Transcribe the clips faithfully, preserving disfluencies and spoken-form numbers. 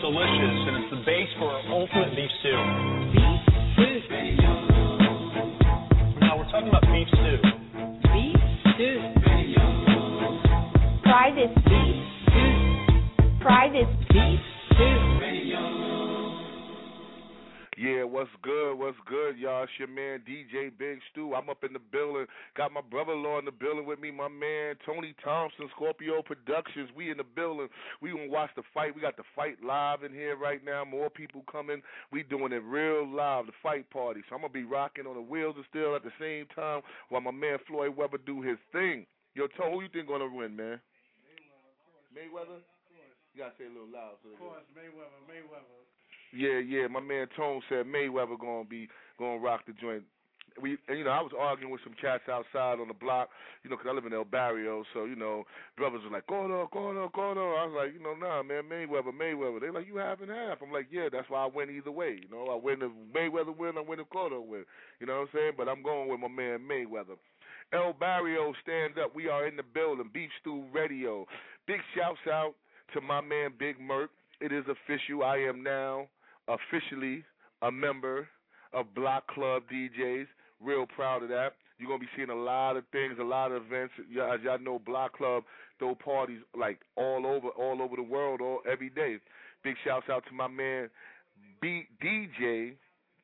delicious, and it's the base for ultimate beef stew. Beef stew. Now we're talking about beef stew. Beef stew. Try this beef stew. Try this beef stew. Yeah, what's good? What's good, y'all? It's your man, D J Big Stu. I'm up in the building. Got my brother-in-law in the building with me, my man, Tony Thompson, Scorpio Productions. We in the building. We going to watch the fight. We got the fight live in here right now. More people coming. We doing it real live, the fight party. So I'm going to be rocking on the wheels and still at the same time while my man Floyd Weber do his thing. Yo, Tony, who you think going to win, man? Mayweather? Mayweather? You got to say it a little loud. So of course, Mayweather, Mayweather. Yeah, yeah. My man Tone said Mayweather gonna be gonna rock the joint. We, and, you know, I was arguing with some cats outside on the block, you know, 'cause I live in El Barrio, so you know, brothers were like, Gordo, Gordo, Gordo. I was like, you know, nah, man, Mayweather, Mayweather. They like, you half and half. I'm like, yeah, that's why I win either way. You know, I win if Mayweather win, I win if Gordo win. You know what I'm saying? But I'm going with my man Mayweather. El Barrio, stand up. We are in the building. Beef Stew Radio. Big shouts out to my man Big Merc. It is official. I am now officially a member of Block Club D Js. Real proud of that. You're going to be seeing a lot of things, a lot of events. As y'all know, Block Club throw parties like all over all over the world all every day. Big shouts out to my man B, D J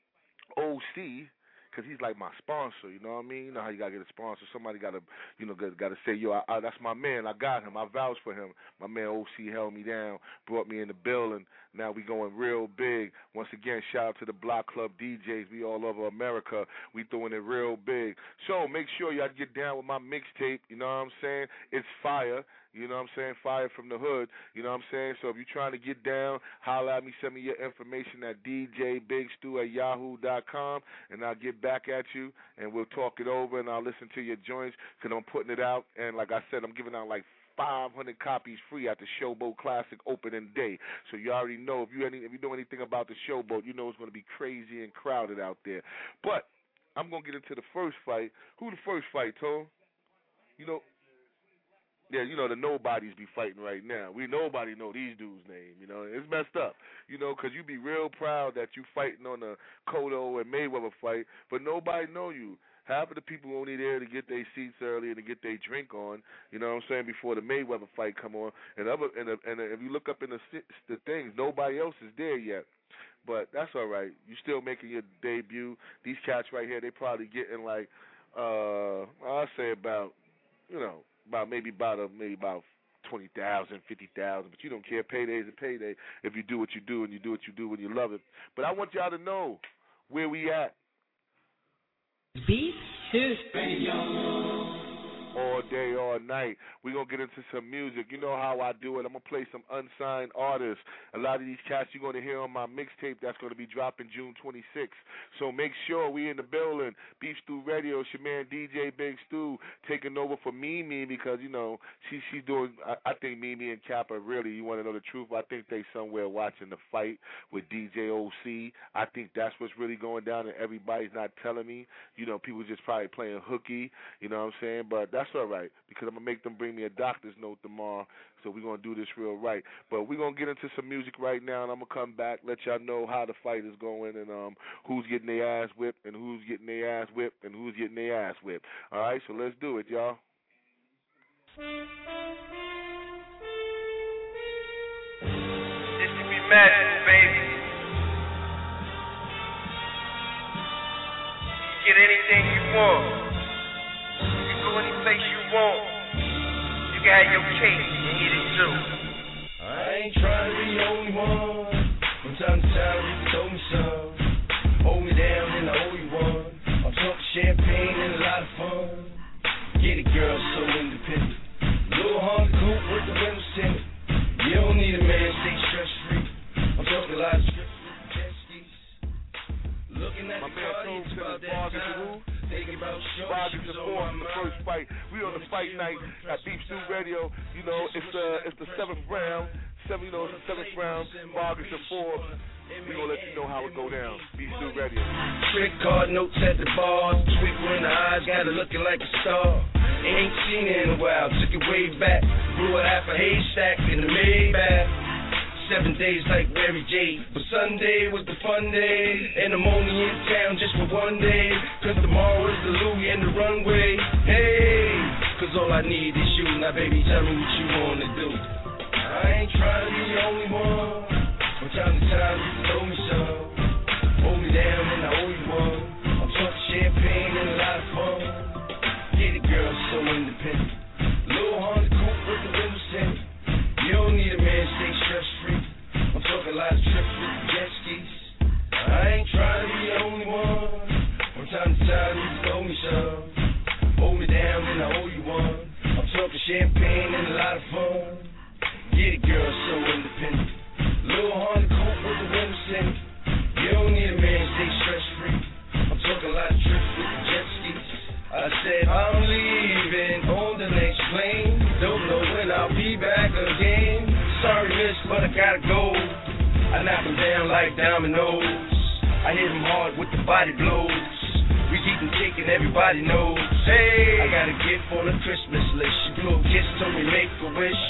O C, because he's like my sponsor, you know what I mean? You know how you got to get a sponsor. Somebody got to, you know, got to say, yo, I, I, that's my man. I got him. I vouch for him. My man O C held me down, brought me in the building. Now we going real big. Once again, shout out to the Block Club D Js. We all over America. We doing it real big. So make sure y'all get down with my mixtape. You know what I'm saying? It's fire. You know what I'm saying? Fire from the hood. You know what I'm saying? So if you're trying to get down, holler at me. Send me your information at d j big stew at yahoo dot com, and I'll get back at you, and we'll talk it over, and I'll listen to your joints, because I'm putting it out. And like I said, I'm giving out like five hundred copies free at the Showboat Classic opening day. So you already know, if you any, if you know anything about the Showboat, you know it's going to be crazy and crowded out there. But I'm going to get into the first fight. Who the first fight, Tom? You know, yeah, you know, the nobodies be fighting right now. We nobody know these dudes' name, you know. It's messed up, you know, because you be real proud that you fighting on the Cotto and Mayweather fight, but nobody know you. Half of the people only there to get their seats early and to get their drink on, you know what I'm saying, before the Mayweather fight come on. And other and, the, and the, if you look up in the the things, nobody else is there yet. But that's all right. You still making your debut. These cats right here, they probably getting like, uh, I'll say about, you know, about maybe about a, maybe about twenty thousand, fifty thousand. But you don't care. Payday's a payday if you do what you do and you do what you do when you love it. But I want y'all to know where we at. Beef stew. All day, all night. We're going to get into some music. You know how I do it. I'm going to play some unsigned artists. A lot of these cats you're going to hear on my mixtape that's going to be dropping June twenty-sixth. So make sure we in the building. Beef Stew Radio. It's your man D J Big Stew taking over for Mimi, because, you know, she, she's doing, I, I think Mimi and Kappa, really, you want to know the truth, I think they somewhere watching the fight with D J O C. I think that's what's really going down, and everybody's not telling me. You know, people just probably playing hooky, you know what I'm saying? But that's all right, because I'm going to make them bring me a doctor's note tomorrow, so we're going to do this real right. But we're going to get into some music right now, and I'm going to come back, let y'all know how the fight is going, and um, who's getting their ass whipped, and who's getting their ass whipped, and who's getting their ass whipped. All right, so let's do it, y'all. This could be magic, baby. You get anything you want. Go any place you want. You can have your cake and eat it too. I ain't trying to be the only one. From time to time, you told me so. Hold me down and I owe you one. I'm talking champagne and a lot of fun. Get it, girl, so independent. Little Honda coupe with the windows tinted. You don't need a man, stay stress free. I'm talking a lot of stress free jet skis. Looking at My the car, it's about that time. Bobby the fourth, the first fight. We on the fight night at Beef Stew Radio. You know, it's the it's the seventh round. Seven, you know, it's the seventh round. August the fourth. We gonna let you know how it go down. Beef Stew Radio. Trick card notes at the bar, twinkle in the eyes, got her looking like a star. Ain't seen her in a while, took it way back. Blew a half a haystack in the Maybach. Seven days like Mary J. But Sunday was the fun day, and I'm only in town just for one day. Cause tomorrow is the Louis and the runway. Hey, cause all I need is you. Now baby, tell me what you wanna do. I ain't trying to be the only one. From time to time you can throw me some. Hold me down and I owe you one. I'm talking champagne and a lot of fun. Get it girl, so independent. Little Honda coupe with the windows tinted. You don't need a man, stay stress free. I'm talking a lot of trips with the jet skis. I ain't trying to be the only one. From time to time you can throw me some. Hold me down and I owe you one. I'm talking champagne and a lot of fun. Get it girl, so independent. Little Honda coupe with the windows tinted. You don't need a man, stay stress free. I'm talking a lot of trips with the jet skis. I said I'm leaving on the next plane. Don't know when I'll be back again. Sorry miss, but I gotta go. I knock them down like dominoes. I hit them hard with the body blows. We keep them kicking, everybody knows. Hey, I got a gift on the Christmas list. She blew a kiss, told me make a wish.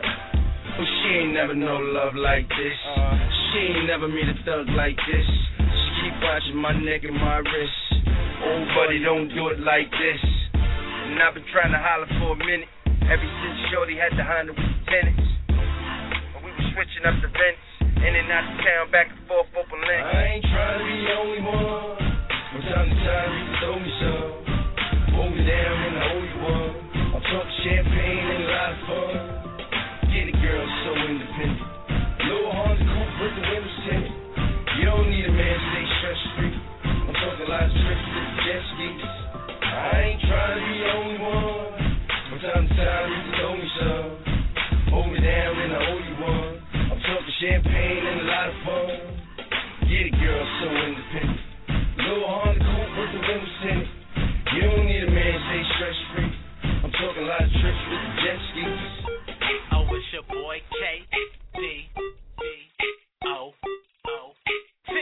But she ain't never know love like this. She ain't never meet a thug like this. She keep watching my neck and my wrist. Oh, buddy, don't do it like this. And I've been trying to holler for a minute. Ever since Shorty had the Honda with the tenants. And we were switching up the rents. In and out of town, back and forth, open length. I ain't trying to be the only one. From time to time, you can throw me some. Hold me down and I owe you one. I'm talking champagne and a lot of fun. Get it, girl, so independent. Little Honda coupe with the windows tinted. You don't need a man, stay stress free. I'm talking a lot of trips with the jet skis. I ain't trying to be the only one. From time to time, you can throw me some. Hold me down and I owe you one. I'm talking champagne and a lot of fun. Get it, girl, so independent. Little Honda coupe with the windows tinted. You don't need a man, stay stress free. I'm talking a lot of trips with the jet skis. Oh, it's your boy K D D O O T.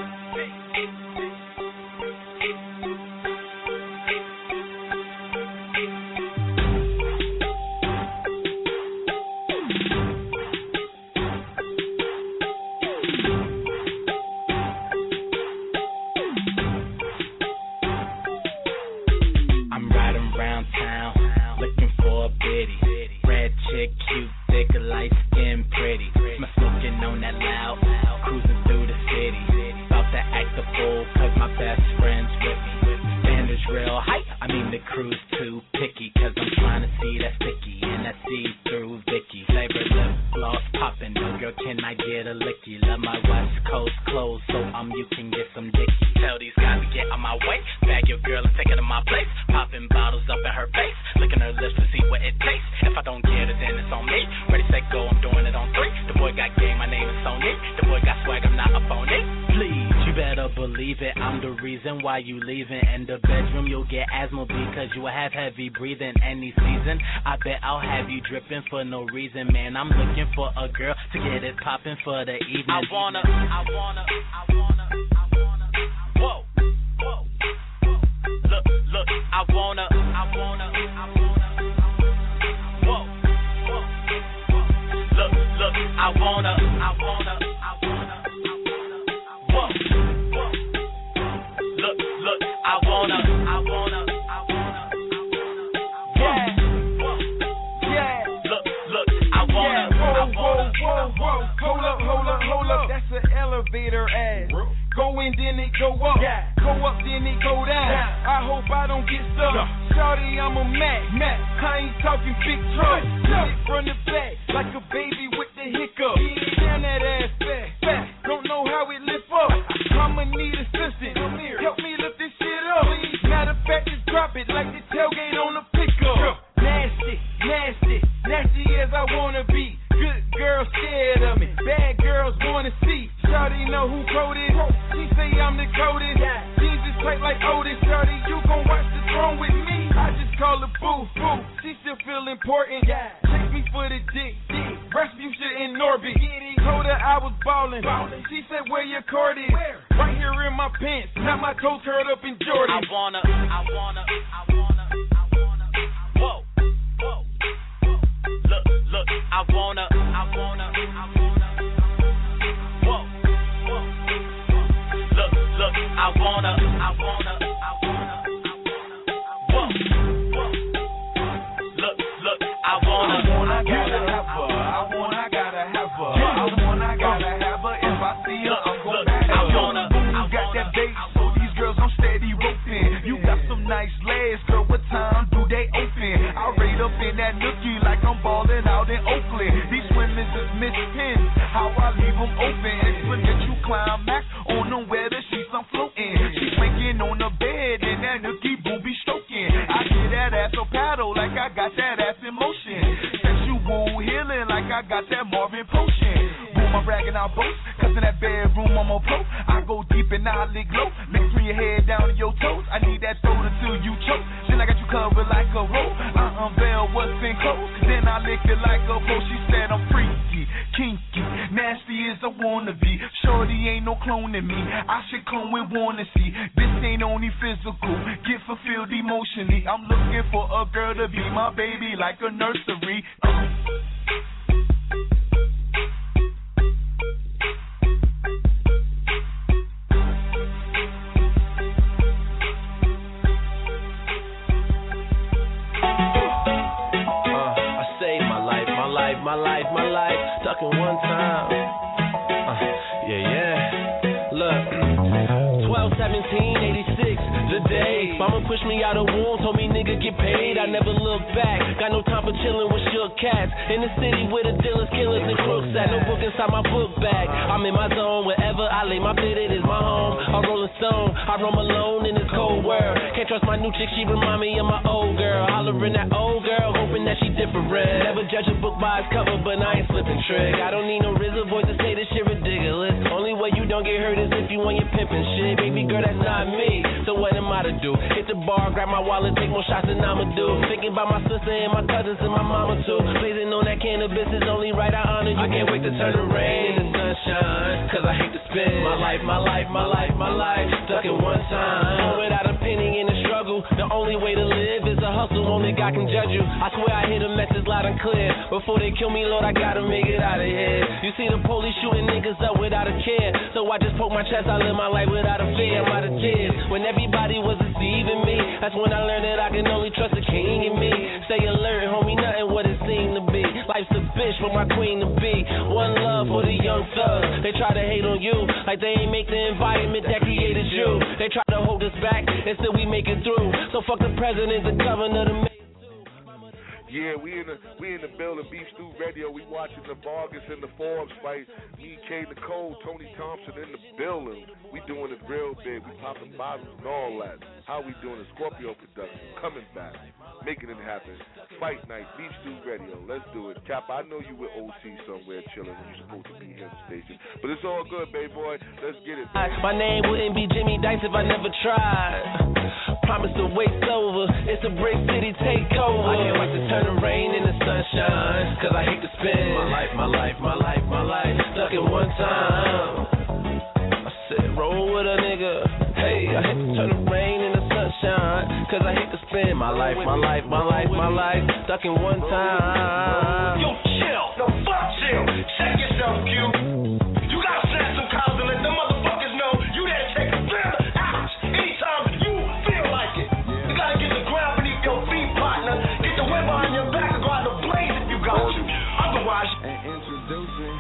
I'm riding around town looking for a biddy. Red chick, cute, thick, light skin, pretty. My smoking on that loud, cruising through the city. About to act a fool, cause my best friend's with me. Standards real high, I mean the crew's too picky. Cause I'm trying to see that sticky and that see-through Vicky. Flavor lip gloss poppin', no girl, can I get a licky? Love my West Coast clothes, so um you can get some dicky. Tell these guys to get on my way, bag your girl and take her to my place. Popping bottles up in her face, licking her lips to see what it tastes. If I don't get it, then it's on me. Ready, set, go, I'm doing it on three. The boy got game, my name is Sony. The boy got swag, I'm not a phony. Please, you better believe it, I'm the reason why you leaving. In the bedroom, you'll get asthma because you will have heavy breathing any season. I bet I'll have you dripping for no reason, man. I'm looking for a girl to get it popping for the evening. I wanna, I wanna, I wanna, I wanna. Whoa, whoa, whoa. Look, look, I wanna, I wanna, I wanna. Whoa, whoa, whoa. Look, look, I wanna, I wanna, I wanna, I wanna. Whoa, whoa. Look, look, I wanna, I wanna, I wanna, I wanna. Yeah, whoa, yeah. Look, look, I wanna, I wanna. Whoa, whoa, hold up, hold up, hold up. That's an elevator ass. Go in, then it go up. Yeah. Go up, then it go down. Yeah. I hope I don't get stuck. Yeah. Shawty, I'm a Mac. Mac. I ain't talking big truck. Yeah. It from the back, like a baby with the hiccup. Yeah. Down that ass back. Back. Don't know how it lift up. I'ma need assistance. Help me lift this shit up. Please. Matter of fact, just drop it like the tailgate on a pickup. Yeah. Nasty, nasty, nasty as I wanna be. Good girls scared of me. Bad girls wanna see. Shawty know who wrote it. She say I'm the coldest. Jeans is tight like Otis. Shawty, you gon' watch the throne with me. I just call her boo, boo. She still feel important. Take me for the dick, dick. Rasputia in orbit. Told her I was ballin'. She said, where your cord is? Right here in my pants. Not my toes curled up in Jordan. I wanna, I wanna, I wanna, I wanna. Whoa, whoa. Look, look, I wanna, I wanna, I wanna. my bragging out boats, cause in that bedroom I'm on pro. I go deep and I lick low. Make from your head down to your toes. I need that throat until you choke. Then I got you covered like a rope. I unveil what's in clothes. Then I lick it like a bow. She said I'm freaky, kinky, nasty as I wanna be. Shorty ain't no cloning me. I should clone and wanna see. This ain't only physical, get fulfilled emotionally. I'm looking for a girl to be my baby like a nursery. My life, my life, ducking one time. Uh, yeah, yeah. Look, twelve seventeen eighty-six, the day. Mama pushed me out of womb, told me nigga get paid. I never looked back. Got no time for chilling with shook cats. In the city where the dealers, killers, and crooks at. No book inside my book bag. I'm in my zone wherever I lay my bed. It is my home. A rolling stone. I roam alone in this cold world. Can't trust my new chick. She remind me of my old girl. Hollering that old girl, hoping that she different. Never judge a book by its cover, but I ain't slipping trick. I don't need no R Z A voice to say this shit ridiculous. Only way you don't get hurt is if you want your pimpin' shit. Baby girl, that's not me. So what am I to do? Hit the bar, grab my wallet, take more shots than I'ma do. Thinking about my sister and my cousins and my mama too. Blazing on that cannabis is only right. I honor you. I can't wait to turn the rain into sunshine, cause I hate to spend my life, my life, my life, my life stuck in one time. Without a penny in the struggle, the only way to live is a hustle. Only God can judge you. I swear I hear the message loud and clear. Before they kill me, Lord, I gotta make it out of here. You see the police shooting niggas up without a care. So I just poke my chest, I live my life without a fear. I'm out of tears. When everybody was deceiving me, that's when I learned that I can only trust the king in me. Stay alert, homie, nothing what it seemed to be. Life's a bitch for my queen to be. One love for the young thugs. They try to hate on you, like they ain't make the environment that created you. They try to hold us back, and still we make it through. So fuck the president, the governor, the mayor. Yeah, we in the we in the building, Beef Stew Radio. We watching the Vargas and the Forbes fight. Me, K. Nicole, Tony Thompson in the building. We doing it real big. We popping bottles and all that. How we doing it? Scorpio Production coming back, making it happen. Fight night, Beef Stew Radio. Let's do it. Cap, I know you with O C somewhere chilling. You're supposed to be here in the station, but it's all good, baby boy. Let's get it. Man. My name wouldn't be Jimmy Dice if I never tried. Promise to waste over. It's a Brick City takeover. I can't wait to turn the rain into sunshine, cause I hate to spend my life, my life, my life, my life stuck in one time. I said roll with a nigga. Hey, I hate to turn the rain into sunshine, cause I hate to spend my life, my life, my life, my life stuck in one time. Yo, chill, no fuck chill. Check yourself, Q. You gotta snap some cows and let them motherfuckers know you there to take a thriller out anytime you feel like it. You gotta get the ground beneath your feet, partner. Get the whip on your back and go out the blaze if you got to. Otherwise, and introducing,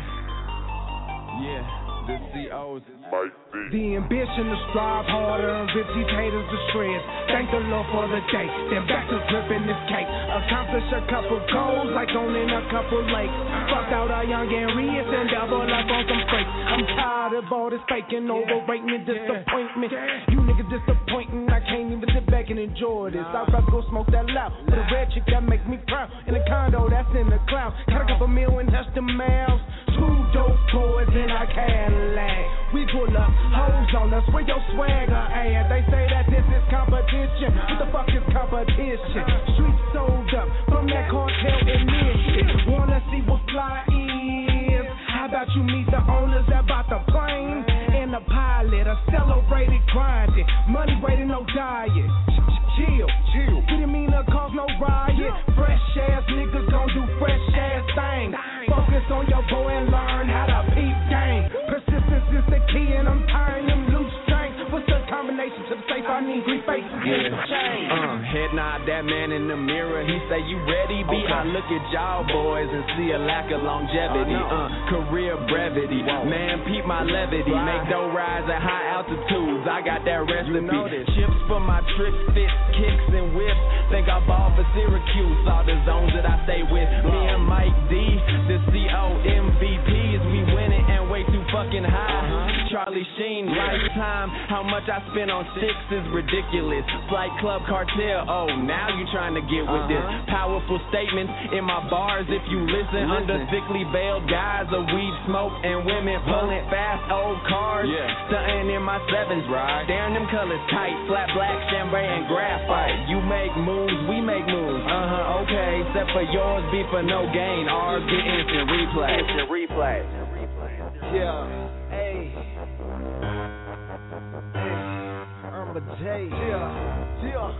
yeah, the C Os. The ambition to strive harder and rip these haters to shreds. Thank the Lord for the day, then back to dripping this cake. Accomplish a couple goals like owning a couple lakes. Fucked out our young and Reeds and double up on some freight. I'm tired of all this faking, overrating and disappointment. You niggas disappointing, I can't even sit back and enjoy this. I'd rather go smoke that loud with a red chick that make me proud. In a condo that's in the cloud. Got a couple mil and touch the miles. Two dope toys in our Cadillac. We pull up, hoes on us, where your swagger at? They say that this is competition. What the fuck is competition? Streets sold up from that cartel ignition. Wanna see what fly is? How about you meet the owners that bought the plane? And the pilot, a celebrated grinding. Money waiting, no diet. Chill, chill. Didn't mean to cause no riot. Fresh ass niggas gon' do fresh ass things. Focus on your boy and learn how to peep game. Persistence is the key and I'm tying them loose strings. What's the combination to the safe? I need three faces in the chain. Uh, head nod that man in the mirror. He say you ready, B? Okay. I look at y'all boys and see a lack of longevity. Uh, career brevity. Whoa. Man, peep my levity. Right. Make dough rise at high altitudes. I got that recipe. You know this. Chips for my tricks, fits, kicks and whips. Think I ball for Syracuse. All the zones that I stay with. Whoa. Me and Mike D, the C O M V Ps. We winning and way too fucking high. Uh-huh. Charlie Charlie Sheen. Lifetime, how much I spend on six is ridiculous. Flight Club Cartel, oh, now you trying to get with uh-huh. this. Powerful statements in my bars if you listen. listen. Under thickly veiled guys of weed smoke and women pulling fast old cars. Yeah. Stunting in my sevens, right? Staring them colors tight, flat black, chambray, and graphite. You make moves, we make moves. Uh-huh, okay, except for yours be for no gain. Ours get instant replay. Instant replay. Yeah, hey. Hey, I'm the J. Yeah, yeah.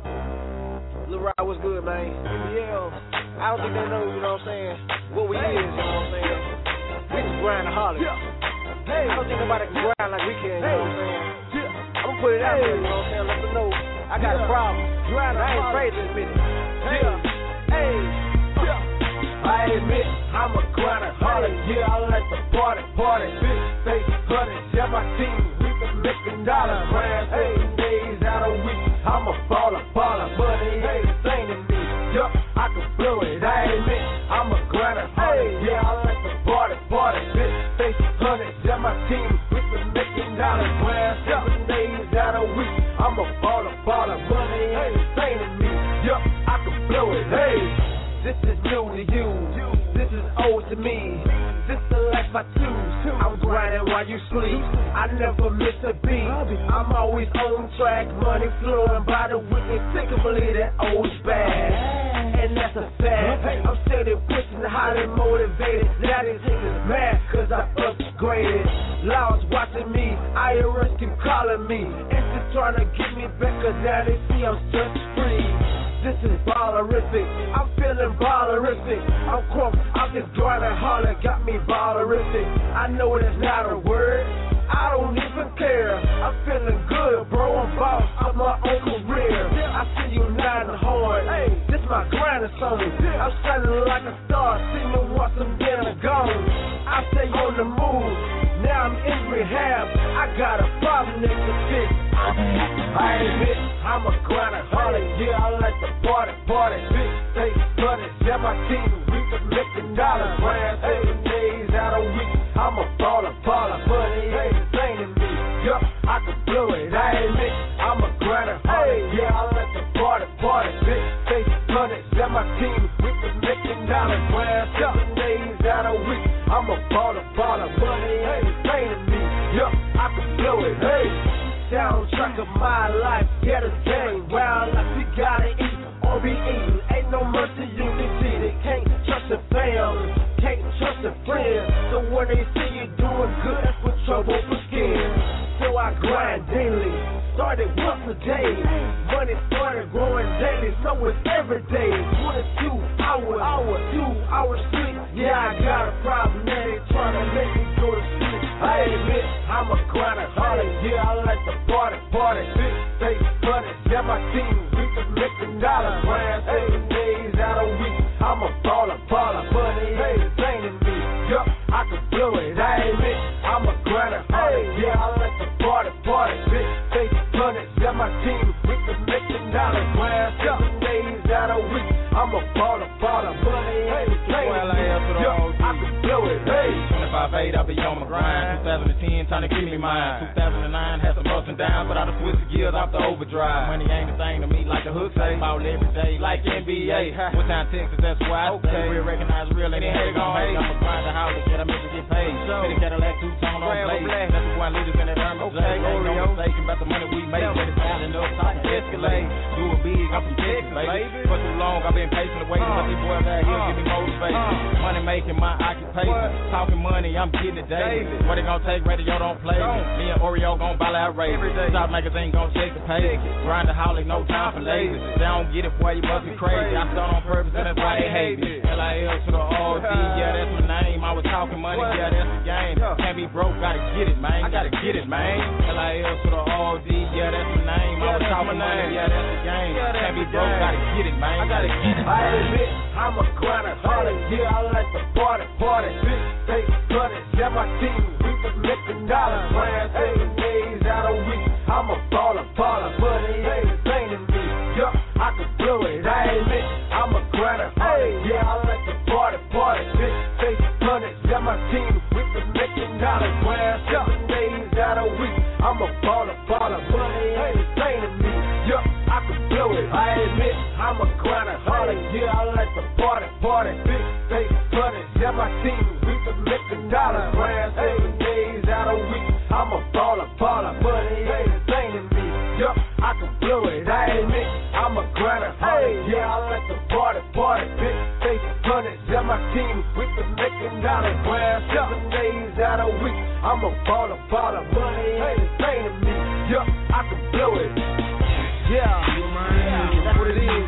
Lil Rod, what's good, man? M B L. I don't think they know, you know what I'm saying, what we hey. is, you know what I'm saying? We just grindaholics. Yeah. Hey. I don't think nobody can grind like we can, you know what I'm saying? Yeah. I'm gonna put it out hey. there, you know what I'm saying? Let them know I got yeah. a problem. Grind, I ain't afraid to admit it. Hey. Hey. Yeah. I admit I'm a grindaholic. Yeah, I like to party, party. Bitch, face hundreds. Yeah, my team, we been making dollars. Grind seven days out a week. I'm a baller, baller. Money ain't the same to me. Yup, I can blow it. I admit I'm a grindaholic. Yeah, I like to party, party. Bitch, face hundreds. Yeah, my team, we been making dollars. Grind seven days out a week. I'm a baller, baller. Money ain't the same to me. Yup, I can blow it. Hey. This is new to you, this is old to me. This the life I choose. I'm grinding while you sleep. I never miss a beat. I'm always on track, money flowing by the wicked. Take a believe that old's bad, and that's a fact. I'm steady pushing, highly motivated. Now these niggas mad cause I upgraded. Laws watching me, I R S keep calling me. Instant trying to get me back cause now they see I'm stress free. This is ballerific, I'm feeling ballerific. I'm crunk, I'm just grindaholic, got me ballerific. I know that's not a word, I don't even care. I'm feeling good, bro, I'm boss of my own career. I see you nodding hard, hey, this my grinding song. I'm shining like a star, see me once I'm dead and gone. I stay on the move, now I'm in rehab. I got a problem nigga to fix. I admit I'm a grindaholic, yeah, I like to party, party, big face, money, yeah, my team, we been making dollars, grind seven days out a week, I'm a baller, baller, money ain't the same to me, yup, I can blow it, I admit, I'm a grindaholic, yeah, I like to party, party, big face, money, yeah, my team, we been making dollars, grind seven days out a week, I'm a baller, baller, money ain't the same to me, yup, I can blow it, hey. Soundtrack of my life, get a game. Wild like we gotta eat or be eaten. Ain't no mercy, you can see they can't trust your family, can't trust your friends. So when they see you doing good, that's when trouble begins. So I grind daily, started once a day. Money started growing daily, so it's every day. twenty-two hours, hour, two hours sleep. Yeah, I got a problem, now they trying to make me go to sleep. I admit I'm a grindaholic, yeah, I like to party, party, big face, money, yeah, my team, we been making dollars, grind seven days out a week, I'm a baller, baller, money ain't the same to me, yup, I can blow it, I admit I'm a grindaholic, yeah, I like to party, party, big face, money, yeah, my team, we been making dollars, grind seven days out a week, I'm a baller, baller, money ain't the same to me, yup, I can blow it, hey. twenty-five eight, I be on my grind. twenty ten, trying to give me mine. two thousand nine, had some ups and downs, but I done switched the gears off the overdrive. Money ain't the thing to me like the hook say. Ball every day like N B A. One time Texas, that's why I okay. stay real, recognize real, and then hate gon' hate. I'm a grindaholic, get a mission get paid. Fit a Cadillac, two-tone on plate. That's the one leaders in that Hermes J. Ain't no mistaking about the money we make. Get it down and up, talking Escalade. Do it big, I'm from Texas, baby. For too long, I've been patient waiting, but these boys out here give me motivation. Money making my occupation. Talking money, I'm getting it daily. What they gon' take, radio don't play me. Me and Oreo gon' ball out race. South magazine gon' check the page. Grindaholic, no time for lazy. They don't get it, boy, you must be crazy. I start on purpose and that's why they hate me. L I L to the O D, yeah, that's my name. I was talking money, yeah, that's the game. Can't be broke, gotta get it, man. I gotta get it, man. L I L to the O D, yeah, that's my name. I was talking money, yeah, that's the game. Can't be broke, gotta get it, man. I gotta get it. I admit, I'm a grindaholic, yeah, I like to party, party, big face, money, yeah, my team, we been making dollars, grind seven days out a week, I'm a baller, baller, money ain't the same to me, yup, I can blow it, I admit, I'm a grindaholic, yeah, I like to party, party, big face, money, yeah, my team, we been making dollars, grind seven days out a baller, baller. Money ain't a thing to me. Yup, I can blow it. I admit I'm a grinder, harder. Yeah, I like to party, party. Big face, bunny. Yeah, my team, we can make a dollar. Grand seven days out a week. I'm a baller, baller. Money ain't a thing to me. Yup, I can blow it. I admit I'm a grinder, harder. Yeah, I like to party, party. Big face, bunny. Yeah, my team, we can make a dollar. Grand seven days out a week. I'm a baller, baller. Money ain't a thing to me. Yup, I can blow it. Yeah, yeah, that's what it is.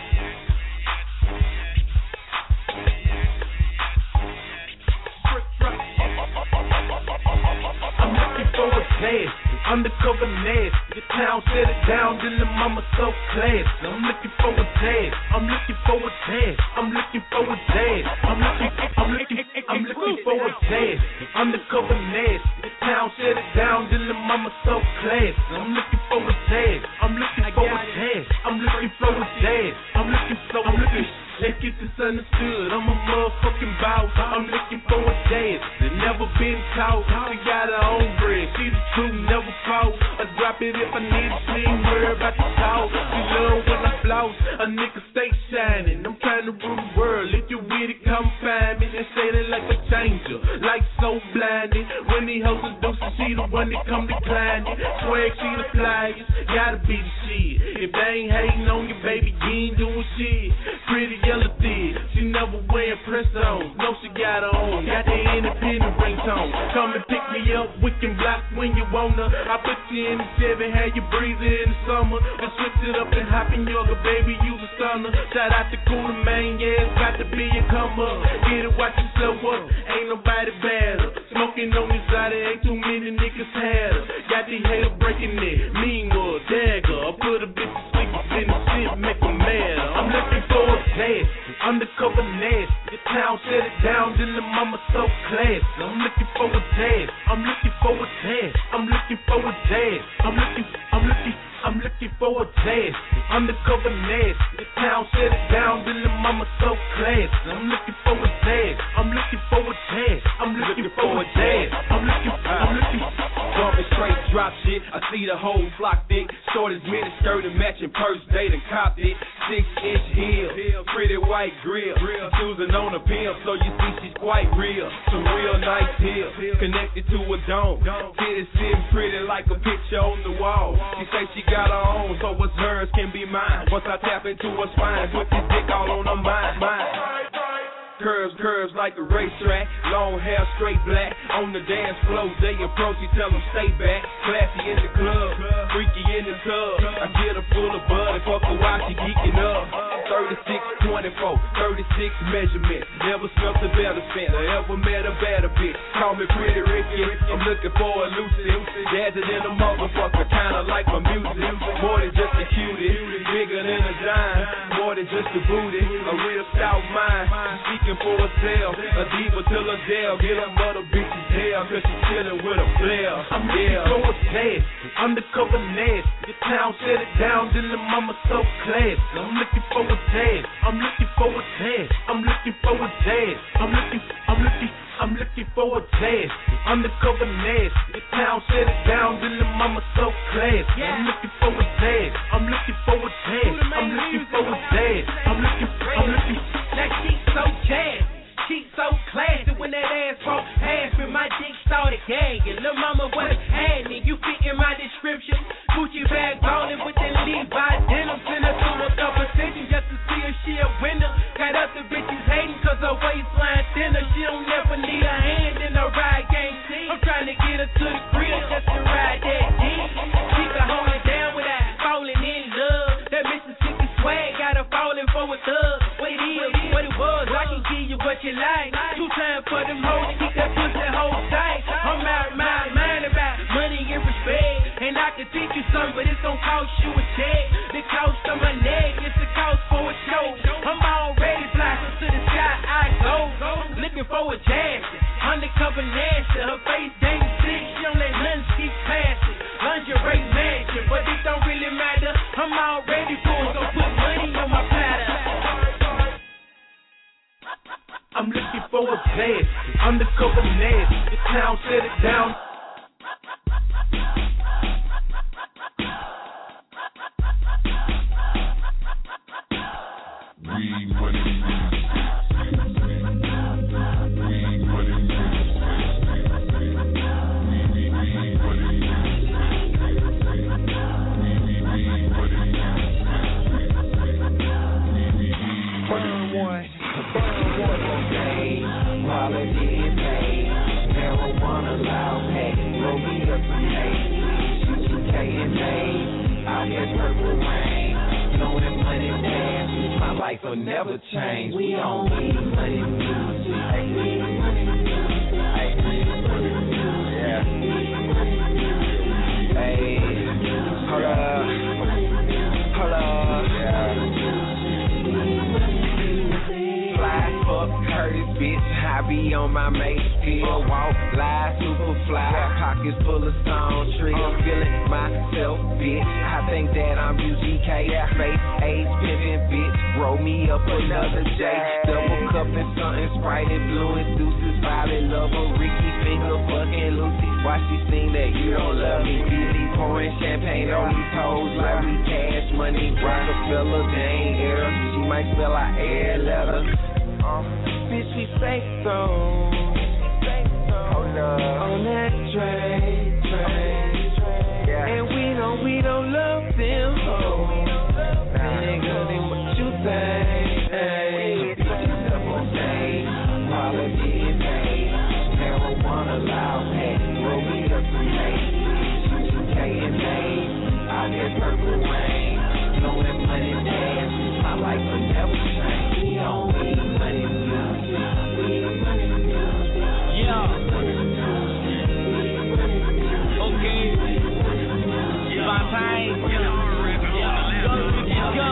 I'm looking for a dance, undercover nasty. The town set it down, then the mama so classy. I'm looking for a dance, I'm looking for a dance, I'm looking for a dance. I'm looking, I'm looking, I'm looking for a dance, undercover nasty. The town set it down, then the mama so classy. I'm looking for a dance, I'm looking for a dance, I'm looking for a dance. I'm looking, so I'm looking. Let's get this understood. I'm a motherfucking boss. I'm looking for a dance that never been taught. She got her own bread. She the truth, never false. I drop it if I need it. She ain't worried about the talk. She love when I floss. A nigga stay shining. I'm trying to rule the world. If you with it, come find me. They say they like a changer. Like so blinded. When they hoes are doses, she the one that come declining. Swag, she the flyers. Gotta be the shit. If they ain't hating on you, baby, you ain't doing shit. Pretty yellow thick. She never wearing press-ons. No, she got her own. Got the independent ringtone. Come and pick me up. We can block when you wanna. I put you in the seven. Have you breathing in the summer. Then switch it up and hop in yoga, baby. You a stunner. Shout out to Cooler Man. Yeah, it's got to be a come up. Get it, watch yourself up. Ain't nobody better. Smoking on this side. There ain't too many niggas had her. Got the hater breaking it. Mean or dagger. I put a bitch to sleep in the shit. Make them mad. I'm looking for a dance. Undercover nasty. The town set it down, then the mama so classy. I'm looking for a dance. I'm looking for a dance. I'm looking for a dance. I'm looking, I'm looking, I'm looking for a dance. Undercover nasty. The town set it down, then the mama so classy. I'm looking for a dance. I'm looking for a dance. I'm looking for a dance. I'm looking, I'm looking. Bumping straight drop shit. I see the whole flock thick. Shortest mini skirt and matching purse, they done copped it. Six inch heel, pretty white grill. Choosing on a pimp, so you see she's quite real. Some real nice heels, connected to a dome. Titties sitting pretty like a picture on the wall. She say she got her own, so what's hers can be mine. Once I tap into her spine, put this dick all on her mind. mind. Curves, curves like a racetrack. Long hair, straight black. On the dance floor, they approach, you tell them stay back. Classy in the club, freaky in the tub. I get her full of bud and fuck her while she geeking up. thirty-six, twenty-four, thirty-six measurements. Never smelt a better scent. I ever met a better bitch. Call me Pretty Ricky. I'm looking for a Lucy. Dazzing in a motherfucker, kinda like my music. More than just a cutie, bigger than a dime. More than just a booty, a real stout mind. Speaking for herself, a diva till a Dell. Get a mother bitch's hell, cause she chillin' with a player. I'm looking for a dance, undercover nasty. The town set it down, then the mama so classy. I'm looking for a dance, I'm looking for a dance, I'm looking for a dance, I'm looking, I'm looking, I'm looking for a dance, undercover nasty. The town set it down, then the mama so classy. I'm looking for a dance, I'm looking for a dance, I'm looking for a dance, I'm looking, I'm looking. That she's so jazzy, she's so classy. When that ass broke past me, my dick started gagging. Lil' mama was had me, you fit in my description. Gucci bag ballin' with that Levi denim. Send her through a competition just to see if she a winner. Got other bitches hating cause her waistline thinner. She don't never need a hand in a ride game team. I'm trying to get her to the grill just to ride that D. She can hold it down without falling in love. That Mississippi swag got her falling for a thug. What it is, what it was, I can give you what you like. Two times for them hoes to keep that pussy whole tight. I'm out my mind about money and respect. And I can teach you something, but it's gonna cost you a check. The cost of my neck, it's the cost for a show. I'm already flying to the sky, I go. Looking for a jazz, undercover nasty. Her face dang sick, she don't let nothing skip past it. Lingerie mansion, but it don't really matter. I'm already full, so put money on my platter. I'm looking for a dance, undercover nasty. The town set it down. life will never change. We on weed money music. Hey, hey, yeah. Hey, hold up, hold up, yeah. Fly fuck Curtis, bitch. I be on my mate's pill. Walk, lie, super fly. Pockets full of stone trees. I'm feeling myself, bitch. I think that I'm U G K. Face age pimpin', bitch. Roll me up another J. Double cup and something Sprite and blue and deuces. Violet lover, Ricky finger, fucking Lucy. Why she sing that you don't love me? Billy pouring champagne on these hoes like we cash money. Rockefeller, Jane Eyre. She might spell our air letters. Uh, bitch, we fake though. Hold up. On that train, train. Yeah. And we don't, we don't love them hoes. Nah. Nigga, then what you think? Hey, bitches up on day. Quality and pay. Marijuana loud pay. Roll me up some hay. K and A. I get purple rain. Blowing money dance. My life will never change. We don't need money music. Yeah. Okay. My time. Yeah. Go, go.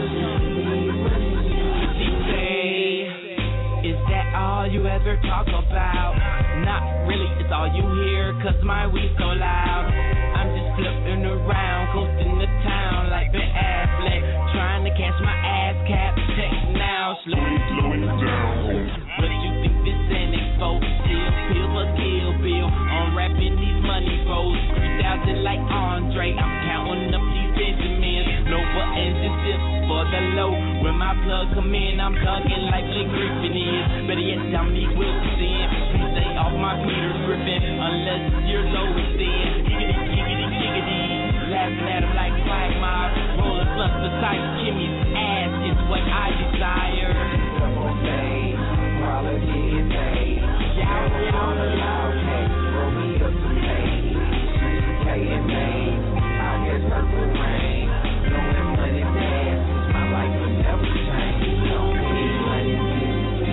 She say, is that all you ever talk about? Not really, it's all you hear, cause my weed so loud. I'm just flipping around, coasting the town like Ben Affleck, trying to catch my ass cap. Check now, slow it down. What you think this N X four? Chill, pill for kill bill. I'm rapping these money rolls, three thousand like Andre. I'm counting up these Benjamins. No buttons and zips for the low. When my plug come in, I'm thugging like Blake Griffin is. Better yet, Dominique Wilson. Please stay off my Peter Griffin unless you're low within. Giggity, giggity, giggity. Laughing at him like Quagmire. Rolling plus the size of Kimmy's ass is what I desire. Double day, quality and day. Shout it on a loud cake. Roll me up some hay. K and A. I get purple rain. Blowing money dance. My life will never change. Don't need money music.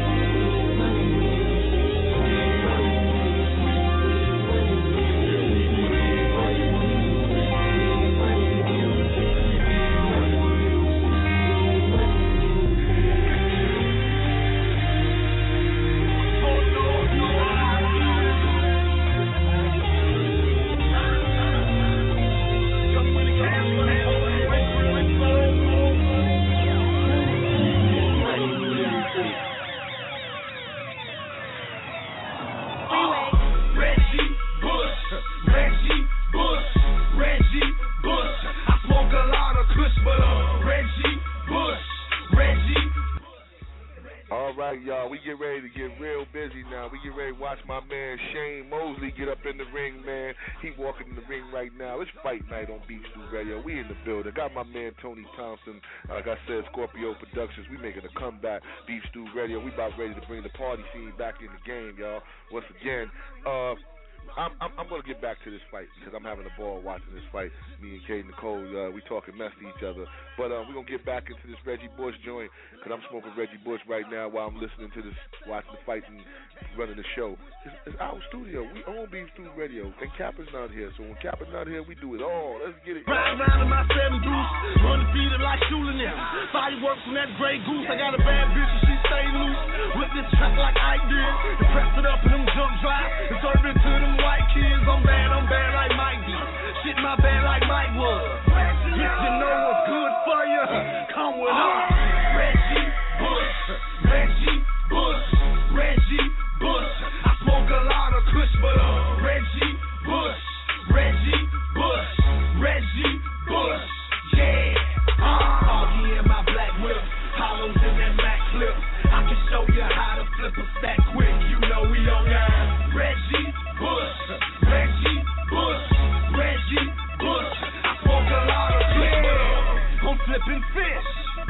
Y'all, we get ready to get real busy now. We get ready to watch my man Shane Mosley get up in the ring, man. He walking in the ring right now. It's fight night on Beef Stew Radio. We in the building. Got my man Tony Thompson. Like I said, Scorpio Productions. We making a comeback. Beef Stew Radio. We about ready to bring the party scene back in the game, y'all. Once again, uh, I'm, I'm, I'm going to get back to this fight because I'm having a ball watching this fight. Me and Kay Nicole, uh, we talking mess to each other. But uh, we're going to get back into this Reggie Bush joint because I'm smoking Reggie Bush right now while I'm listening to this, watching the fight and running the show. It's, it's our studio. We own Beef Stew Radio. And Kappa's not here. So when Kappa's not here, we do it all. Let's get it. Ride around in my seven deuce, undefeated like shooting them. Fireworks from that gray goose. I got a bad bitch and she stay loose. With this track like I did. And press it up in them jump drive. And serve it to them white kids. I'm bad, I'm bad like Mike D. Shit my bad like Mike was. If you know what's good for you, come with us. Reggie Bush, Reggie Bush, Reggie Bush. I smoke a lot of kush, but uh, Reggie Bush, Reggie Bush, Reggie Bush. Yeah, uh, all in my black whip, hollows in that Mac clip. I can show you how to flip a stack quick. You know we on that. Reggie Bush, Reggie Bush, Reggie Bush. I smoke a lot of clip. I'm flipping fish,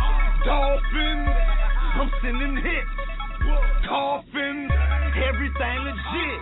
dolphins. I'm sending hits, coffins, everything legit.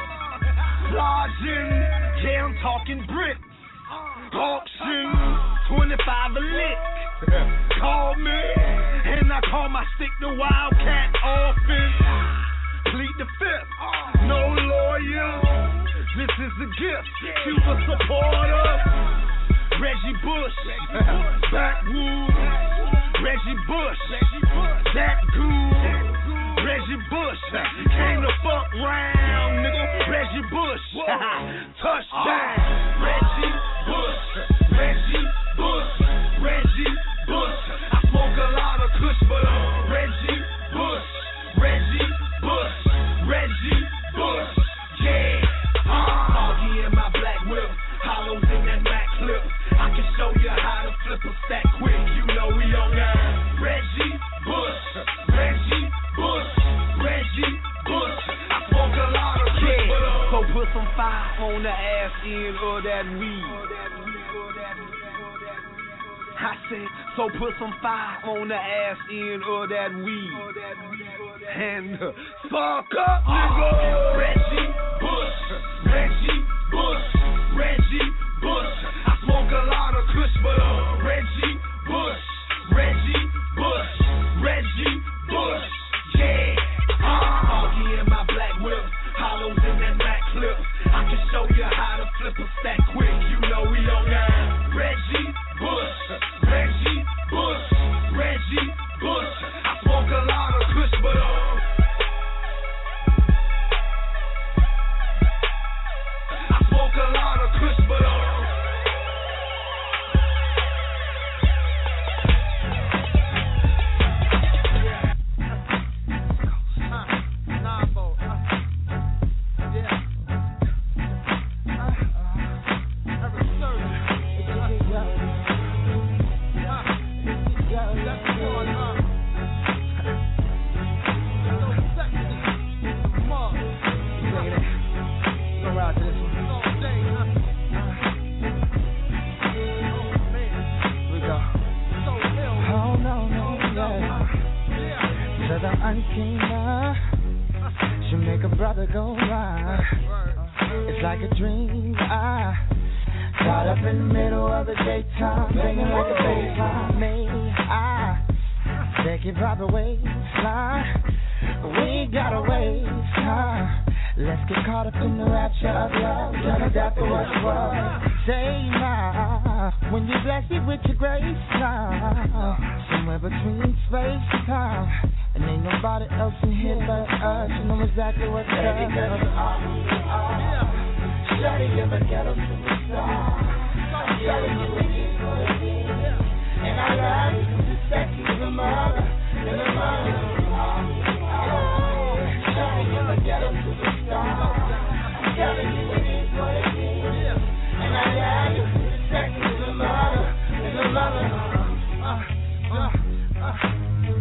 Lodging, yeah, I'm talking bricks. Auction, twenty-five a lick. Call me, and I call my stick the Wildcat Offense. Plead the fifth, no lawyers. This is a gift. Cuba supporter. Reggie Bush, Backwoods. Reggie Bush, that good. Reggie Bush, came to fuck round, nigga. Reggie Bush, touchdown. Reggie Bush, Reggie Bush, Reggie Bush. I smoke a lot of kush, but I'm Reggie Bush, Reggie Bush, Reggie Bush. Yeah, Foggy in my black whip, hollows in that Mac clip. I can show you how to flip a stack quick. You know we on that. Reggie Bush, Reggie Bush, Reggie Bush. I smoke a lot of kush, but I'm so put some fire on the ass end of that weed. I said, so put some fire on the ass end of that weed. And uh, fuck up, nigga. Reggie Bush, Reggie Bush, Reggie Bush. I smoke a lot of kush, but I'm Reggie Bush, Reggie Bush, Reggie Bush. Yeah, Foggy in my black whip, hollows in that Mac clip. I can show you how to flip a stack quick. You know we on that. Reggie Bush, Reggie Bush, Reggie Bush. I smoke a lot of kush, but um, I smoke a lot of kush, but um. She make a brother go wild. It's like a dream. I caught up in the middle of the daytime, banging like a baseline. May I take it by the waistline? We gotta waste time. Let's get caught up in the rapture of love. Turn it out to what it was. Say my, when you bless me with your grace now, somewhere between space and time. And ain't nobody else in here but us. You know exactly what's up. Baby, cause you're all who you are. Shawty, you're a ghetto superstar. I'm telling you it is what it is. And I love you cause you're sexy as a mother. And a mother. Shawty, you're a ghetto superstar. I'm telling you it is what it is. And I love you cause you're sexy as a mother. And a mother. Uh, uh, uh.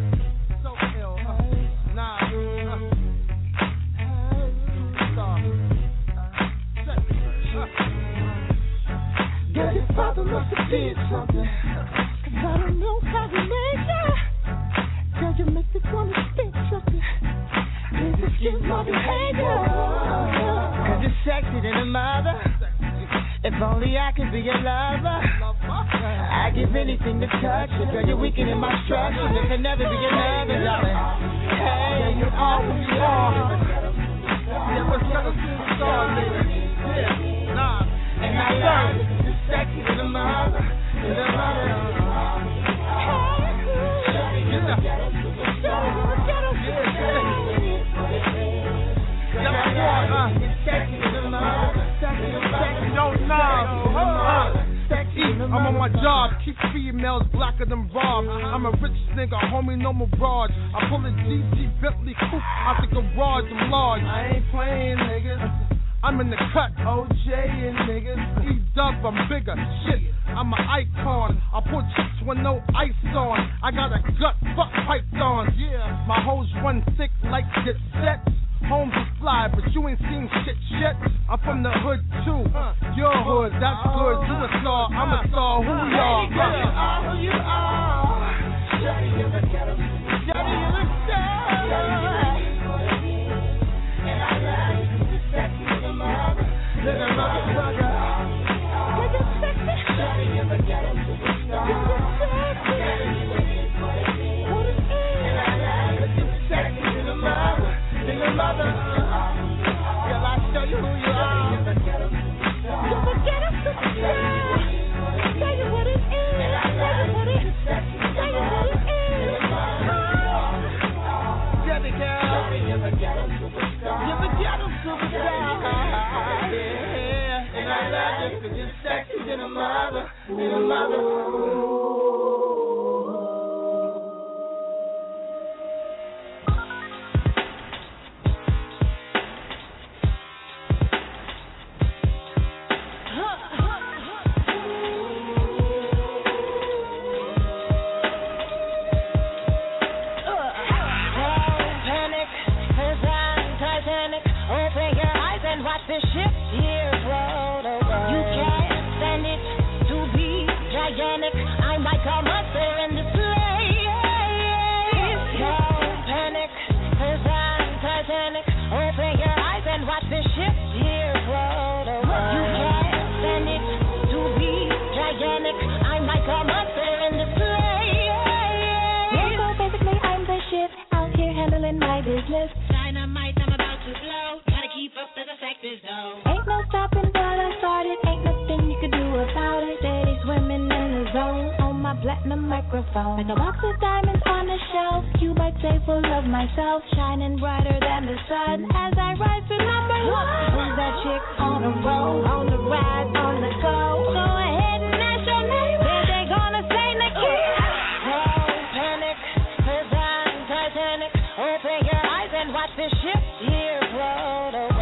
Girl, your father must have did something, cause I don't know how he made you. Girl, you make me wanna think something. Please excuse my behavior, cause you're sexy than a mother. If only I could be your lover. I'd give anything to touch you. Girl, you're weakening my structure. There can never be another, darling. Hey, you're all who you are. Never shut up to the star, nigga. Yeah, nah. And I love you. Sexy to the mother, to the mother. I'm on my job, keep females blacker than Rob. I'm a rich nigga, homie, no more broad. I pull a G T Bentley coupe out the garage, I'm large. I ain't playing, niggas. I'm in the cut, O J and niggas. E-dub, I'm bigger, shit, I'm an icon. I put chicks with no ice on. I got a gut, fuck pythons. Yeah, my hoes run sick like get set. Homes is fly, but you ain't seen shit, shit. I'm from the hood too, your hood, that's good. You a star, I'm a star, who we are? Baby, you are who you are. Shawty, you're the ghetto. Shawty, you're the star. And I love you. Sexy little mother, little motherfucker. You're sexy. Shawty, you're the ghetto superstar. You're sexy. sexy than a mother, than a mother. The ship here rolled over. You can't stand it to be gigantic. I might come up there in the place. Don't panic, cause I'm Titanic. Open your eyes and watch the ship here rolled over. You can't stand it to be gigantic. I might come up there in the place. Yeah, so basically I'm the ship out here handling my business. Dynamite, I'm about to blow. Keep up to the sectors though. Ain't no stopping what I started. Ain't nothing you can do about it. Steady swimming in the zone on my platinum microphone. Like a box of diamonds on the shelf. You might say full of myself, shining brighter than the sun as I rise to number one. Who's that chick on the road, on the ride, on the go? Go ahead and ask your name. Then they gonna say Nikki. Don't panic, cause I'm Titanic. Open your eyes and watch the ship here float over.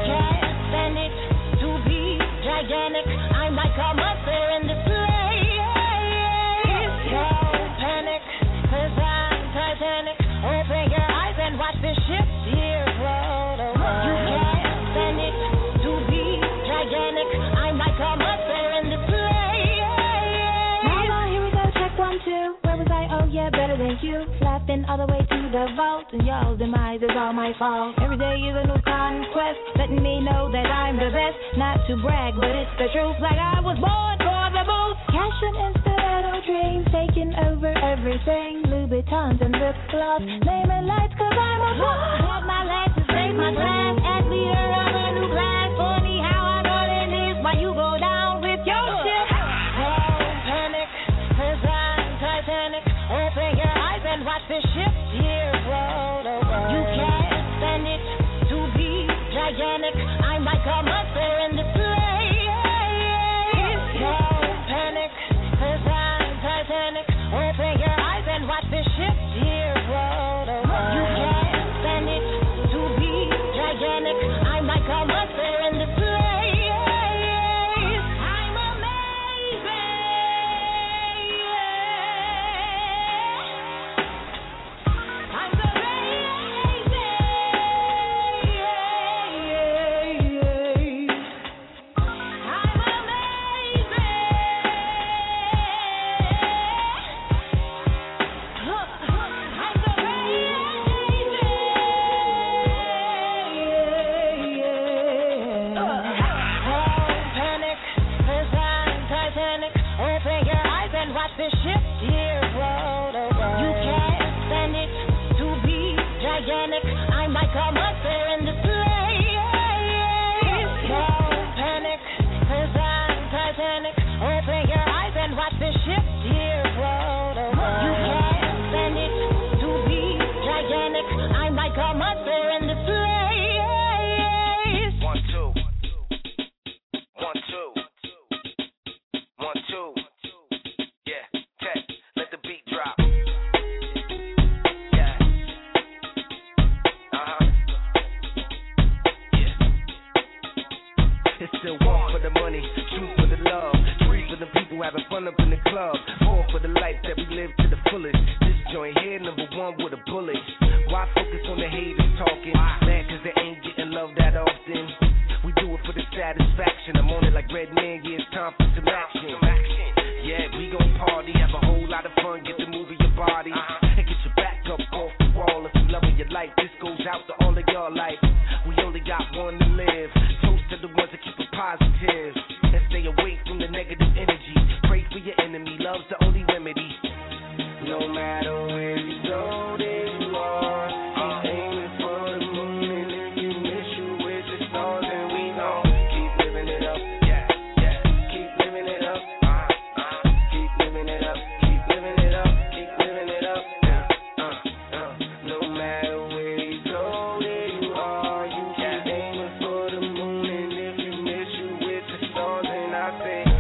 Gigantic, I might come up there in the place. Don't panic, cause I'm Titanic. Open your eyes and watch the ship here float over. You can't stand it to be gigantic. I might come up there in the place. Hold on, here we go, check one, two. Where was I? Oh yeah, better than you. Laughing all the way to the vault, and y'all's demise is all my fault. Every day is a new conquest, letting me know that I'm the best. Not to brag, but it's the truth, like I was born for the booth. Cashing in stiletto dreams, taking over everything. Louboutins and lip gloss, naming lights cause I'm a boss. Had my life to save my class, as leader of a new class. Funny how I know it is while you go down with your ship. Don't panic, cause I'm Titanic. Open your eyes and watch the ship here float over. You can't stand it to be gigantic. I might come up there in the place. Don't panic, cause I'm Titanic. Open your eyes and watch the ship here float over. You can't stand it to be gigantic. I might come up there in the place. I'm amazing. I'm so the ship here float over. You can't stand it to be gigantic. I might come up there in the place. Don't panic, cause I'm Titanic. Open your eyes and watch the ship here float over. You can't stand it to be gigantic. I might come up there in the place. One, two. One, two. One, two. Still walk for the money, shoot for the love, free for the people having fun up in the club, all for the life that we live to the fullest. This joint here, number one with a bullet. Why focus on the haters talking? Mad cause they ain't getting love that often. We do it for the satisfaction. I'm on it like Red Man, yeah, it's time for some action. Yeah, we gon' party, have a whole lot of fun, get to moving your body, and get your back up off the wall. If you loving your life, this goes out to all of y'all life. We only got one to live. To the ones that keep it positive and stay away from the negative energy. Pray for your enemy, love's the only remedy. No matter where you go, there you are. Keep aiming for the moon, and if you miss, you with the stars, and we gon' keep living it up. Yeah, yeah, keep living it up. Uh, uh, keep living it up. Keep living it up. Keep living it up. Uh, uh, uh. No matter where you go, there you are. You keep aiming for the moon. I say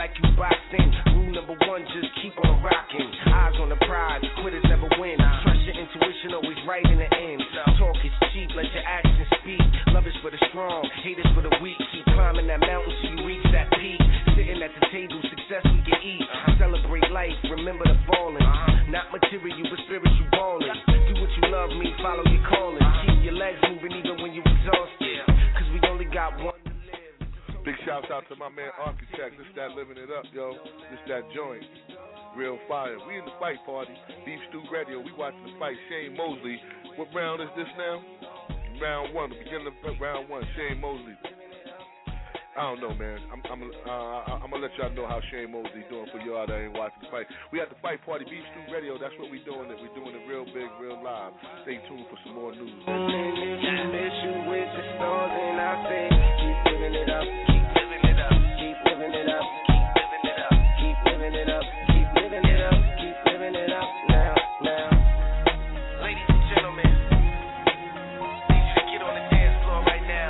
like you boxing. Rule number one, just keep on rocking. Eyes on the prize, quitters never win. Trust your intuition, always right in the end. Talk is cheap, let your actions speak. Love is for the strong, hate is for the weak. Keep climbing that mountain till you reach that peak. Sitting at the table, success we can eat. Celebrate life, remember the falling. Not material, but spiritual balling. Do what you love, me, follow your calling. Keep your legs moving even when you're exhausted. Cause we only got one to live. Big shouts out to my man Architect. This that living it up, yo. This that joint. Real fire. We in the fight party. Beef Stew Radio. We watching the fight. Shane Mosley. What round is this now? Round one. The beginning of round one. Shane Mosley. I don't know, man. I'm I'm uh, I'm gonna let y'all know how Shane Mosley doing for y'all that ain't watching the fight. We at the fight party, Beef Stew Radio. That's what we doing. It. We doing it real big, real live. Stay tuned for some more news. Miss you with the stars, and I say, keep living it up, keep living it up, keep living it up, keep living it up, keep living it up, keep living it up, keep living it up now, now. Ladies and gentlemen, need you to get on the dance floor right now.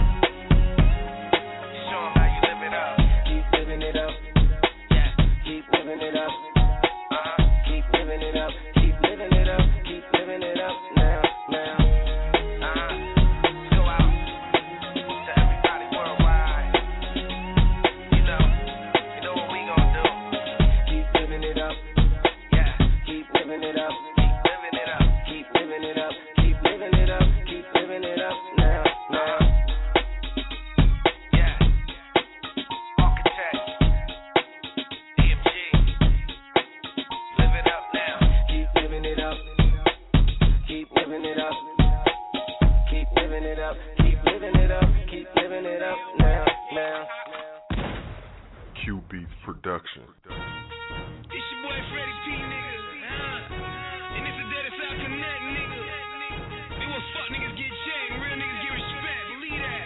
Show them how you live it up. Keep living it up, yeah. Keep living it up, uh-huh. Keep living it up, keep living it up, keep living it up now, now. Production. It's your boy Freddie P, nigga. Uh, and it's the Dead South Connect, nigga. They want fuck niggas get checked, real niggas get respect. Believe that.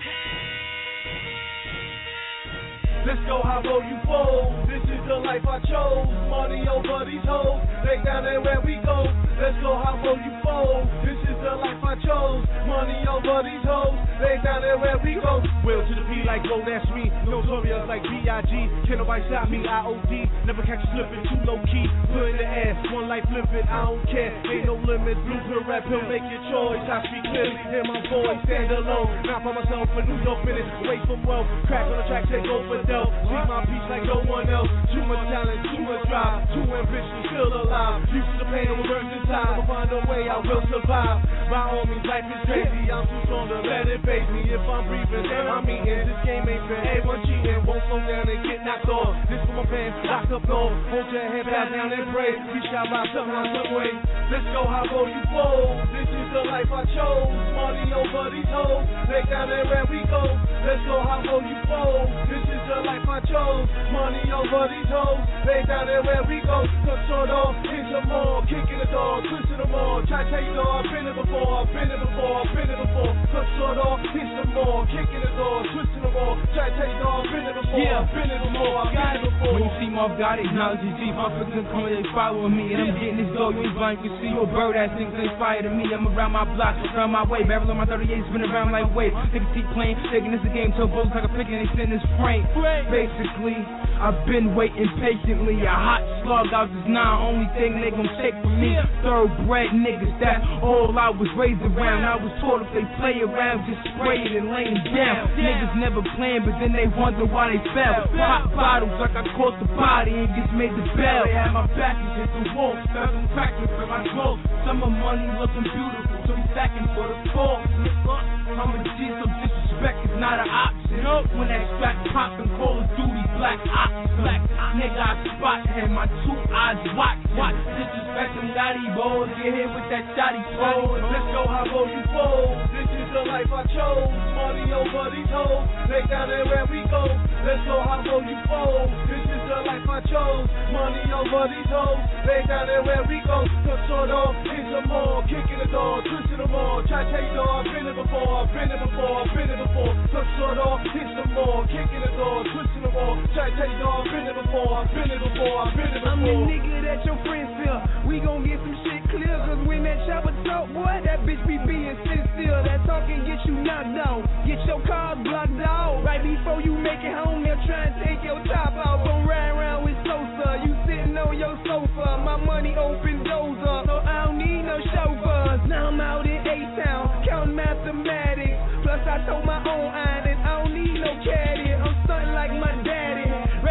Let's go, how low you fold. This is the life I chose. Money over these hoes. They down there where we go. Let's go, how low you fold. This is the life I chose. Money over these hoes. They down there where we go. Will to the P like go, that's me. Notorious like B I G. Can't nobody stop me, I O D. Never catch you slipping, too low key. Put in the ass, one life living, I don't care. Ain't no limit, blueprint rap, he'll make your choice. I speak clearly, hear my voice, stand alone. Not by myself, a New York minute, away from wealth. Crack on the track, take over Del. See my piece like no one else. Too much talent, too much drive. Too ambitious, still alive. Used to the pain, I'm burns inside. I'll find a way, I will survive. By all means, life is crazy. I'm too strong to let it face me. If I'm breathing, then I'm eating. This game ain't fair. Everyone cheating, won't slow down and get knocked off. This for my fans, locked up north. Hold your head back down and pray. We shall rise somehow, some way. Let's go, how low you fold. This is the life I chose. Money over these hoes. They down there where we go. Let's go, how low you fold. This is the life I chose. Money over these hoes. They down there where we go. Cut short off, hit some more. Kicking the door, twisting them all. Try to tell you though, I've been it before. I've been it before. I've been it before. Cut short off, hit some more. Kicking the door, twisting them all. Try to tell you though, I've been it before. Yeah. I've been it before. I've been it before. When you see Mob God, acknowledge his G. My friends come and they following me. And I'm getting this dough, you ain't blind, you can see your bird ass niggas ain't fire to me. I'm around my block, around my way. Barrel on my thirty-eight, spin around like wave. Niggas keep playing, taking this a game till both like a pick and they send this prank. Basically, I've been waiting patiently. A hot slug out this nine, only thing they gon' take from me. Thoroughbred niggas, that's all I was raised around. I was taught if they play around, just spray it and lay it down. Niggas never playing, but then they wonder why they fell. Pop bottles like I caught the body and just made the bell. They had my back and hit the wall, seven practice for my clothes. Summer money looking beautiful, so we stacking for the fall. I'm a G, so disrespect is not an option. When that strap poppin', Call of Duty, black ops, black ops. Nigga, I spot him, my two eyes watch, watch. Disrespect them Gotti boys, get hit with that shotty pole. Let's go, how low you fold. This is the life I chose. Money over these hoes. They down there where we go. Let's go, how low you fold. This is the life I chose. Money over these hoes. They down there where we go. Cut short off, hit some more. Kicking the door, twisting them all. Try to take door, I've been it before. I've been it before, I've been it before. Cut short off, hit some more. Kicking the door, twisting them all. Try to take door, I've been it before. I've been it before, I've been it before. I'm the nigga that your friends feel. We gon' get some shit clear. Cause when that chopper talk, boy, that bitch be being sit still. That talking get you knocked down. Get your cars blocked out. Right before you make it home, they'll try and take your top out.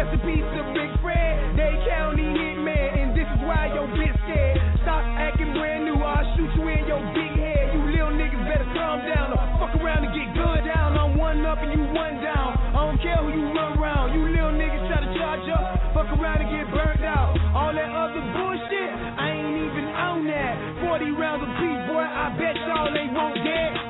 Rest in peace to Big Fred, Dade County hitman, and this is why your bitch scared. Stop acting brand new, I'll shoot you in your big head. You little niggas better calm down or fuck around and get gunned down. I'm one up and you one down. I don't care who you run around. You little niggas try to charge up, fuck around and get burned out. All that other bullshit, I ain't even on that. Forty rounds of beef, boy, I bet y'all they won't get.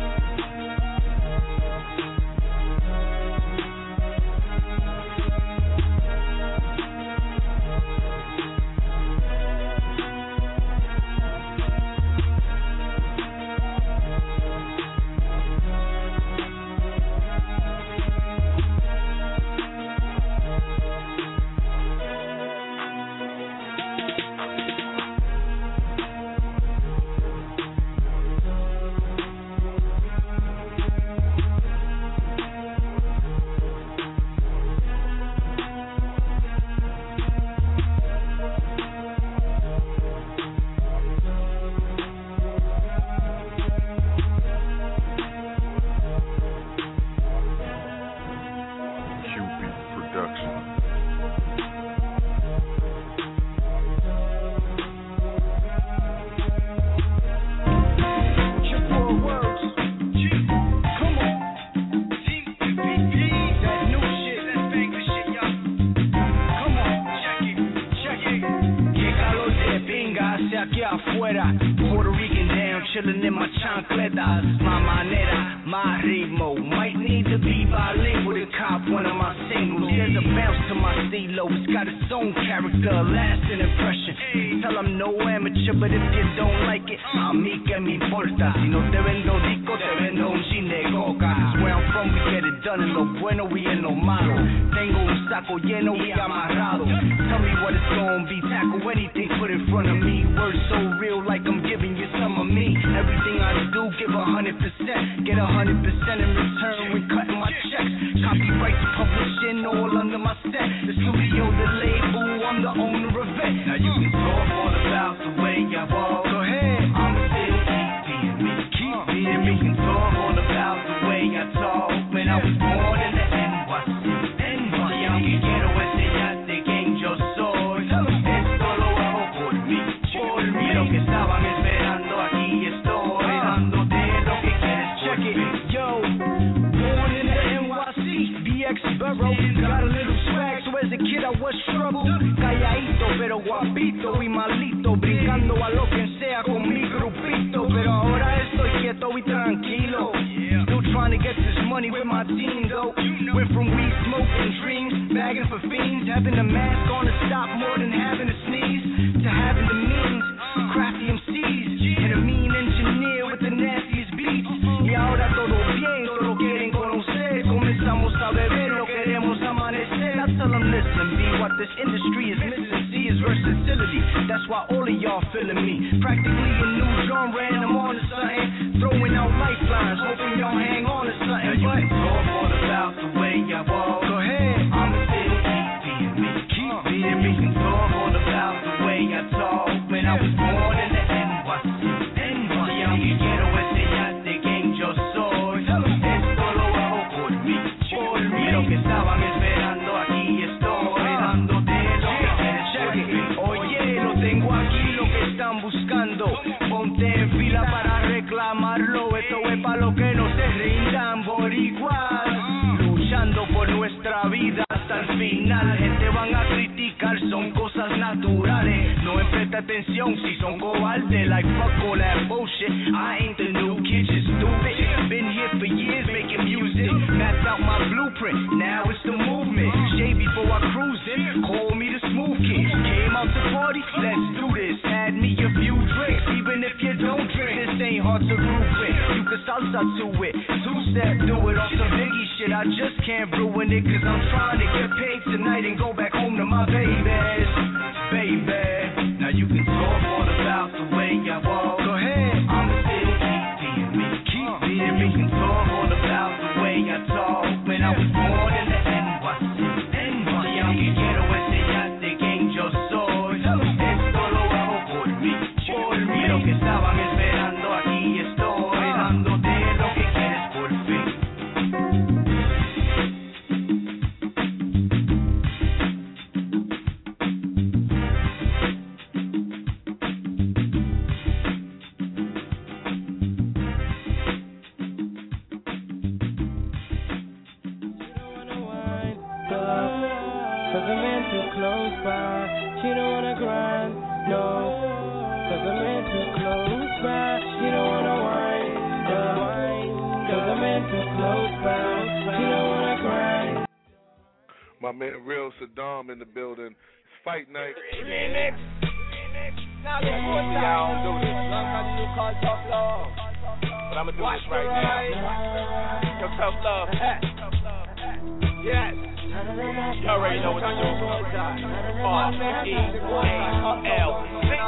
Puerto Rican down, chillin' in my chancletas. My manera, my ritmo. Might need to be bilingual to cop one of my singles. There's a bounce to my stilo, it's got its own character, a lasting impression. Tell I'm no amateur, but if you don't like it, a mí que me importa. Si no te vendo disco, te vendo un chin de coca. Cause where I'm from, we get it done in lo bueno y en lo malo. Tengo un saco lleno y amarrado. Tell me what it's gonna be, tackle anything put in front of me. Words so real, like I'm giving you some of me. Everything I do, give a hundred percent. Get a hundred percent in return when cutting my checks. Copyrights publishing all under my set. The studio, the label, I'm the owner of it. Now you can talk all about the way I walk. Go ahead, I'ma still keep being me. Keep being me. You can talk all about the way I talk. When I was born in the N Y C. N Y C. Aunque quiero enseñarte quién yo soy. Esto lo hago por mí, por mí. Lo que estaban esperando aquí estoy. Dándote lo que quieres. Check it, yo. Born in the N Y C, B X Borough. Got a little swag, so as a kid I was trouble. Calladito, pero guapito y malito. Brincando a lo que sea con mi grupito. Pero ahora estoy quieto y tranquilo. Still trying to get this money with my team though. Went from weed smoking dreams, bagging for fiends. Having a mask on to stop more than having a sneeze. To having the means, crafty M Cs. And a mean engineer with the nastiest beats. Y ahora todo bien, todo quieren conocer. Comenzamos a beber, lo queremos amanecer. I tell them listen, B, what this industry is missing. C is versatility, that's why all of y'all feeling me. Practically a new genre and I'm on to something. Throwing out lifelines, hoping y'all hang on to something. Now you can talk all about the way I walk. Go ahead, I'ma still keep being me. Keep being me. You can talk all about the way I talk. When I was born in the N Y C. N Y C. Aunque quiero enseñarte quién yo soy. Esto lo hago por mí, por mí. Lo que estaban esperando aquí estoy. Dándote lo que quieres. Check it. Oye, lo tengo aquí, lo que están buscando. Ponte en fila para reclamarlo. Esto es para los que no se rindan por igual. Luchando por nuestra vida hasta el final. Gente van a criticar, son cosas naturales. No presta atención si son cobardes. Like fuck all that bullshit. I ain't the new kid, just stupid. Been here for years making music. Mapped out my blueprint, now it's the movement. Shade before I cruise it, call me the smooth kid. Came out to party, let's do this. Had me a few drinks, even if you don't drink. This ain't hard to groove with. You can salsa to it. Two-step, do it on some Biggie shit. I just can't ruin it, cause I'm trying to get paid tonight and go back home to my babies. Baby, now you can talk all about the way I walk. Go ahead, I'ma still keep being me. Keep being me. You can talk all about the way I talk. When I was born in the N Y C. N Y C. Aunque quiero enseñarte quién yo soy. Esto lo hago por mí, por mí. Lo que estaban esperando aquí estoy. Dándote lo que quieres por fin. Cause a man too close by, she don't wanna grind, no. Cause a man too close by, she don't wanna wind up. Cause a man too close by, she don't wanna grind. My man Real Saddam in the building. It's fight night. Now let's go see how I don't do this. But I'ma do this right now. Yo, tough love. Yes. You already know what to do. R E A L.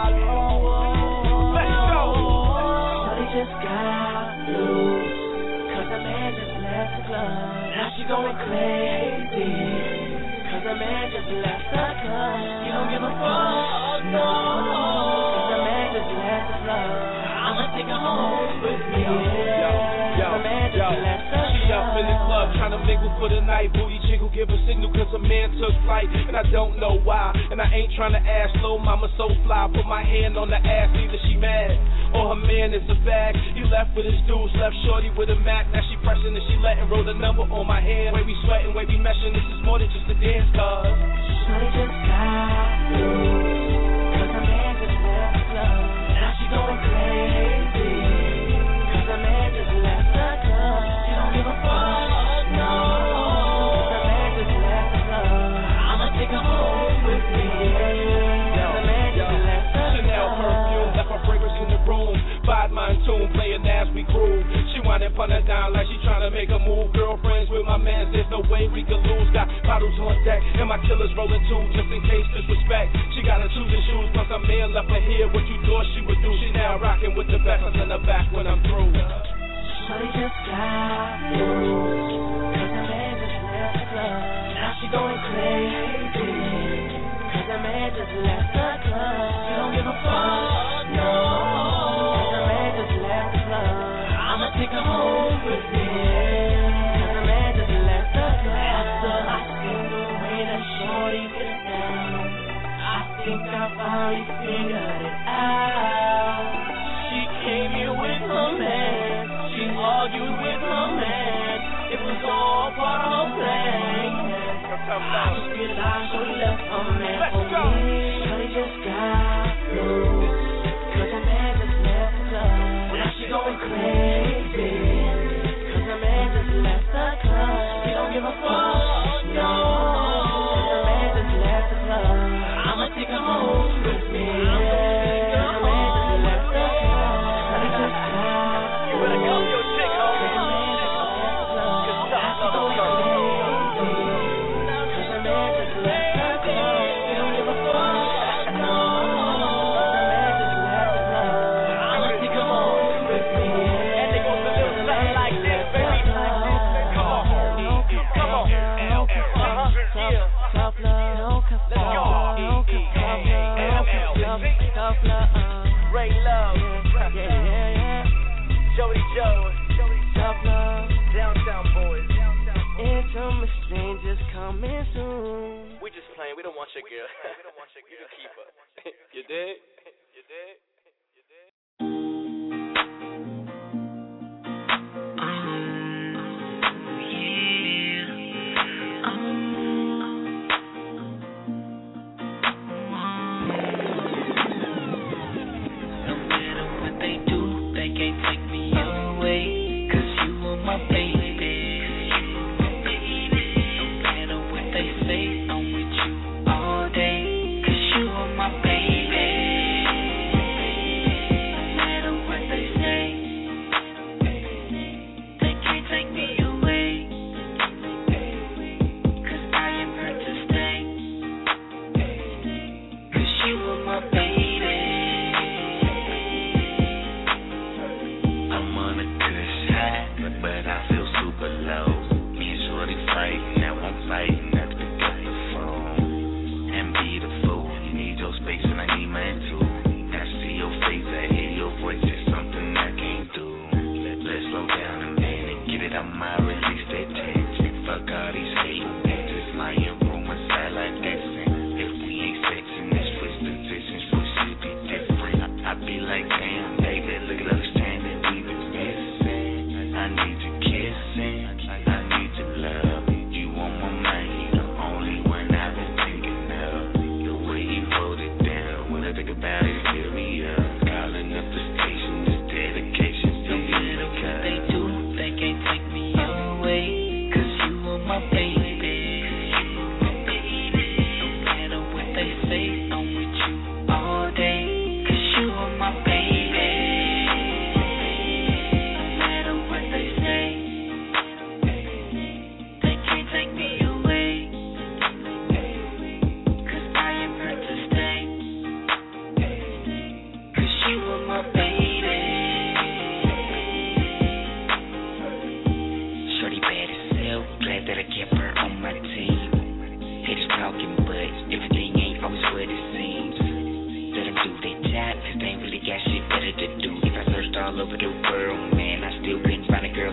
Let's go. Shorty just got loose. Cause a man just left the club. Now she going crazy. Cause a man just left the club. You don't give a fuck, no. Cause a man just left the club. I'ma take her home with me. Yo, yo, yo. She up in the club trying to mingle for the night. Booty jiggle, give a signal cause a man took flight. And I don't know why. And I ain't trying to ask, little mama so fly. Put my hand on the ass, either she mad or her man is a bag. He left with his dudes, left shorty with a Mac. Now she pressing and she letting roll the number on my hand. Way we sweating, way we meshing, this is more than just a dance cause shorty just got loose. Cause a man just left the club. Now she going crazy. Cause a man just left the club. She don't give a fuck, no. Cause a man just left the club. I'ma take her home with me. Cause a man just left the club. Chanel perfume, left her fragrance in the room. Five mind tune, playing as we groove. She winding upon her down like she trying to make a move. Girlfriends with my mans, there's no way we could lose. Got bottles on deck, and my killers rolling too, just in case disrespect. She got her choosing shoes, plus a man left her here. What you thought she would do? She now rocking with the best. I'll send her back when I'm through. Shorty just got loose. Cause a man just left the club. Now she going crazy. Cause a man just left the club. She don't give a fuck, no. Cause a man just left the club. I'ma take her home with me. Cause a man just left the club. After I seen the way that shorty gets down, I think I finally figured it out. She came here with her man. She argued with her man. It was all part of her plan. I just realized she left her man for me. Shorty just got loose. Cause her man just left the club. Now she going crazy. Cause her man just left the club. She don't give a fuck, no. Cause her man just left the club. I'ma take her home with me. Her man just left the club. Shorty just got loose. You better come your chick home. Cause her man just left the club. Now she going crazy. Cause her man just left the club. She don't give a fuck, no. Cause her man just left the club. I'ma take her home with me. And they gon' feel something like this, baby. Come on, come on. Uh-huh. Yeah. Tough love, no tough Let's go. tough love, Ray Love. yeah, yeah, yeah. Jody Joe. Tough love, Downtown Boys. intimate strangers coming soon. We just playing. We don't want your girl. We don't want your girl. You can keep her. You dig? You dig? But I feel super low. Me and Shorty fighting, now I'm fighting. That's the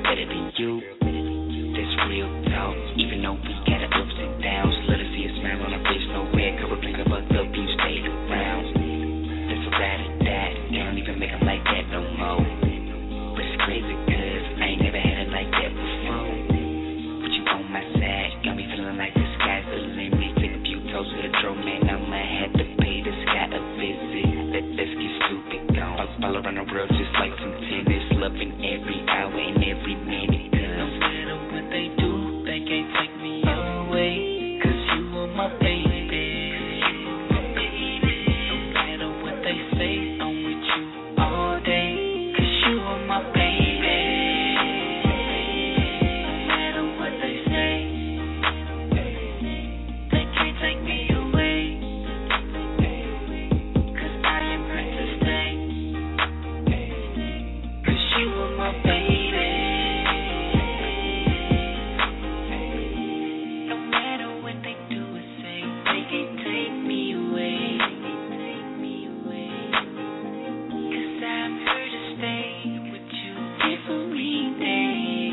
better than you. That's real talk, even though we got our ups and downs. Let us see a smile on our face, no red cover, blink of fucked up, you stayed around. That's a ride or die, they don't even make them like that no more. But it's crazy, cause I ain't never had it like that before. But you on my side, got me feeling like the sky's the limit. Take a few toes to the drum, man, I'ma have to pay the sky a visit. Let, let's get stupid, gone. All around the world just like some tennis, loving every hour and every minute. Cause no matter what they do, they can't take me away. Cause you are my baby. No matter what they say, I'm with you all day. Cause you are my baby. No matter what they say, they can't take me away. Cause I am here to stay. Cause you are my baby. No matter what they do or say, they can't take me away. Cause I'm here to stay with you every day.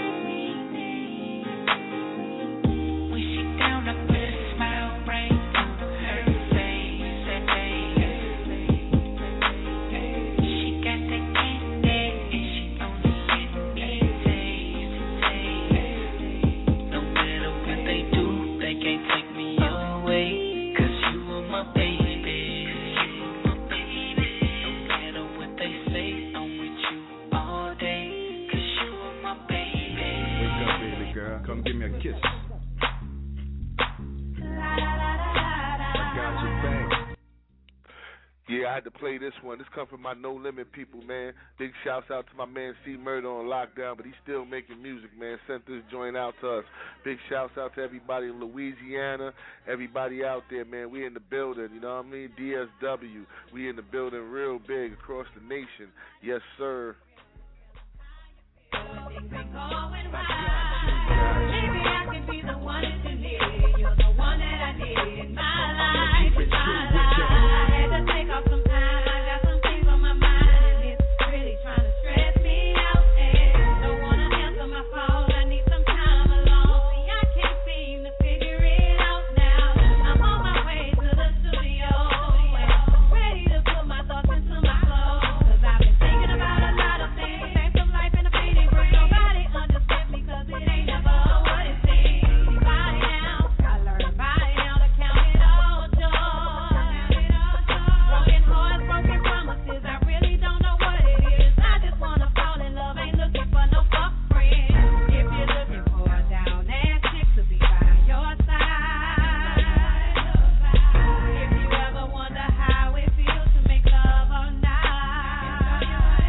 When she down, I put a smile right on her face that day. She got that candy and she only get me taste, taste. No matter what they do, they can't take me away. Cause you are my baby. No matter what they say, I'm with you all day. Cause you are my baby. Wake up, baby girl. Come give me a kiss. I got your back. Yeah, I had to play this one. This comes from my No Limit people, man. Big shouts out to my man C Murder on lockdown, but he's still making music, man. Sent this joint out to us. Big shouts out to everybody in Louisiana, everybody out there, man. We in the building, you know what I mean? D S W. We in the building real big across the nation. Yes, sir. Maybe I can be the one that you need. You're the one that I need in my life. In my life. I had to take off some time. I got some things on my mind, and it's really trying to stress me out. And don't wanna answer my phone. I need some time alone. See, I can't seem to figure it out now. I'm on my way to the studio, and ready to put my thoughts into my flow. Cause I've been thinking about a lot of things. Facts of life in a fading brain. Nobody understands me cause it ain't never what it seems. By now, I learned by now to count it all joy. Broken hearts, broken promises, I really don't know what it is. I just wanna fall in love, ain't looking for no fuck friend. If you're looking for a down ass chick to be by your side, if you ever wonder how it feels to make love all night,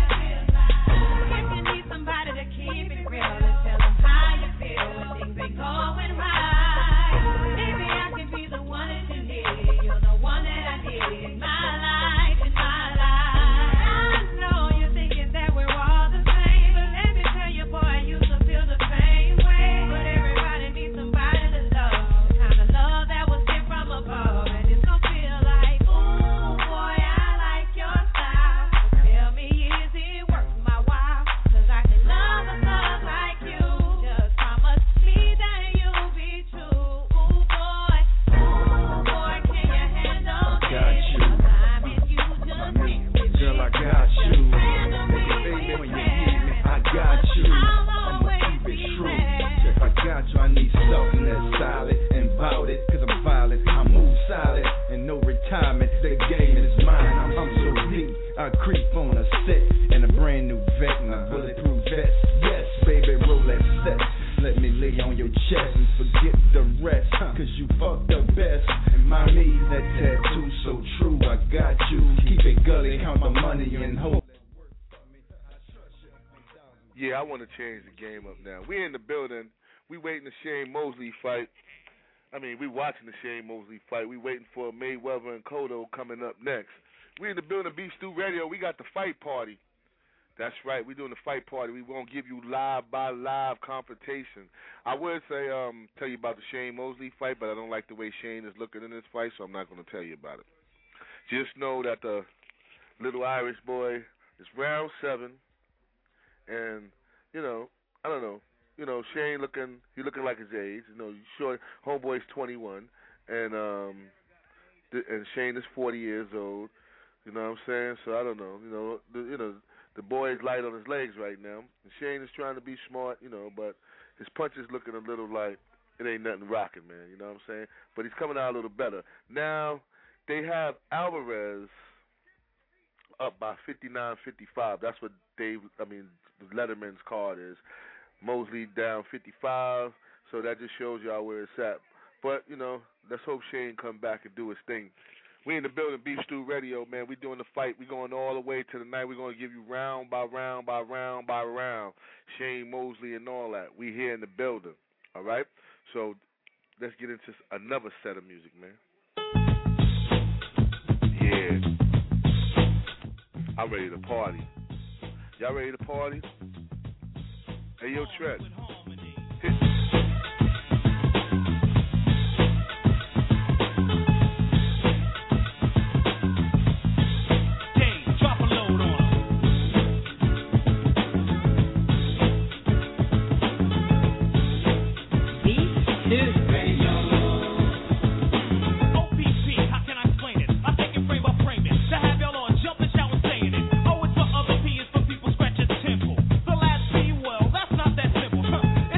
if you need somebody to keep it real and tell them how you feel when things ain't going right, maybe I can be the one that you need. You're the one that I need in my life, in my life. I know you're thinking that we're all the same, but let me tell you, boy, I used to feel the same way. But everybody needs somebody to love, the kind of love that was sent from above, and it's gonna feel like, ooh, boy, I like your style. So tell me, is it worth my while? Cause I can love a thug like you. Just promise me that you'll be true. Ooh, boy, ooh, boy, can you handle I got this? you. Cause I'm in you just me. Girl, I got you. Baby, when you need me, I got you. I'ma keep it true. If I got you, I need something that's solid and bout it. Cause I'm violent, I move solid, and no retirement. The game is mine. I'm, I'm so deep, I creep on a set and a brand new vet and a bulletproof vest. Yes, baby, roll that set. Let me lay on your chest and forget the rest. Cause you fuck the best. And mommy, that tattoo so true. I got you. Keep it gully, count my money and hope. Yeah, I want to change the game up now. We in the building. We waiting the Shane Mosley fight. I mean, we watching the Shane Mosley fight. We waiting for Mayweather and Cotto coming up next. We in the building, Beef Stew Radio. We got the fight party. That's right. We doing the fight party. We gonna give you live by live confrontation. I would say um tell you about the Shane Mosley fight, but I don't like the way Shane is looking in this fight, so I'm not gonna tell you about it. Just know that the little Irish boy is round seven, and you know I don't know. You know, Shane looking, he looking like his age. You know, short homeboy's twenty-one, and um, th- and Shane is forty years old. You know what I'm saying? So I don't know. You know, the, you know, the boy is light on his legs right now. And Shane is trying to be smart, you know, but his punch is looking a little like it ain't nothing rocking, man. You know what I'm saying? But he's coming out a little better. Now they have Alvarez up by fifty-nine fifty-five. That's what Dave, I mean, Letterman's card is. Mosley down fifty-five, so that just shows y'all where it's at. But, you know, let's hope Shane come back and do his thing. We in the building, Beef Stew Radio, man. We doing the fight. We going all the way to the night. We're going to give you round by round by round by round. Shane Mosley and all that. We here in the building, all right? So let's get into another set of music, man. Yeah. I'm ready to party. Y'all ready to party? Hey, yo, Trent. Hit. Oh, it's for other P, it's for people scratching temple. The last P, well, that's not that simple. Huh.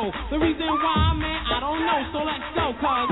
know. The reason why, man, I don't know. So let's go, cuz.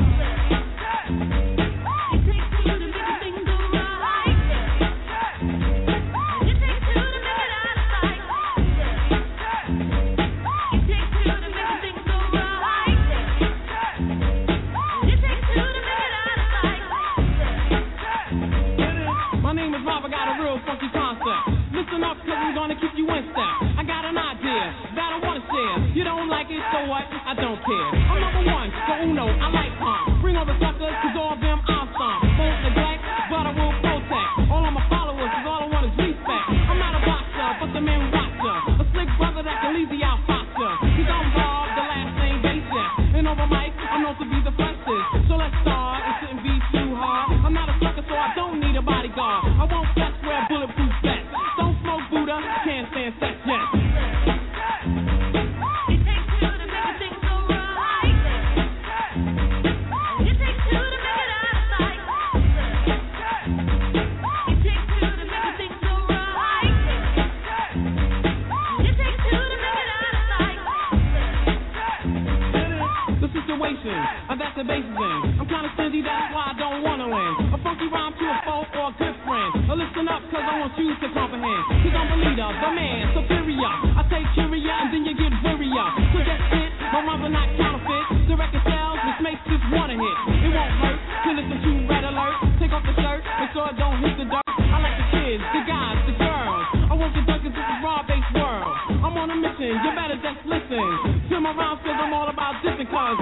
Listen up, cause I'm gonna keep you in step. I got an idea that I wanna share. You don't like it, so what? I don't care. I'm number one, so uno, I like pump. Bring all the suckers, cause all of them I'll stomp. Won't neglect, but I will protect. All of my followers, cause all I want is respect. I'm not a boxer, but the man watcher. A slick brother that can leave the out foster. Cause I'm Rob, the last name base chef. And over mic, I'm known to be the freshest. So let's start, it shouldn't be too hard. I'm not a sucker, so I don't need a bodyguard. I won't flex, wear bulletproof vest. Don't smoke Buddha, can't stand sex yet. It takes two to make a thing go right. It takes two to make it out of sight. It takes two to make a thing go right. It takes two to make it out of sight. The situation, uh, that's the basis in. I'm kinda stingy, that's why I don't wanna win. A funky rhyme to a foe or a good friend. Uh, listen up, cause I want you to comprehend. Cause I'm the leader, the man, superior. I take curia and then you get wearier. So that's it, my rhymes are not counterfeit. The record sells, which makes this one a hit. It won't hurt to listen to Red Alert. Take off the shirt, make sure it don't hit the dirt. I like the kids, the guys, the girls. I want the duck, cause this is raw-based world. I'm on a mission, you better just listen to my rhymes, cause I'm all about different cause.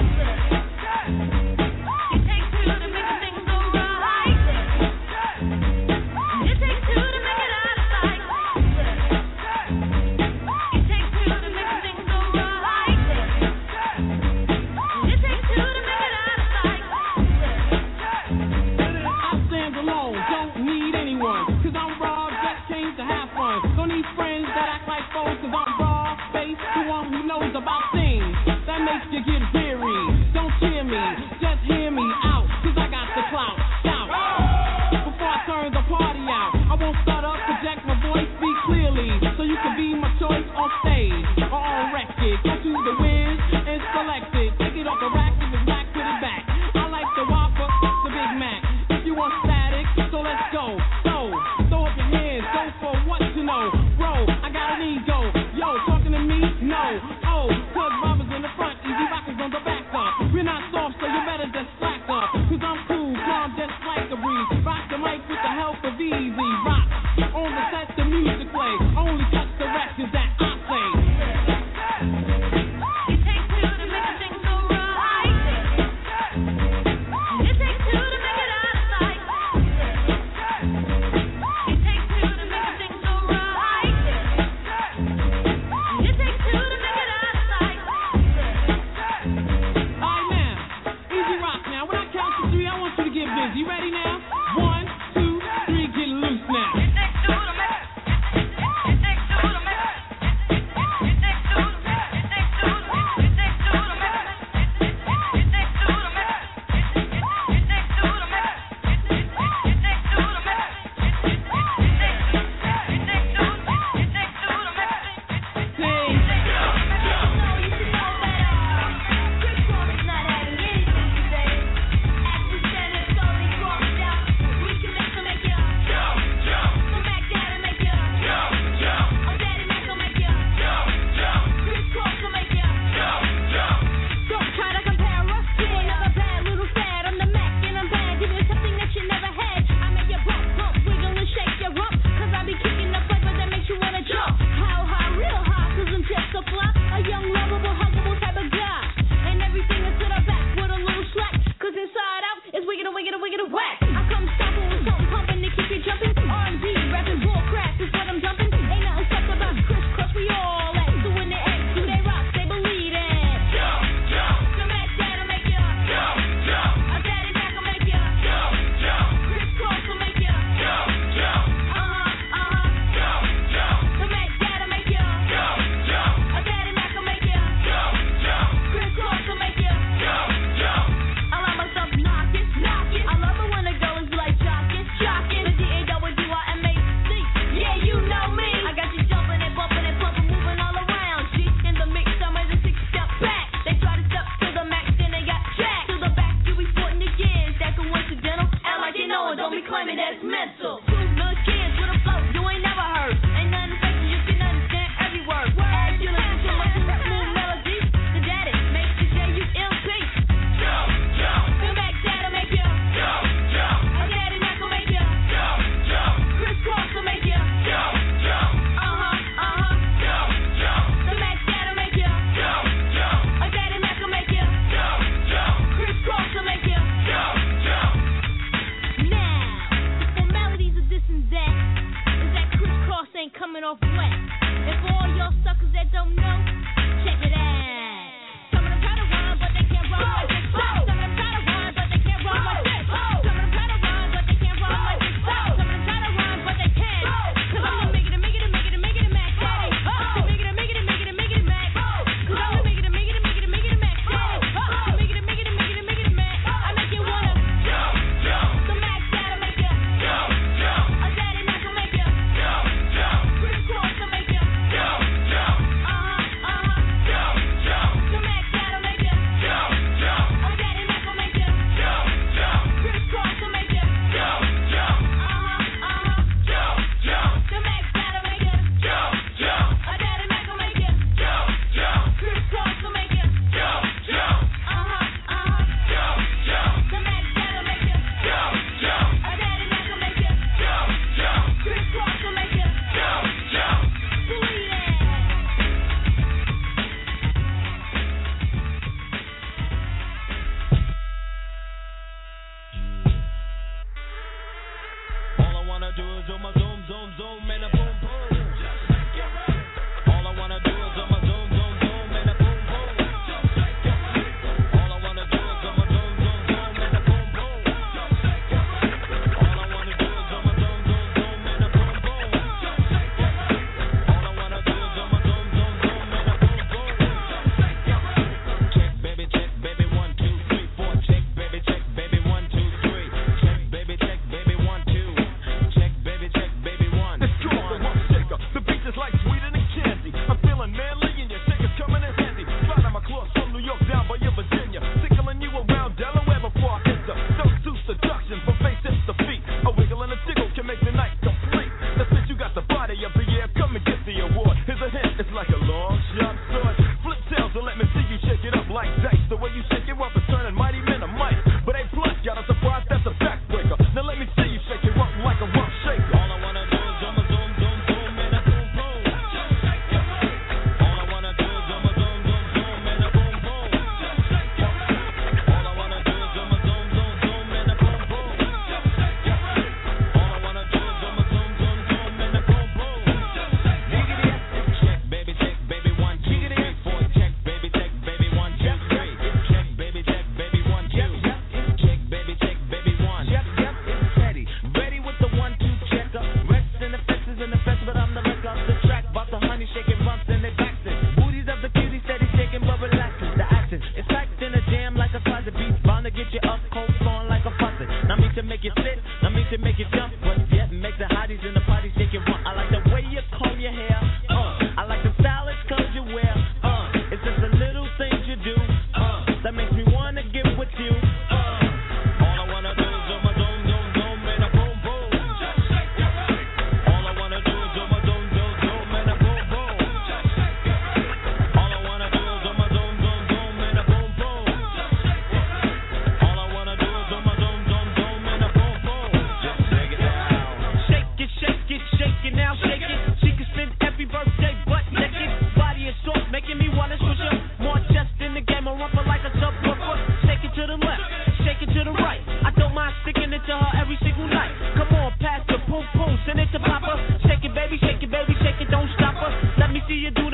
It takes two to make a thing go right. It takes two to make it out of sight. It takes two to make a thing go right. It takes two to make it out of sight. I stand alone, don't need anyone. Cause I'm raw, just came to have fun. Don't need friends that act like foes, cause I'm raw, face the one who knows about things that makes you get weary. Don't cheer me, just hear me out, cause I got the clout. Shout before I turn the party out. I won't start up, project my voice, speak clearly, so you can be my choice on stage or on record. Go to the Wiz and select it. Take it off the rack, if it's back, put it back. I like the Whopper, the Big Mac. If you want static, so let's go. So, throw up your hands, go for what you know. Bro, I got an ego. Yo, talking to me? No. Oh, cause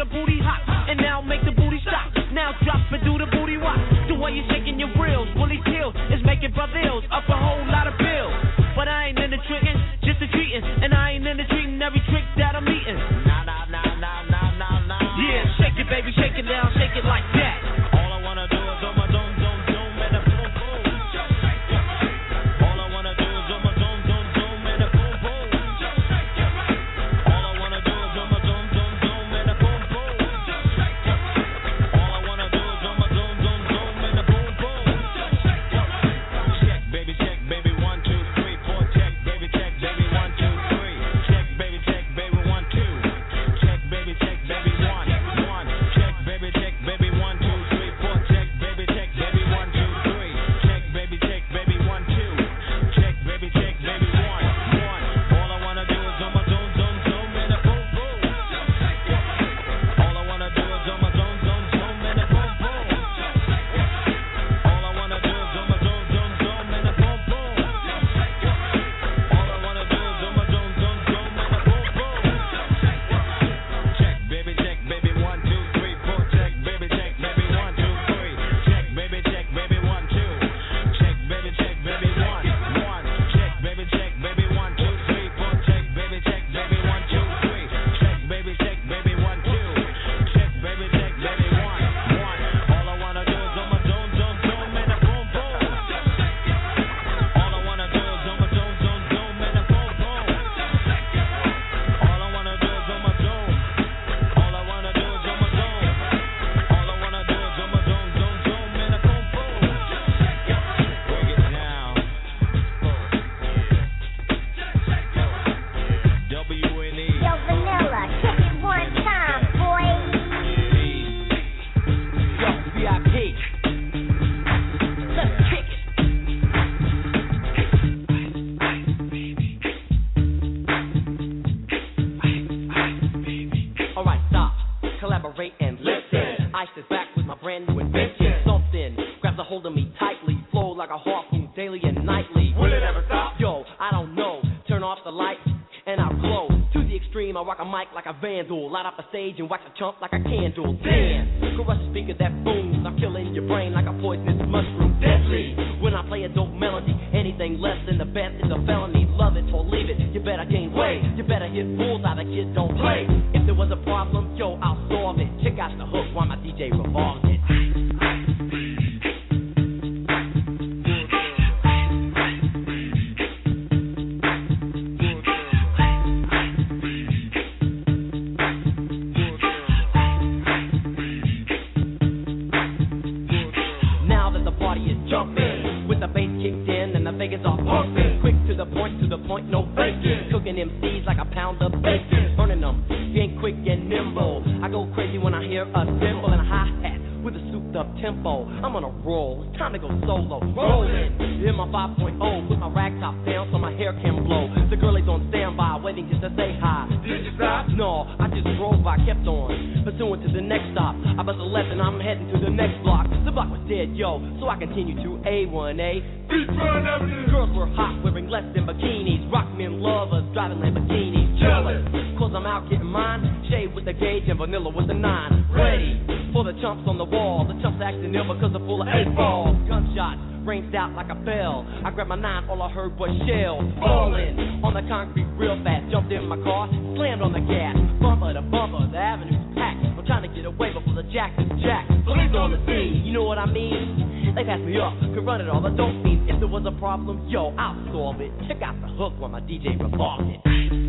booty hot, and now make the booty stop. Now drop and do the booty walk. The way you shaking your grills, Willie Till is making brothers up a whole lot of bills. But I ain't into tricking, just a treating, and I ain't into treating every trick that I'm eating. Nah, nah, nah, nah, nah, nah, nah. Yeah, shake it, baby, shake it down, shake it like that. All I wanna do is do my zoom, zoom, zoom, and a boom, boom. All I wanna do is do my zoom, zoom, zoom, and a boom, boom. All I wanna do is do my zoom, zoom, zoom, and a boom, boom. All I wanna do is do my zoom, zoom, zoom, and a boom, boom. Check, baby, check, baby, one, two, three, four, check, baby, check, baby, one, two, three. Check, baby, check, baby, one, two. Check, baby, check, baby, one, one. Check, baby, check, baby, one, two, three, four. Check, baby, check, baby, one, two, three. Check, baby, check, baby, one, two. Check, baby, check, baby, one, one. All I wanna do is do my zoom, zoom, zoom, and a boom, boom. All I wanna do is do my zoom, zoom, zoom, and a boom, boom. All I wanna do is do my zoom, zoom, zoom, and a boom, boom. All I wanna do is do my zoom, zoom, zoom, and a boom, boom. Check, baby, check, baby, one, two, three, four. Check, baby, check, baby, one, two, three. Check, baby, check, baby, one, two. Check, baby, check, baby, one, one. Check, baby, check, baby, one, two, three, four. Check, baby, check, baby, one, two, three. Check, baby, check, baby, one, two. Check, baby, check, baby, one, one. All I wanna do is do my zoom, zoom, zoom, and a boom, boom. All I wanna do is do my zoom, zoom, zoom, and a boom, boom. All I wanna do is do my zoom. All I wanna do is do my zoom. All I wanna do is do my zoom, zoom, zoom, and a boom, boom. Break it down. W N E. Yo, Vanilla, kick it one time, boy. Yo, V I P. Let's kick it. Alright, stop, collaborate and listen. Ice is back with my brand new invention. Something grabs a hold of me tightly, flow like a harpoon daily and nightly. Will it ever stop? Yo, I don't know. Turn off the lights and I'll glow. To the extreme, I rock a mic like a vandal. Light up the stage and wax a chump like a candle. Dance, crush a speaker that booms. I'm killing your brain like a poisonous mushroom. Deadly, when I play a dope melody. Anything less than the best is a felony. Love it or leave it, you better gain weight. You better hit bullseye, the kid don't play. If there was a problem, yo, I'll solve it. Check out the hook while my D J revolves it. Now that the party is jumping, with the bass kicked in and the Vegas are pumping. Quick to the point, to the point, no faking. Cooking M Cs like a pound of bacon. Burning them, being quick and nimble. I go crazy when I hear a cymbal and a hi-hat with a souped up tempo. I'm on a roll, it's time to go solo. Rolling in my five point oh, put my rag top down so my hair can blow. The girl is on standby, waiting just to say hi. Did you stop? No, I just drove by, kept on, pursuing to the next stop. I bust a left and I'm heading to the next block. The block was dead, yo, so I continue to A one A. Girls were hot, wearing less than bikinis. Rock men lovers, driving Lamborghinis. Jealous, cause I'm out getting mine. Shade with the gauge and vanilla with the nine. Ready for the chumps on the wall. The chumps acting ill because they're full of eight balls. Gunshots ranged out like a bell. I grabbed my nine, all I heard was shells falling on the concrete real fast. Jumped in my car, slammed on the gas. Bumper to bumper, the avenue's packed. I'm trying to get away before the jack is jacked. Police on the scene, you know what I mean? They pass me up, could run it all, I don't mean. If there was a problem, yo, I'll solve it. Check out the hook while my D J revolves it.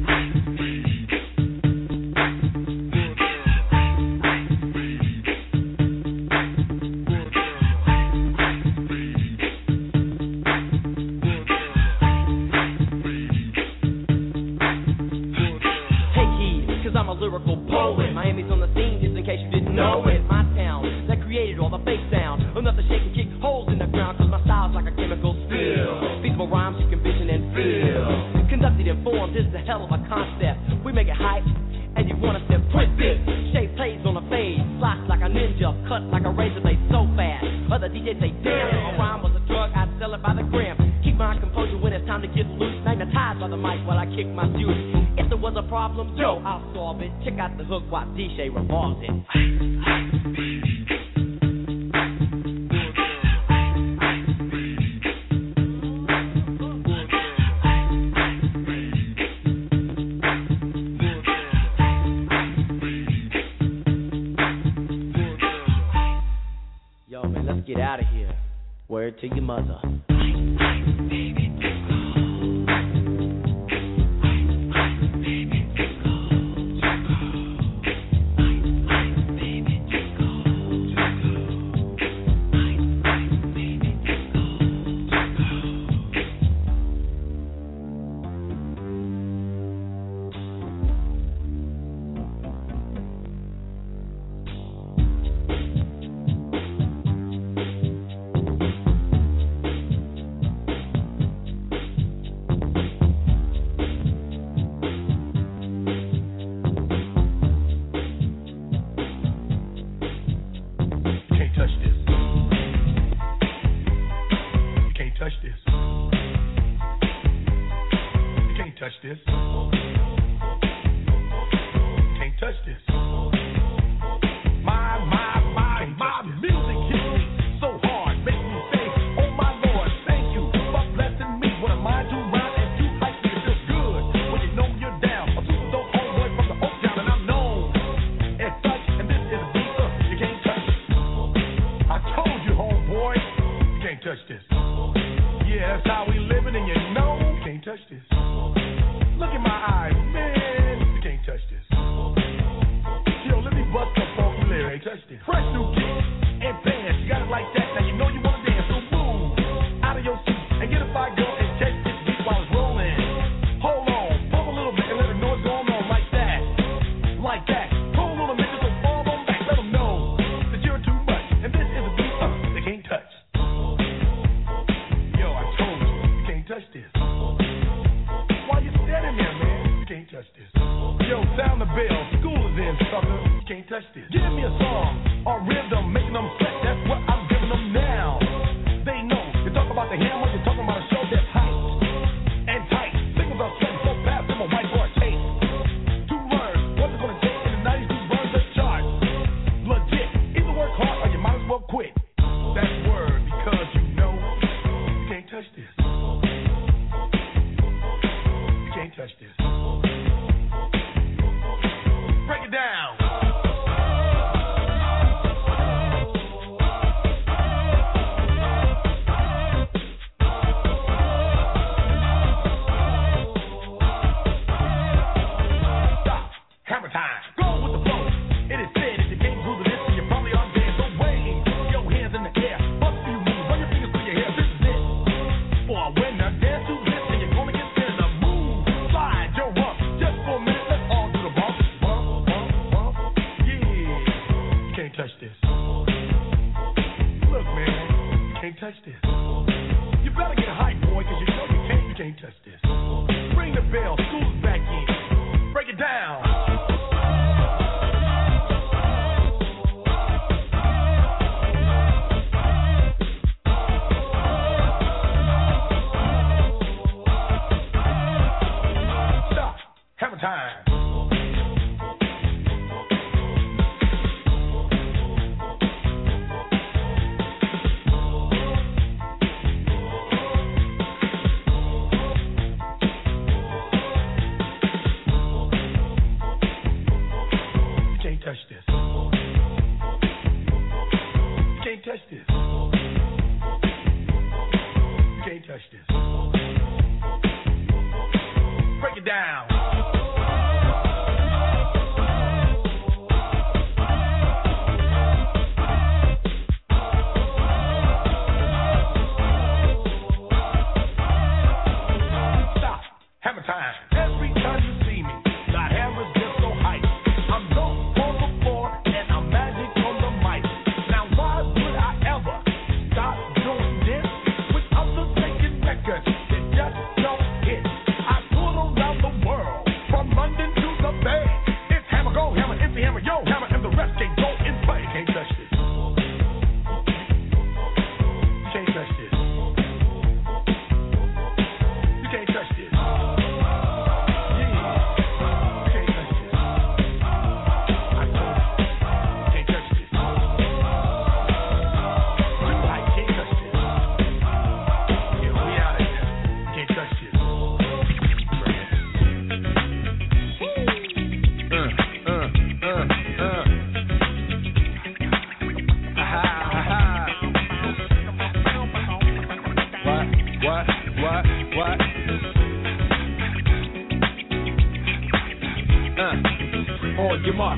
Lyrical poet, Miami's on the scene, just in case you didn't know it. My town that created all the fake sound, enough to shake and kick holes in the ground. Cause my style's like a chemical spill. Feasible rhymes you can vision and feel. Conducted in form, this is a hell of a concept. We make it hype, and you wanna step twisted. Shape plays on a fade, slice like a ninja, cut like a razor blade so fast. Other D Js say, damn, if a rhyme was a drug, I'd sell it by the gram. Keep my composure when it's time to get loose. Magnetized by the mic while I kick my juice. If there was a problem? Yo, I'll solve it. Check out the hook while D J revolves it. Yo, man, let's get out of here. Word to your mother.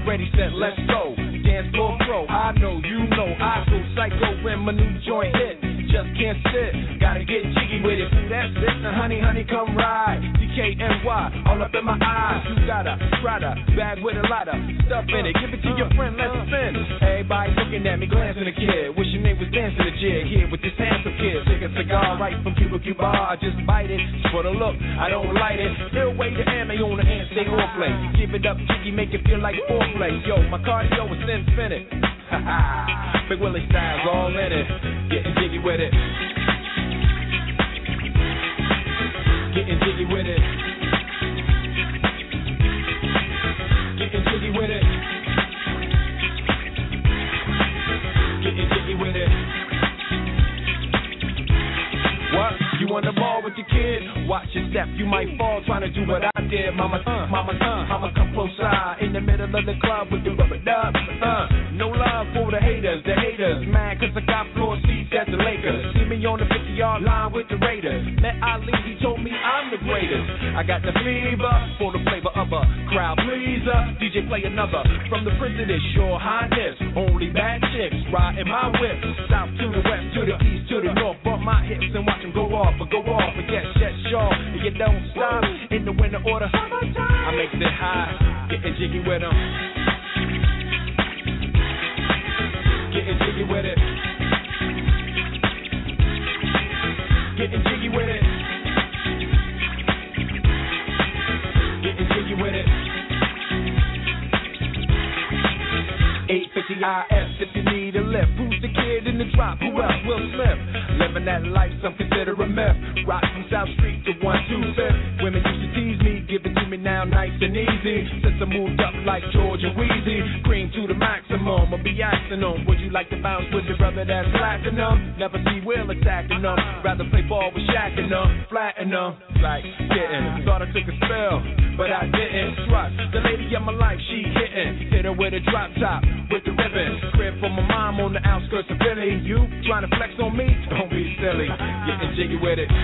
ready, set, let's go. Dance floor pro, I know, you know, I go psycho when my new joint hit. Just can't sit, gotta get jiggy with it. That's it, now honey, honey, come ride. D K N Y, all up in my eyes. You got a Prada bag with a lot of stuff in it. Give it to your friend, let's spin. Everybody looking at me, glancing a kid. Wishing they was dancing a jig here with this handsome kid. Take a cigar right from Cuba Cuba. I just bite it for the look, I don't light it. Still way to ammo on the hand, stay on play. Give it up, jiggy, make it feel like foreplay. Yo, my cardio is infinite. Ha ha, Big Willie style's all in it. Getting jiggy with it. Getting jiggy with it. Getting jiggy with it. Getting jiggy with it. What? You on the ball with your kid? Watch your step, you might fall trying to do what I did. Mama, uh, mama, uh, mama, come close side in the middle of the club with the rubber dub. Uh, no love for the haters, the haters. Mad cause I got floor seats at the Lakers. See me on the fifty-yard line with the Raiders. Met Ali, he told me I'm the greatest. I got the fever for the flavor of a crowd pleaser. D J play another from the president, your highness. Only bad chicks riding my whip. South to the west, to the east, to the north. Bump my hips and watch them go off, but go off, but yes, yes, sure. And you don't stop in the winter order. I make it high, getting jiggy with them. Getting jiggy with it. Getting jiggy with it. Getting jiggy with it. eight fifty I S if you need a lift. Who's the kid in the drop? Who else? Will Smith. Living that life, some consider a myth. Rock from South Street to one two fifth. Women used to tease me, give it to me now nice and easy. Since I moved up like George and Wheezy, cream to the maximum. I'll be asking them, would you like to bounce with your brother that's lacking them? Never see Will attacking them. Rather play ball with Shaq and them, flatten them. Like getting, thought I took a spell, but I didn't. Trust the lady of my life, she hitting. Hit her with a drop top, with the ribbon. Crib for my mom on the outskirts of Philly. You trying to flex on me? Don't be silly. Getting jiggy with it.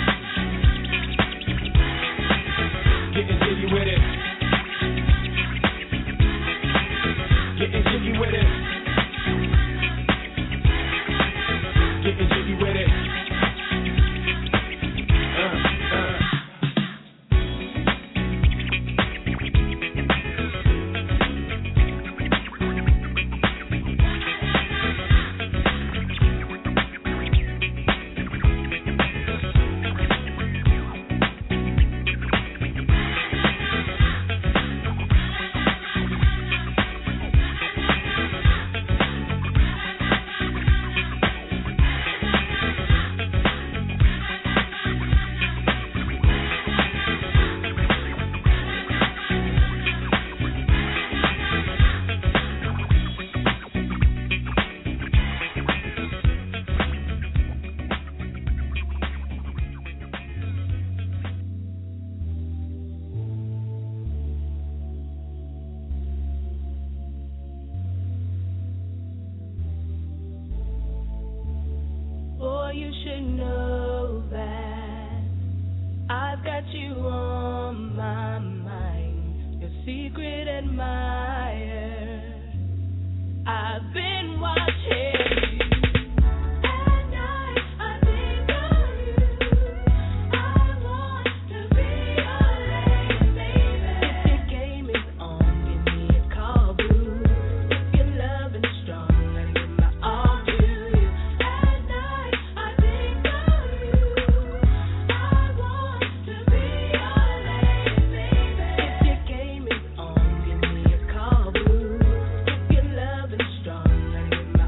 Getting jiggy with it. Getting jiggy with it. Getting jiggy with it. Uh, uh. You should know that I've got you on my mind, your secret admirer. I've been watching you. At night, I think of you. I want to be your lady, baby. If your game is on, give me a call, boo. If your love is strong, I give my all to you. Give my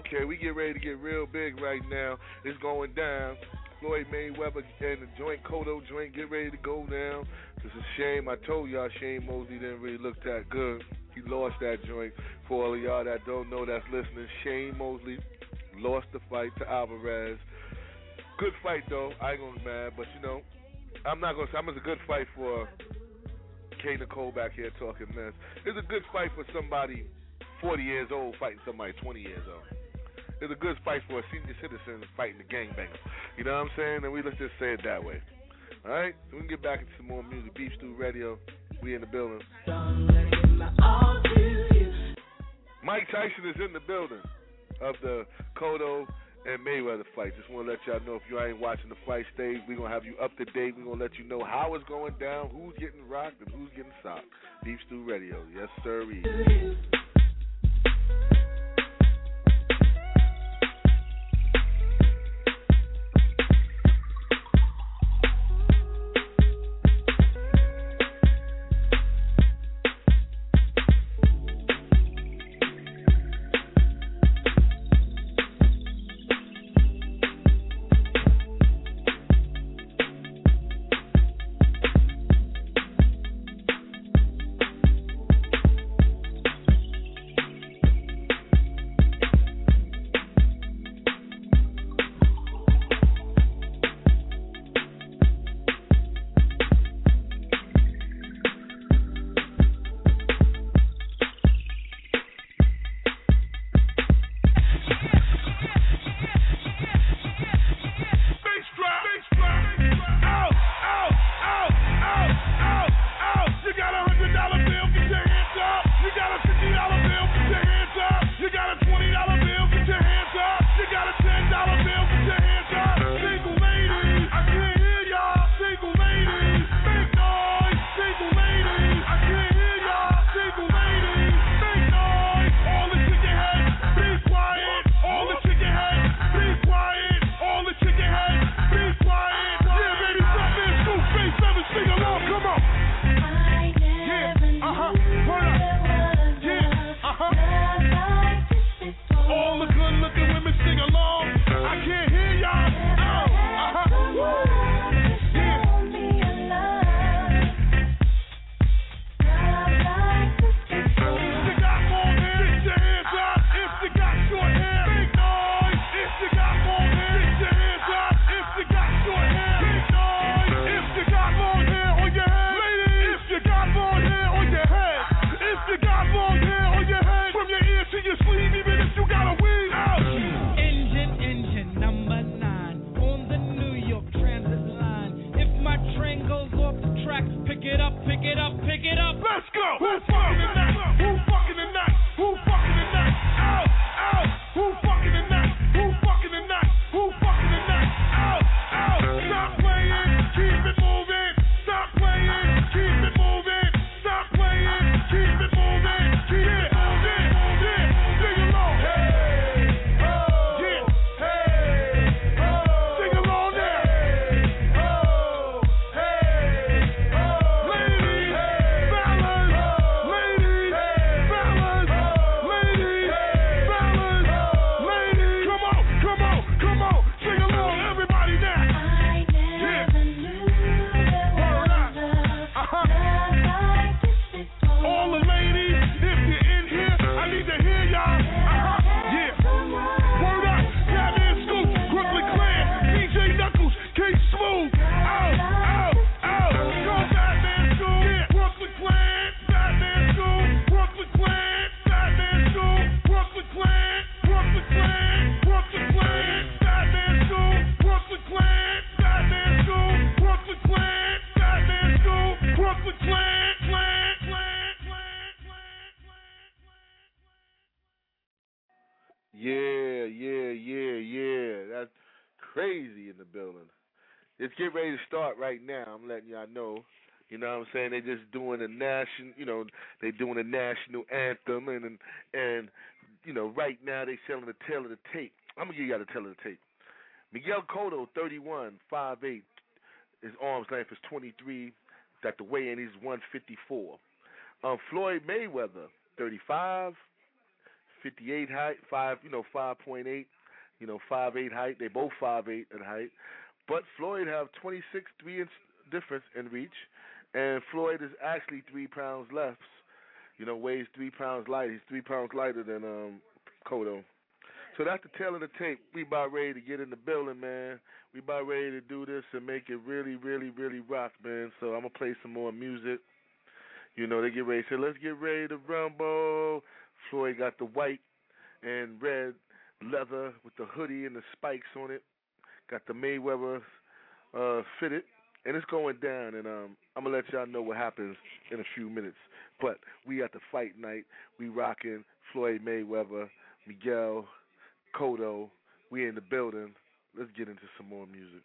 Okay, we get ready to get real big right now. It's going down. Floyd Mayweather and the joint, Kodo joint, get ready to go down. It's a shame. I told y'all Shane Mosley didn't really look that good. He lost that joint. For all of y'all that don't know that's listening, Shane Mosley lost the fight to Alvarez. Good fight, though. I ain't gonna be mad, but, you know, I'm not gonna say it's a good fight for K. Nicole back here talking mess. It's a good fight for somebody forty years old fighting somebody twenty years old. It's a good fight for a senior citizen fighting the gangbanger. You know what I'm saying? And we let's just say it that way. All right? So we can get back into some more music. Beef Stew Radio. We in the building. Mike Tyson is in the building of the Cotto and Mayweather fight. Just want to let y'all know, if you ain't watching the fight stage, we're going to have you up to date. We're going to let you know how it's going down, who's getting rocked, and who's getting socked. Beef Stew Radio. Yes, sir. Let's get ready to start right now. I'm letting y'all know. You know what I'm saying? They're just doing a national, you know, they doing a national anthem, and, and, and you know, right now they selling the tail of the tape. I'm going to give y'all the tail of the tape. Miguel Cotto, thirty-one, five eight. His arm's length is twenty-three. Got the weigh-in, he's one fifty-four. Um, Floyd Mayweather, thirty-five, fifty-eight height, five, you know, five point eight, you know, five eight height. They both five eight in height. But Floyd have twenty-six three inch difference in reach, and Floyd is actually three pounds less. You know, weighs three pounds light. He's three pounds lighter than um Kodo. So that's the tail of the tape. We about ready to get in the building, man. We about ready to do this and make it really, really, really rock, man. So I'm gonna play some more music. You know, they get ready. Say, let's get ready to rumble. Floyd got the white and red leather with the hoodie and the spikes on it. Got the Mayweather uh, fitted, and it's going down. And um, I'm gonna let y'all know what happens in a few minutes. But we at the fight night. We rocking Floyd Mayweather, Miguel, Kodo. We in the building. Let's get into some more music.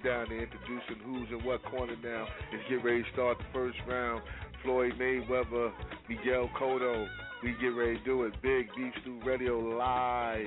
down there introducing who's in what corner now. Let's get ready to start the first round. Floyd Mayweather, Miguel Cotto. We get ready to do it. Big Beef Stew Radio live.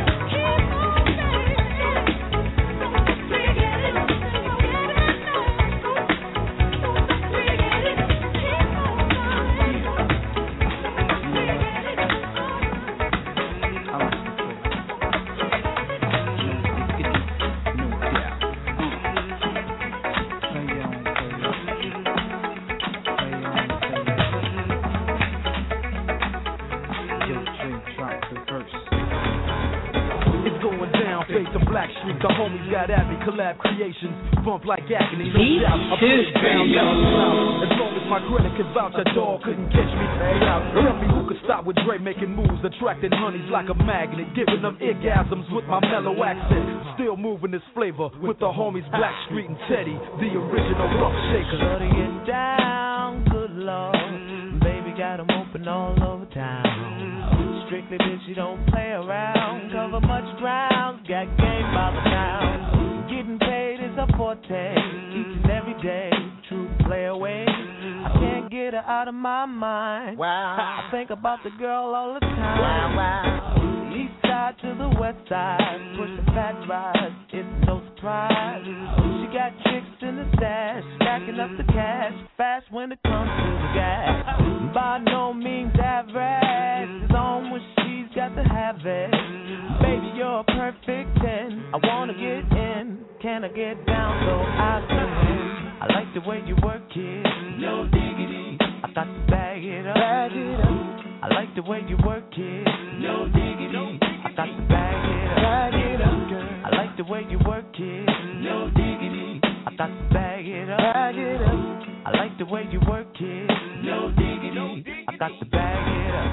The homies got at me, collab creations, bump like agony, no doubt. I put it down, down, down. As long as my credit can vouch, that dog couldn't catch me. Hey, now, tell me who could stop with Dre making moves, attracting honeys like a magnet, giving them orgasms with my mellow accent. Still moving this flavor with the homies Blackstreet and Teddy, the original rough shaker. Shutting it down, good lord. Baby got them open all over town. Strictly bitch, you don't play around. Cover much ground, got game by the pound. Getting paid is a forte, each and every day. True play away, I can't get her out of my mind. Wow, I think about the girl all the time. Wow, wow. East side to the west side, push the fat rise, it's no surprise. She got tricks in the stash, stacking up the cash, fast when it comes to the gas. By no means average, it's on when she's got to have it. Baby, you're a perfect ten, I wanna get in, can I get down so I can win? I like the way you work it, no diggity, I got to bag it up, bag it up. I like the way you work it, no diggity, I got to bag it up, bag it up, girl. I like the way you work it, no diggity, I got to bag it up, bag it up. I like the way you work it, no diggity, I got to bag it up.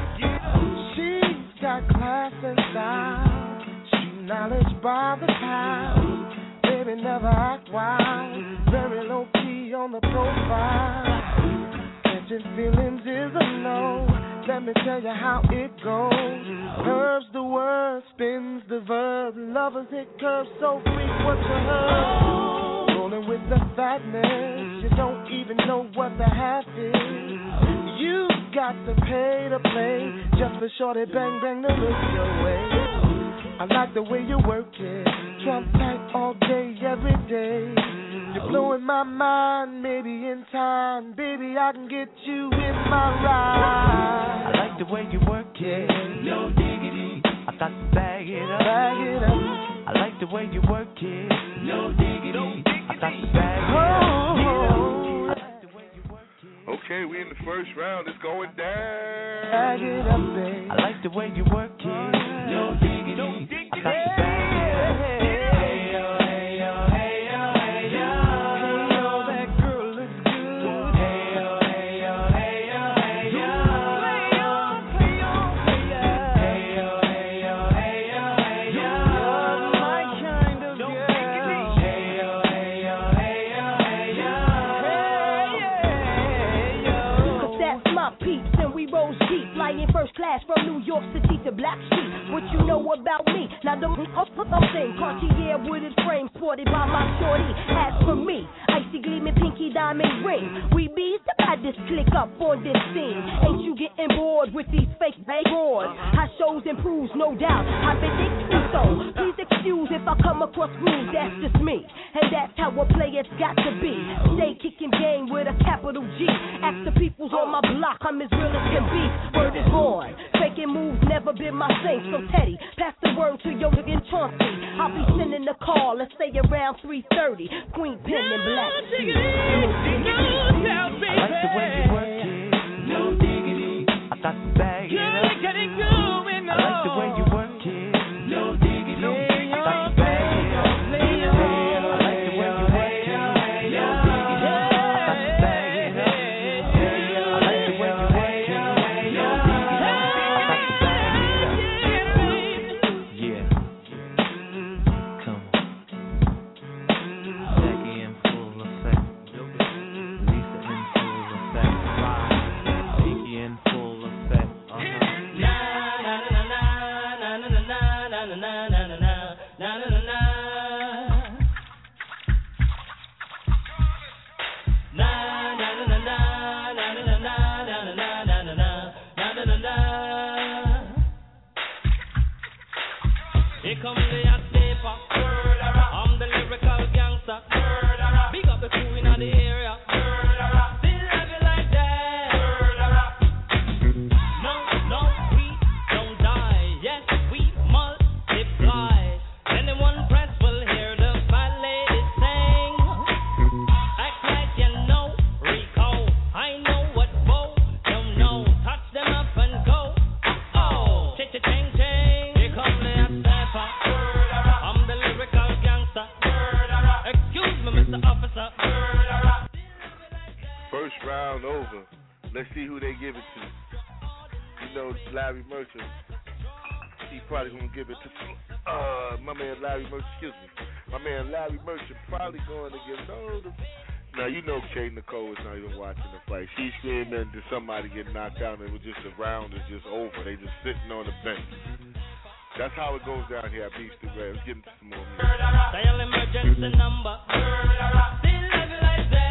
She's got class and style, street knowledge by the pound. Baby never act wild, very low key on the profile. Catching feelings is a no. Let me tell you how it goes. Curves the word, spins the verb. Lovers hit curves so frequent you heard. Rolling with the fatness, you don't even know what the half is. You got to pay to play, just for shorty bang bang to look your way. I like the way you work it, Trump tight all day, every day. You're blowing my mind, maybe in time, baby, I can get you in my ride. I like the way you work it, no diggity, I got to bag it up, bag it up. I like the way you work it, no diggity, I got to bag it up. Okay, we in the first round, it's going down. Bag it up, babe. I like the way you work it, no diggity, I got to bag it up. First class from New York City to Blackstreet. What you know about me? Now the thing Cartier wooded frame sported by my shorty. As for me, icy gleaming pinky diamond ring. We bees the baddest click up on this scene. Ain't you getting bored with these fake broads? How shows improves, no doubt. I predict you so. Please excuse if I come across rude. That's just me, and that's how a player's got to be. Stay kicking game with a capital G. Ask the peoples on my block, I'm as real as can be. Word is born. Faking moves never been my thing. So Teddy, pass the word to your nigga Chauncey. I'll be sending the call. Let's say around three thirty. Queen Pen and Black. No diggity, I like the way you work it. No diggity, I got to bag it up. I like the way you work it. No diggity, I got to bag it up. I like the way you work it. No diggity, I got to bag it up. I like the way you work it. No diggity, I got to bag it up. Yeah, come on. Jackie in full effect. Lisa in full effect. Pinky in full effect. Uh-huh. First round over. Let's see who they give it to. You know, Larry Merchant. He probably gonna give it to uh my man Larry Merchant. Excuse me, my man Larry Merchant probably going to give no. The, now you know Kay Nicole is not even watching the fight. She's screaming to somebody get knocked out, and it was just the round is just over. They just sitting on the bench. That's how it goes down here at Beef the Red. Let's get into some more music. Dial emergency number. Still live like that.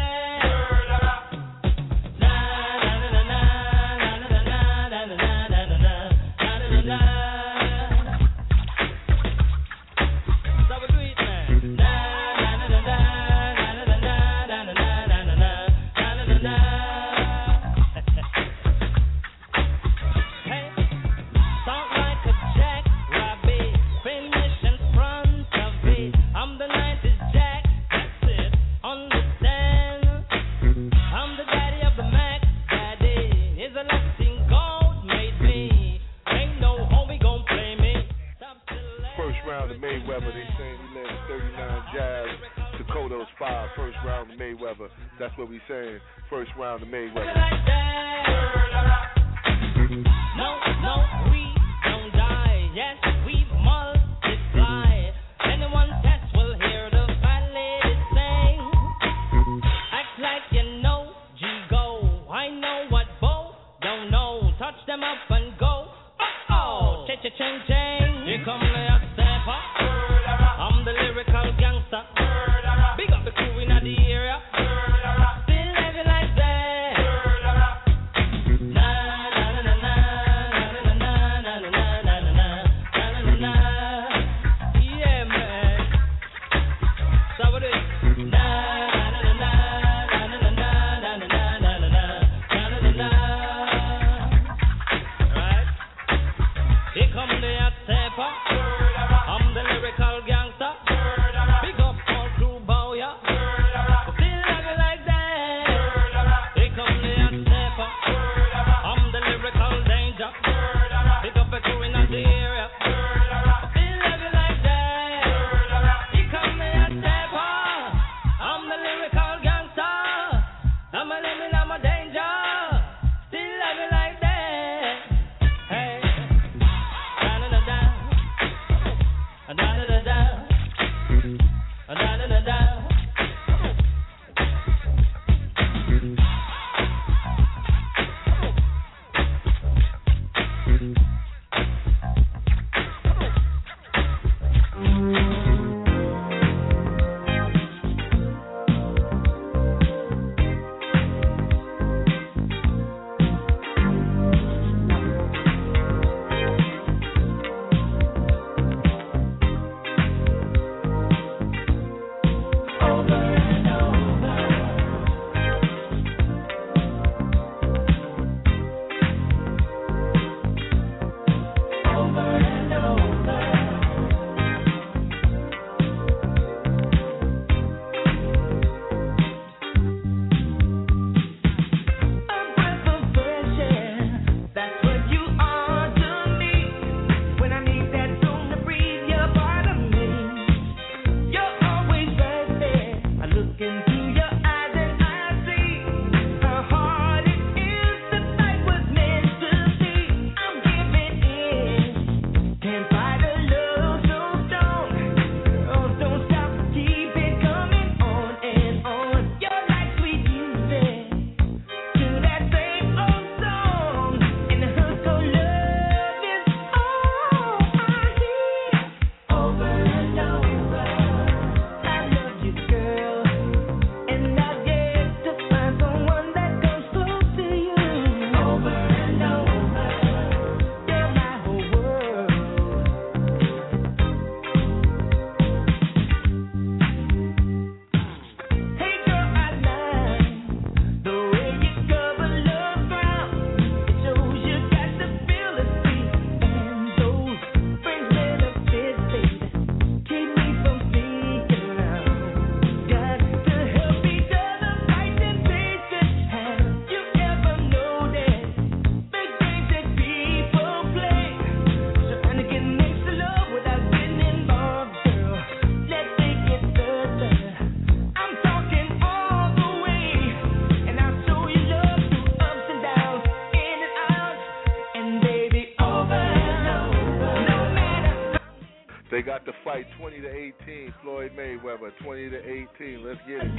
First round of Mayweather. That's what we saying. First round of Mayweather. No, no, we don't die. Yes, we multiply. Anyone test will hear the fat lady sing. Act like you know, G-Go. I know what Bo don't know. Touch them up and go. Oh, cha-cha-ching-ching. Here come the stepper. I'm the lyrical gangster. Big up the crew in the area. Still living like that. Na na na na na na na na na na na na. Yeah, man. So what it is? Na na na na na na na na na na na na. Right? Here come the hot stepper. I'm the lyrical gangster. Big up all crew bow ya. fight, twenty to eighteen. Floyd Mayweather, twenty to eighteen. Let's get it.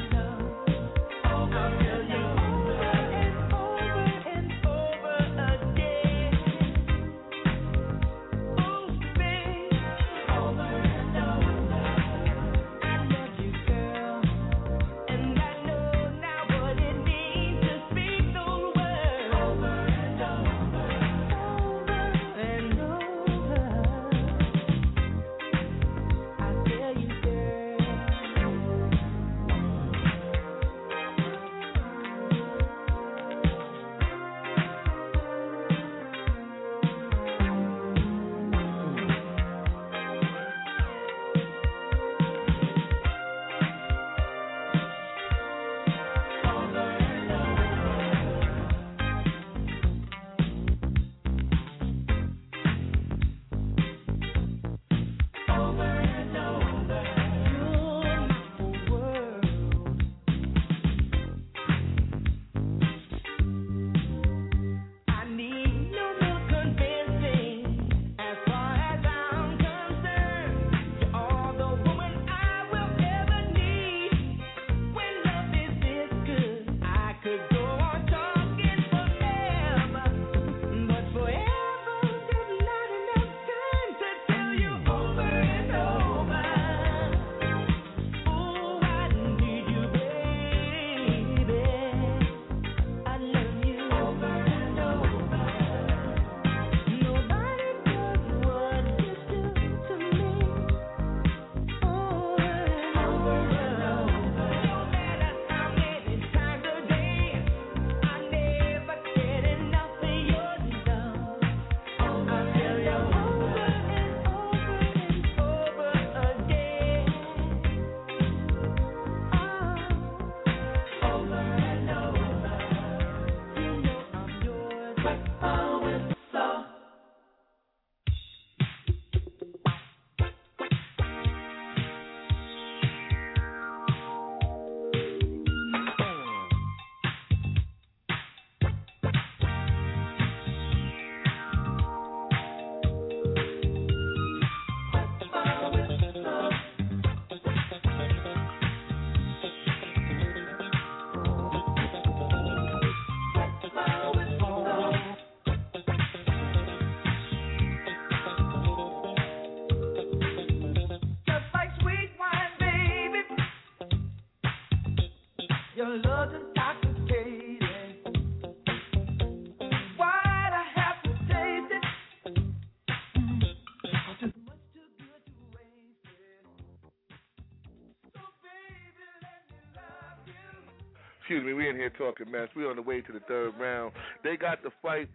Excuse me, we in here talking mess. We on the way to the third round. They got the fight.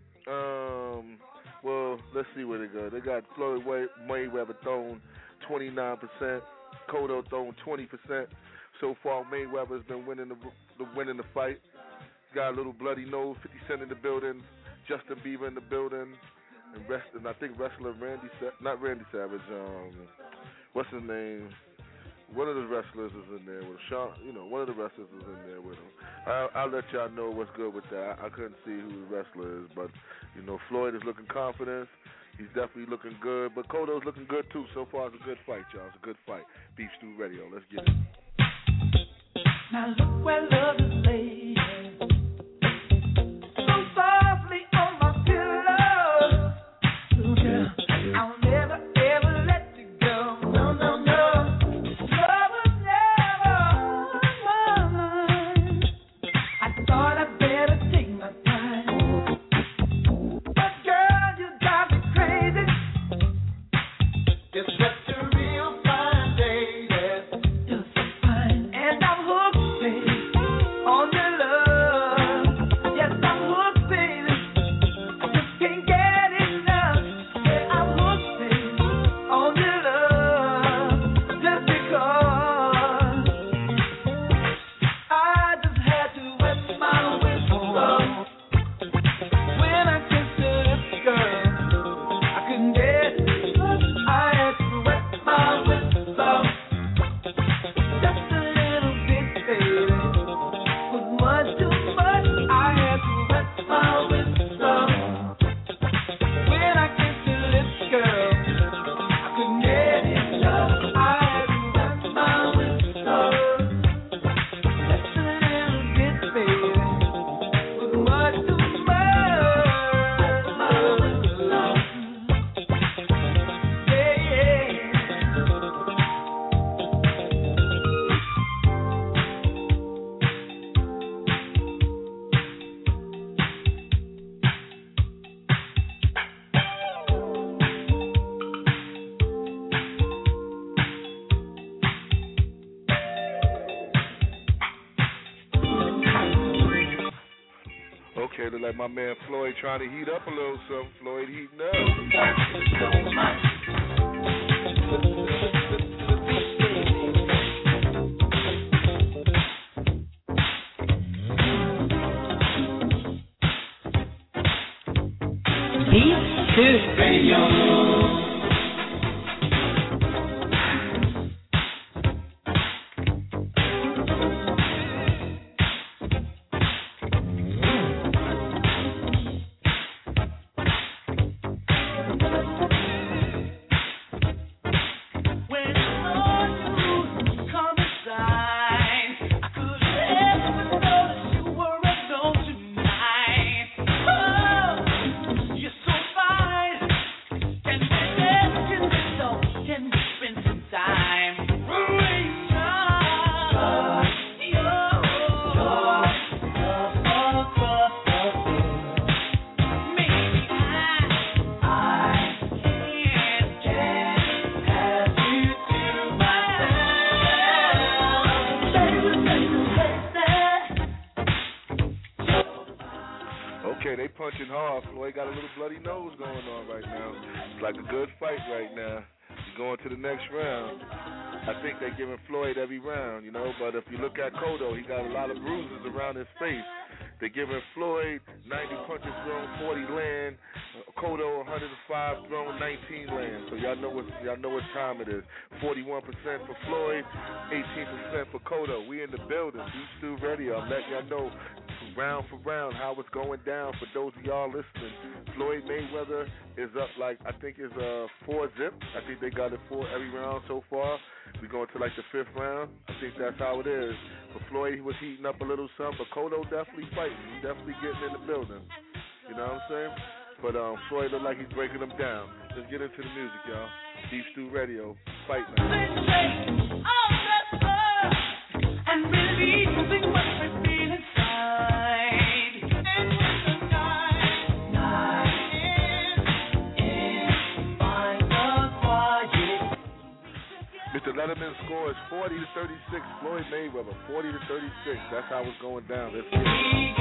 Um, well, let's see where they go. They got Floyd Mayweather thrown twenty-nine percent, Cotto thrown twenty percent. So far, Mayweather's been winning the, the winning the fight. Got a little bloody nose. fifty Cent in the building. Justin Bieber in the building. And, rest, and I think wrestler Randy, Sa- not Randy Savage. Um, what's his name? One of the wrestlers is in there with Sean. You know, one of the wrestlers is in there with him. I'll, I'll let y'all know what's good with that. I, I couldn't see who the wrestler is, but you know, Floyd is looking confident. He's definitely looking good, but Cotto's looking good too. So far, it's a good fight, y'all. It's a good fight. Beef Stew Radio. Let's get it. Now look where love is laid. So softly on my pillow. Girl, I'll never ever let you go. No, no, no. Love was never on my mind. I thought I'd better take my time. But girl, you drive me crazy. You're such a real fine lady. You're so fine. And I'm hooked, baby. Okay, look like my man Floyd trying to heat up a little something. Floyd heating up. Beats to Radio. Floyd got a little bloody nose going on right now. It's like a good fight right now. He's going to the next round. I think they're giving Floyd every round, you know, but if you look at Cotto, he got a lot of bruises around his face. They're giving Floyd ninety punches thrown, forty land. Cotto one hundred five thrown, nineteen land. So y'all know what y'all know what time it is. forty-one percent for Floyd, eighteen percent for Cotto. We in the building. Beat Stew Radio. I'm letting y'all know round for round how it's going down for those of y'all listening. Floyd Mayweather is up like I think is uh four zip. I think they got it four every round so far. We going to like the fifth round. I think that's how it is. But Floyd, he was heating up a little something, but Cotto definitely fighting. He's definitely getting in the building. You know what I'm saying? But um, Floyd look like he's breaking them down. Let's get into the music, y'all. Deep Stew Radio, Fight Night. And releasing what we feel inside. And when the night, night is final quiet. Mister Letterman's score is forty to thirty-six. Floyd Mayweather, forty to thirty-six. That's how it's going down. Let's get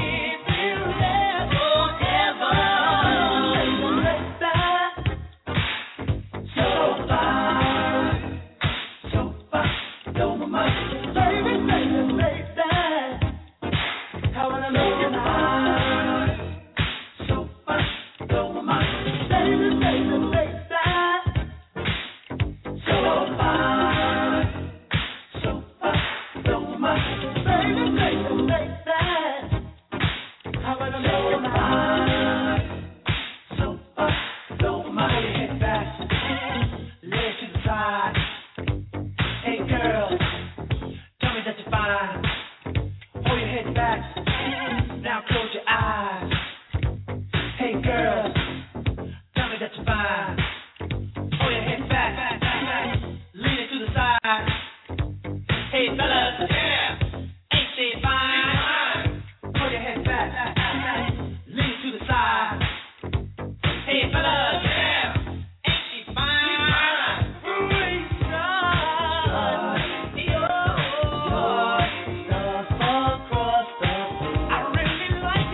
So far, so far, so much. Baby, baby, baby, how will I make it hard? So far, so much. Baby, baby, baby, so far, so far, so much. Baby, baby, baby, how will I make it hard? So far, so much. Head back, lay it to the side. Hey girl, tell me that you're fine. Hold your head back, now close your eyes. Hey girl, tell me that you're fine. Hold your head back, lean it to the side. Hey fellas, yeah, ain't she fine? Hold your head back, lean it to the side. Hey fellas, yeah, ain't she fine? I really like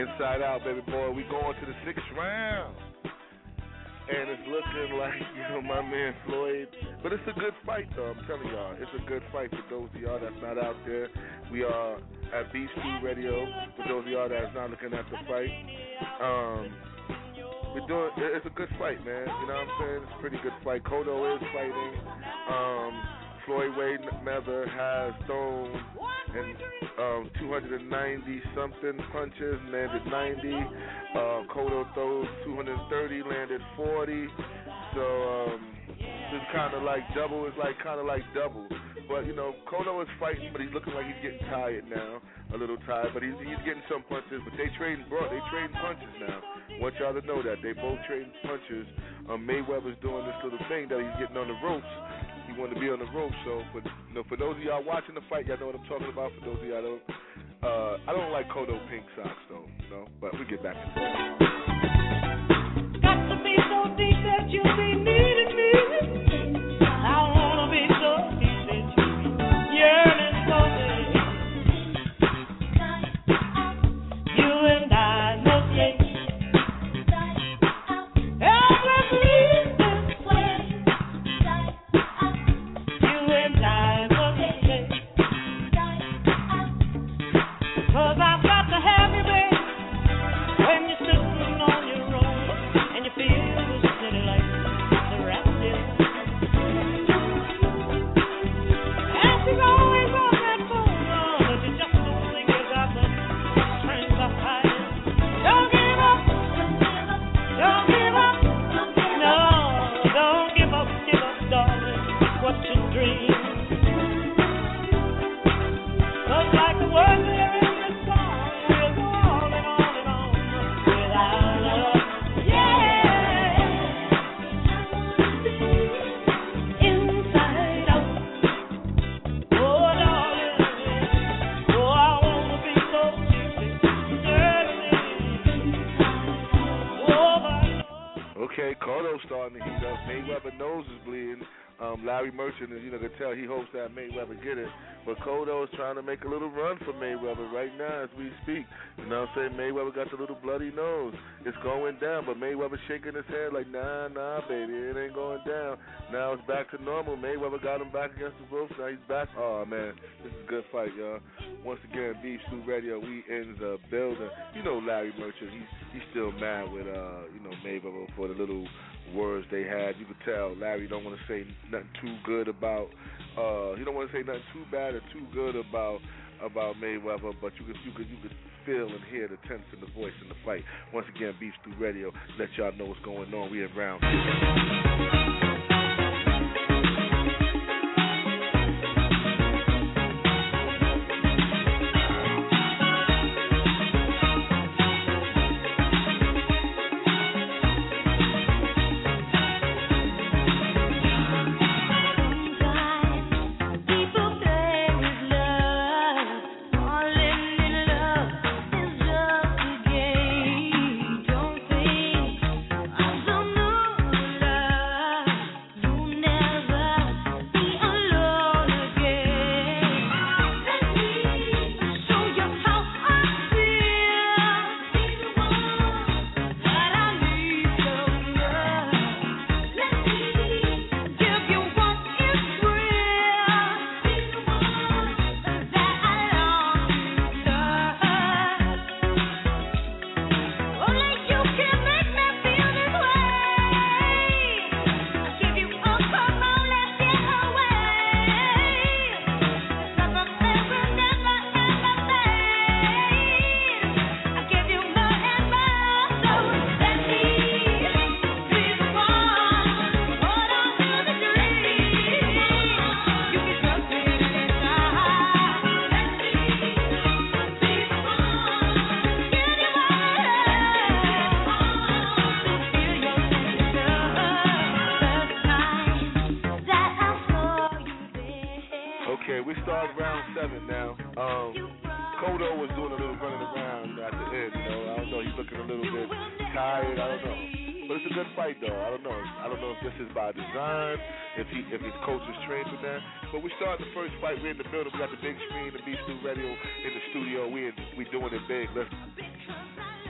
Inside Out, baby boy. We going to the sixth round. And it's looking like, you know, my man Floyd. But it's a good fight, though. I'm telling y'all. It's a good fight for those of y'all that's not out there. We are at Beef Stew Radio. For those of y'all that's not looking at the fight. Um, we're doing, it's a good fight, man. You know what I'm saying? It's a pretty good fight. Cotto is fighting. Um, Floyd Mayweather has thrown and um, two hundred ninety something punches, landed ninety. Uh, Cotto throws two hundred thirty, landed forty. So um, it's kind of like double. It's like kind of like double. But you know, Cotto is fighting, but he's looking like he's getting tired now, a little tired. But he's he's getting some punches. But they trading, bro. They trading punches now. Want y'all to know that they both trading punches. Um, Mayweather's doing this little thing that he's getting on the ropes. He wanted to be on the ropes. So for you know, for those of y'all watching the fight, y'all know what I'm talking about. For those of y'all don't, uh, I don't like Cotto pink socks though. You know, but we get back to that. Got to be so deep that you be needing me. I wanna be so deep that you be yearning for me. You and I must make endlessly this way. You and I must make, 'cause I've got to have you, baby, when you're sitting on your own and you feel the city lights surround you. And she's always on that phone, oh, but you just don't think you got the strength to hide it. Don't give up, don't give up, no, don't give up, give up, darling, what you dream. 'Cause like the words there in this song, we'll go on and on and on without love. Yeah, inside out. Oh, darling, oh, I wanna be so deeply, certainly. Oh, my Okay, Cotto's starting to heat up. Mayweather nose is bleeding. Um, Larry Merchant, is, you know, can tell he hopes that Mayweather get it. But Cotto is trying to make a little run for Mayweather right now as we speak. You know what I'm saying? Mayweather got the little bloody nose. It's going down, but Mayweather shaking his head like, nah, nah, baby, it ain't going down. Now it's back to normal. Mayweather got him back against the ropes. Now he's back. Oh, man, this is a good fight, y'all. Once again, Beef Stew Radio, we in the building. You know Larry Merchant, he's, he's still mad with, uh, you know, Mayweather for the little words they had. You could tell Larry don't want to say nothing too good about uh he don't want to say nothing too bad or too good about about Mayweather, but you could you could you could feel and hear the tense in the voice in the fight. Once again, Beef Stew Radio, let y'all know what's going on. We in round two. We're in the building. We got the big screen, the Beef Stew Radio in the studio. We we doing it big. Let's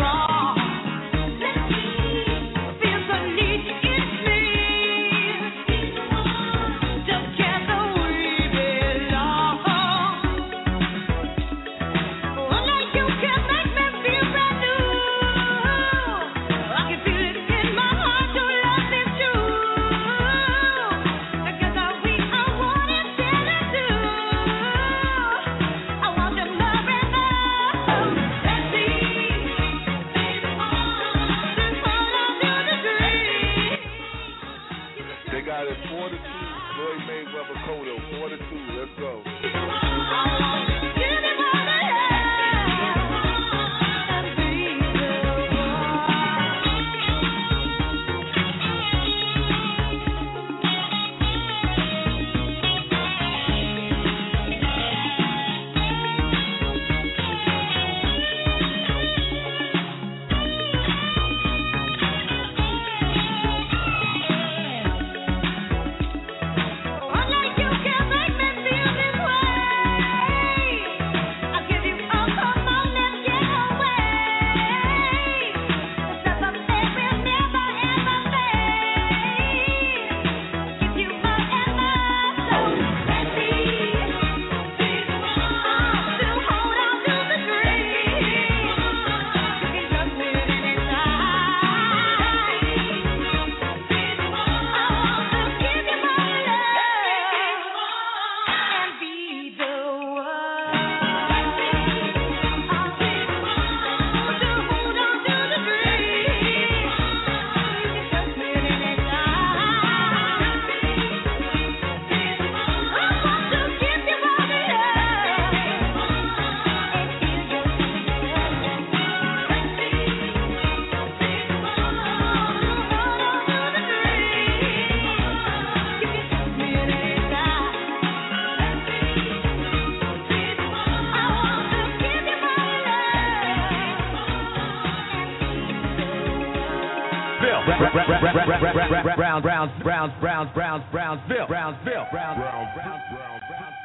Browns, Browns, Browns, Browns, Browns, Brownsville, Brownsville, Browns, Browns, Browns, Browns.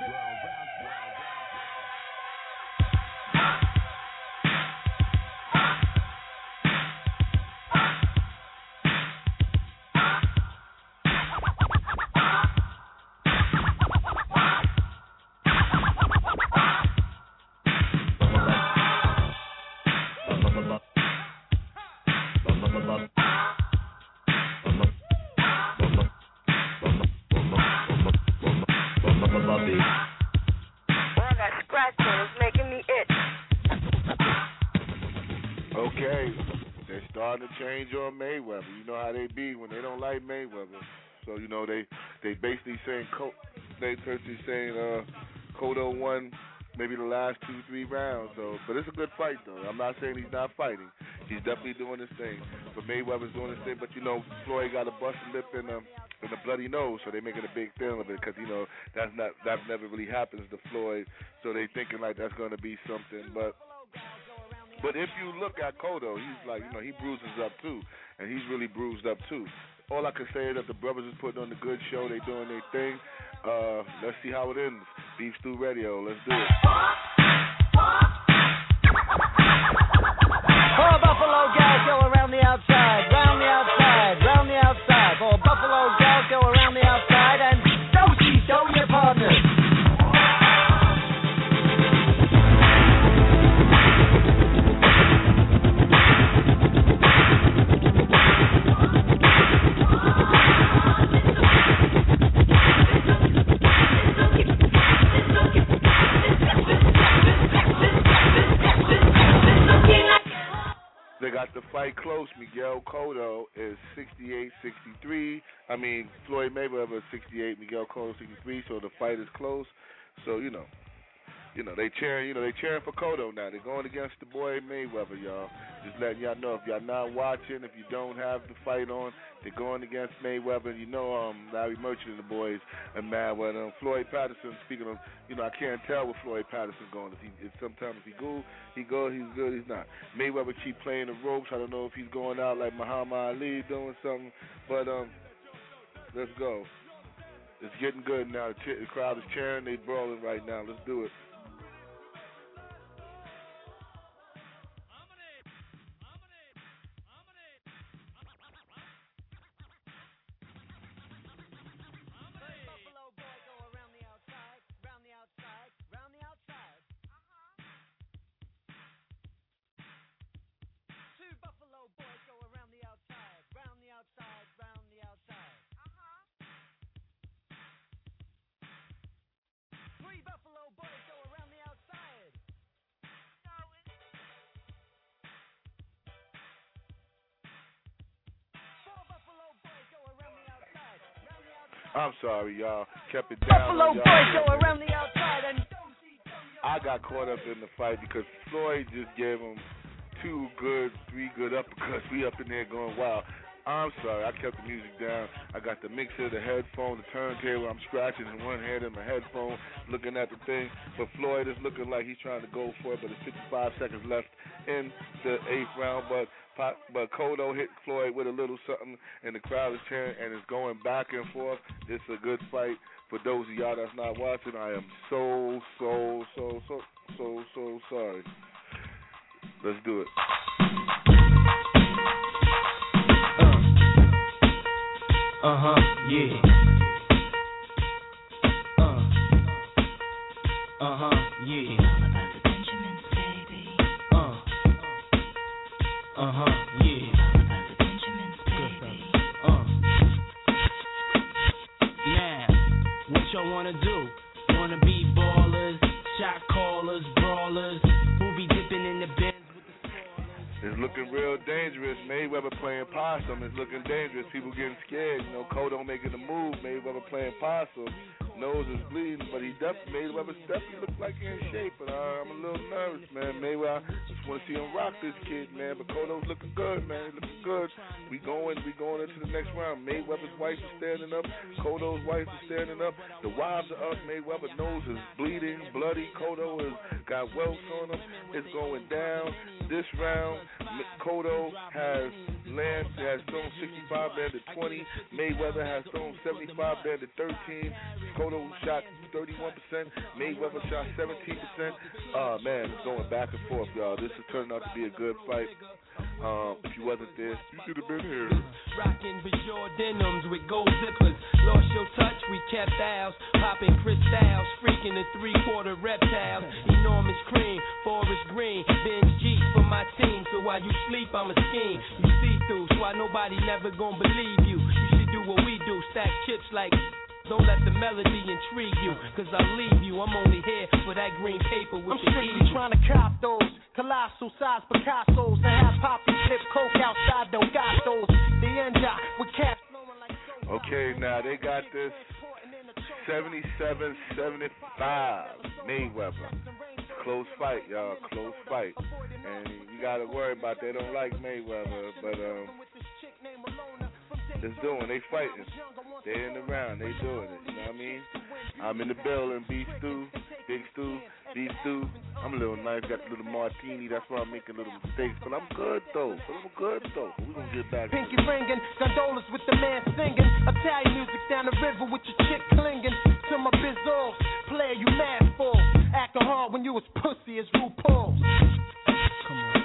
Change on Mayweather. You know how they be when they don't like Mayweather. So you know they they basically saying they basically saying uh, Cotto won maybe the last two three rounds. So, but it's a good fight though. I'm not saying he's not fighting. He's definitely doing his thing. But Mayweather's doing his thing. But you know Floyd got a busted lip and a and a bloody nose, so they making a big deal of it because you know that's not that never really happens to Floyd. So they thinking like that's going to be something, but. But if you look at Cotto, he's like, you know, he bruises up too, and he's really bruised up too. All I can say is that the brothers is putting on the good show. They doing their thing. Uh, let's see how it ends. Beef Stew Radio. Let's do it. For Buffalo guys, go around the outside, round the outside, round the outside. For Buffalo guys, go around the outside and don't cheat, don't your partners. They got the fight close. Miguel Cotto is sixty-eight sixty-three. I mean, Floyd Mayweather is sixty-eight, Miguel Cotto sixty-three. So the fight is close. So you know, you know they cheering. You know they cheering for Cotto now. They're going against the boy Mayweather, y'all. Just letting y'all know if y'all not watching, if you don't have the fight on, they're going against Mayweather. You know, um, Larry Merchant and the boys are mad with um, Floyd Patterson. Speaking of, you know, I can't tell where Floyd Patterson's going. If he, if sometimes if he good, he good. He's good. He's not. Mayweather keep playing the ropes. I don't know if he's going out like Muhammad Ali doing something, but um, let's go. It's getting good now. The, ch- the crowd is cheering. They brawling right now. Let's do it. I'm sorry, y'all. Kept it down. Buffalo on y'all. Boys go around the outside and I got caught up in the fight because Floyd just gave him two good, three good uppercuts. We up in there going wild. I'm sorry, I kept the music down. I got the mixer, the headphone, the turntable. I'm scratching in one hand in my headphone, looking at the thing. But Floyd is looking like he's trying to go for it, but it's fifty-five seconds left in the eighth round. But but Kodo hit Floyd with a little something, and the crowd is cheering, and it's going back and forth. It's a good fight. For those of y'all that's not watching, I am so, so, so, so, so, so sorry. Let's do it. Uh huh, yeah. Uh, uh huh, yeah. Uh, uh huh, yeah. Uh. Now, what y'all wanna do? Wanna be ballers, shot callers, brawlers, who be dipping in the bins. It's looking real dangerous. Mayweather playing possum. It's looking dangerous. People getting scared. You know, Kodo making a move. Mayweather playing possum. Nose is bleeding, but he definitely, Mayweather definitely looks like he's in shape. But uh, I'm a little nervous, man. Mayweather, I just want to see him rock this kid, man. But Kodo's looking good, man. He's looking good. We going, we going into the next round. Mayweather's wife is standing up. Kodo's wife is standing up. The wives are up. Mayweather nose is bleeding, bloody. Kodo has got welts on him. It's going down. This round, Kodo has land has thrown sixty-five down to twenty. Mayweather has thrown seventy-five down to thirteen. Kodo shot thirty-one percent. Mayweather shot seventeen percent. Oh, man, it's going back and forth, y'all. This is turning out to be a good fight. Um, if you wasn't there, you should have been here. Rocking Bajor denims with gold zippers. Lost your touch, we kept ours. Popping crystals, freaking the three-quarter reptiles. Enormous cream, forest green. Benz G for my team. So while you sleep, I'm a scheme. You see through, so why nobody never gonna believe you. You should do what we do, stack chips like. Don't let the melody intrigue you, cause I'll leave you. I'm only here for that green paper with I'm the strictly trying to cop those colossal size Picassos and have Poppy flip coke outside those gatos. The end with cash. Okay, now they got this seventy-seven seventy-five Mayweather. Close fight, y'all. Close fight. And you gotta worry about they don't like Mayweather, but um it's doing, they fighting. They in the round, they doing it, you know what I mean? I'm in the building, B Stew, Big Stew, Beef Stew. I'm a little nice, got a little martini, that's why I'm making little mistakes. But I'm good though, but I'm good though. We're gonna get back Pinky to it. ringing, gondolas with the man singing. Italian music down the river with your chick clinging. To my bizzles, player you mad for. Acting hard when you was pussy as RuPaul. Come on.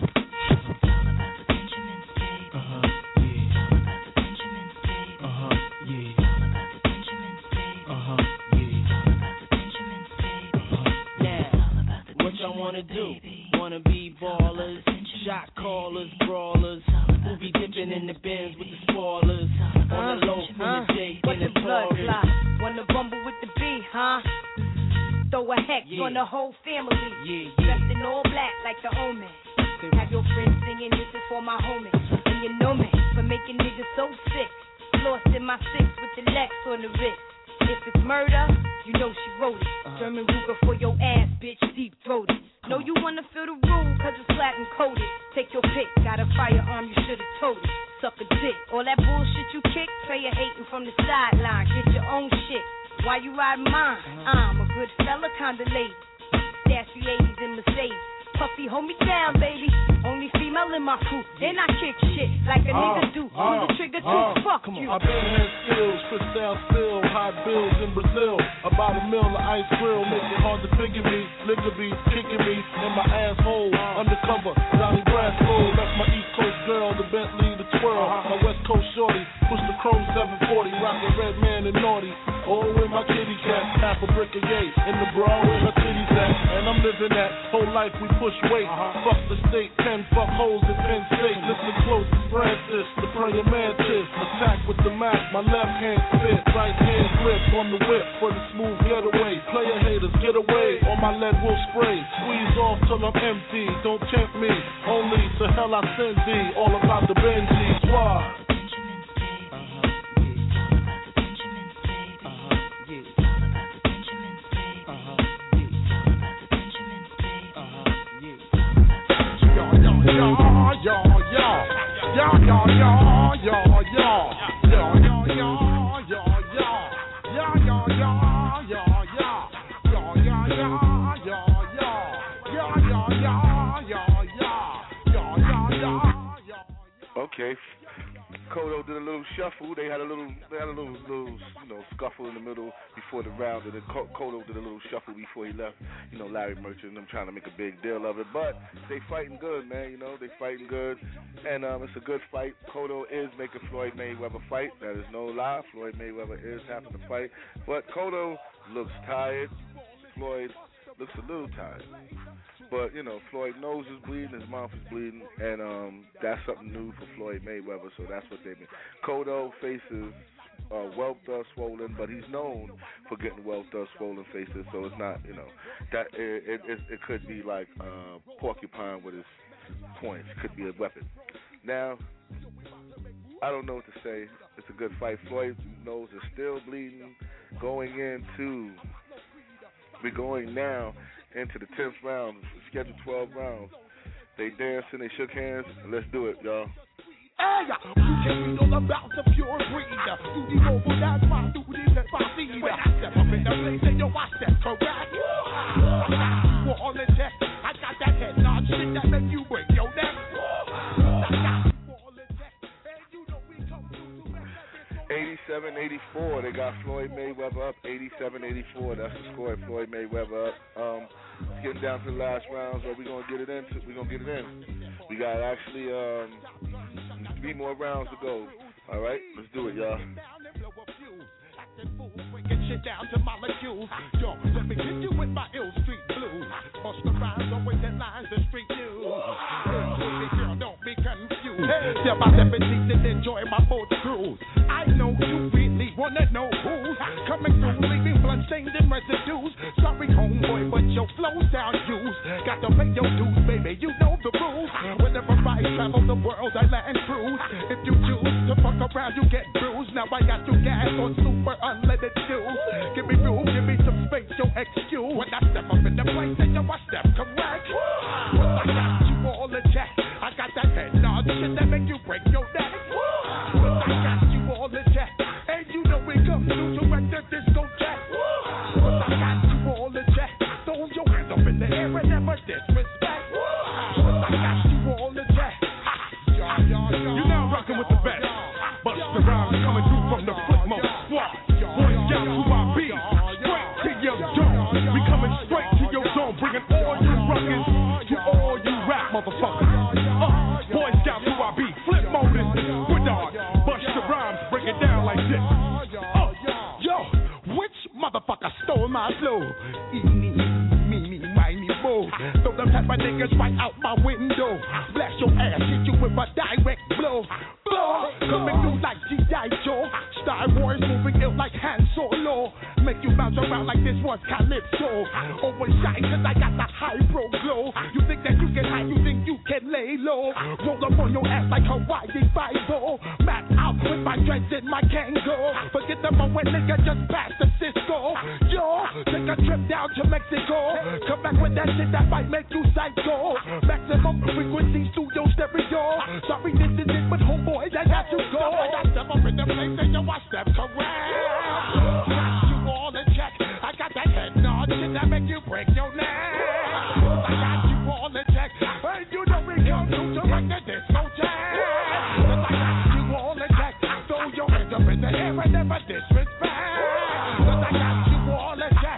Wanna do, wanna be ballers, shot callers, brawlers, who be dipping in the bins with the spoilers, on the low from the J in the Taurus. Wanna bumble with the B, huh? Throw a hex Yeah. on the whole family. Yeah, Dressed in all black like the omen. Have your friends singing, this is for my homies. And you know me for making niggas so sick. Lost in my six with the Lex on the wrist. If it's murder, you know she wrote it. German Ruger for your ass, bitch, deep throated. Know you wanna feel the rule, cause it's flat and coated. Take your pick, got a firearm, you should've told it. Suck a dick, all that bullshit you kick, pay your hating from the sideline. Get your own shit, why you riding mine? I'm a good fella kinda lady. Stash the eighties in Mercedes. Puffy, hold me down, baby. Only female in my crew. And I kick shit like a nigga do. Pull the trigger too, fuck you. I've been had skills, crystal still, high bills in Brazil. About a mill of ice grill, make it hard to figure me. Liquor be kicking me in my asshole. Undercover, Johnny Brasco. Left my East Coast girl, the Bentley, the twirl. My West Coast shorty, push the chrome seven forty. Rockin' red man and naughty. Oh, with my kitty cat, half a brick of yay. In the bra with her titties at. And I'm living that whole life we push weight. Fuck the state, ten fuck holes in Penn State. Listen close, Francis, the prayer mantis. Attack with the Mac, my left hand spit. Right hand grip on the whip for the smooth getaway. Player haters, get away, or my lead will spray. Squeeze off till I'm empty, don't tempt me. Only to hell I send thee, all about the Benji squad. yeah, yeah. Yeah, yeah, yeah, yeah, yeah. Yeah, yeah, yeah, yeah, yeah. Yeah, yeah, yeah, yeah, yeah. Yeah, yeah, yeah, yeah, yeah. Yeah, yeah, yeah, yeah, yeah. Yeah, yeah, yeah, yeah. Okay. Kodo did a little shuffle. They had a little, they had a little, little, you know, scuffle in the middle before the round, and then Kodo did a little shuffle before he left. You know, Larry Merchant and them trying to make a big deal of it, but they fighting good, man. You know, they fighting good, and um, it's a good fight. Kodo is making Floyd Mayweather fight. That is no lie. Floyd Mayweather is having to fight, but Kodo looks tired. Floyd looks a little tired. But, you know, Floyd's nose is bleeding, his mouth is bleeding, and um, that's something new for Floyd Mayweather, so that's what they mean. Kodo faces uh, whelp dust swollen, but he's known for getting whelp dust swollen faces, so it's not, you know, that it it, it could be like uh, porcupine with his points. It could be a weapon. Now, I don't know what to say. It's a good fight. Floyd's nose is still bleeding going into, we're going now into the tenth round, scheduled twelve rounds. They dancing, they shook hands. Let's do it, y'all. Hey, you can't read all about the pure breed. You need over that's my duty, that's my seed. When I step up in the place, and yo, I step correct. You were all in test. I got that head nod shit that make you break your neck. eighty-seven eighty-four, they got Floyd Mayweather up. eighty-seven eighty-four, that's the score. Floyd Mayweather up. Um, it's getting down to the last rounds, but we're gonna get it in. We're gonna get it in. We got actually um three more rounds to go. All right, let's do it, y'all. Breaking shit down to molecules. Yo, let me hit you with my ill street blues. Bust the rhymes, always headlines, the street news. Hey, baby girl, don't be confused. Hey, step by step and teach and enjoy my boat cruise. I know you really wanna know who's coming through, leaving blood stains and residues. Sorry, homeboy, but your flow sound used. Got to pay your dues, baby, you know the rules. Whenever I travel the world, I land cruise. If you choose to fuck around, you get bruised. Now I got you gas on super unleaded juice. Give me room, give me some space, your excuse. When I step up in the place, then I step correct. Cause I got you all in check. I got that head nod shit that make you break your neck. Cause I got you all in check. And you know we come through to wreck the discotheque. Cause I got you all in check. Throw your hands up in the air and never disrespect. Cause I got you all in check. You're now rocking with the best. Bust the rhymes coming through from the flip mode squad. Boy Scouts who I be. Straight to your dome. We coming straight to your dome. Bringing all you rockers to all you rap motherfuckers. Uh, Boy Scouts who I be. Flip mode is the squid dog. Bust the rhymes, break it down like this. Uh, yo, which motherfucker stole my flow? Eeny, meeny, miny, mo. Throw them type of niggas right out my window. Blast your ass, hit you with a direct blow. Blow, coming through like G I. Joe. Star Wars moving ill like Han Solo. Make you bounce around like this was Calypso. Always shine cause I got the high pro glow. You think that you can hide, you think you can lay low. Roll up on your ass like Hawaii Five-O. Map out with my dreads and my Kango. Forget the moment nigga just passed the Cisco. Yo, take a trip down to Mexico. Come back with that shit that might make you psycho. Maximum frequency studio stereo. Sorry this is it but homeboy I got to go. I got step up in the place and yo I step correct. Got you all in check. I got that head nod shit that make you break your neck. I got you all in check. And you know we come through to wreck the discotheque. Cause I got you all in check. Throw your hands up in the air and never disrespect. Cause I got you all in check.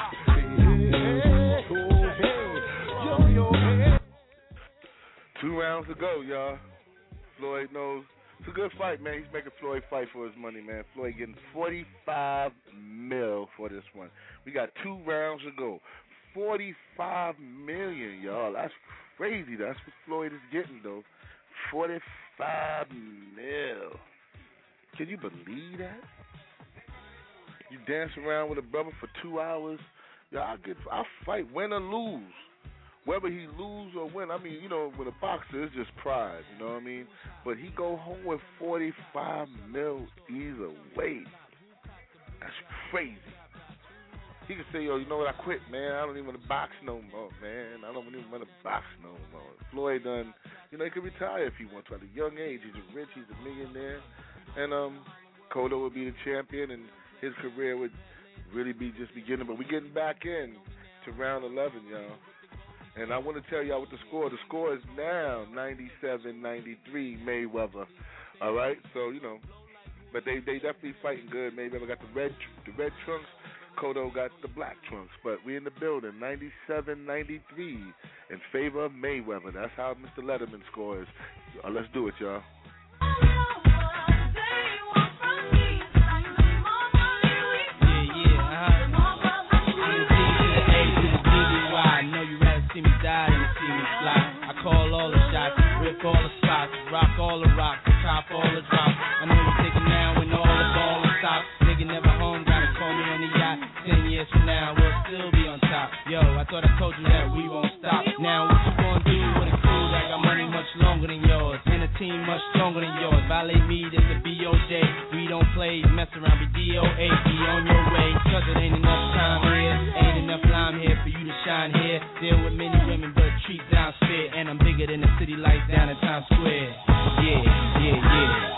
Two rounds to go, y'all. Floyd knows. It's a good fight, man. He's making Floyd fight for his money, man. Floyd getting forty-five mil for this one. We got two rounds to go. forty-five million, y'all. That's crazy. That's what Floyd is getting, though. forty-five mil. Can you believe that? You dance around with a brother for two hours. Yeah, I get. I fight, win or lose. Whether he lose or win, I mean, you know, with a boxer, it's just pride, you know what I mean? But he go home with forty-five mil either way. That's crazy. he could say, yo, you know what, I quit, man. I don't even want to box no more, man. I don't even want to box no more. Floyd done, you know, he could retire if he wants to. At a young age, he's rich, he's a millionaire. And um, Cotto would be the champion, and his career would really be just beginning. But we're getting back in to round eleven, y'all. And I want to tell y'all what the score. The score is now ninety-seven ninety-three Mayweather. All right? So, you know, but they, they definitely fighting good. Mayweather got the red the red trunks. Cotto got the black trunks. But we in the building, ninety-seven ninety-three in favor of Mayweather. That's how Mister Letterman scores. Uh, let's do it, y'all. Call all the shots, rip all the spots, rock all the rocks, top all the drops. I know you thinking now when all the ball is stopped. Nigga never home, gotta call me on the yacht. Ten years from now, we'll still be on top. Yo, I thought I told you that we won't stop. Now what you gonna do with a crew that got money much longer than yours, and a team much stronger than yours? Violate me, there's a B O J. We don't play, mess around, be D O A. Be on your way, cause it ain't enough time here. Ain't enough lime here for you to shine here. Deal with many women, but treat down spit. And I'm bigger than the city lights down in Times Square. Yeah, yeah, yeah.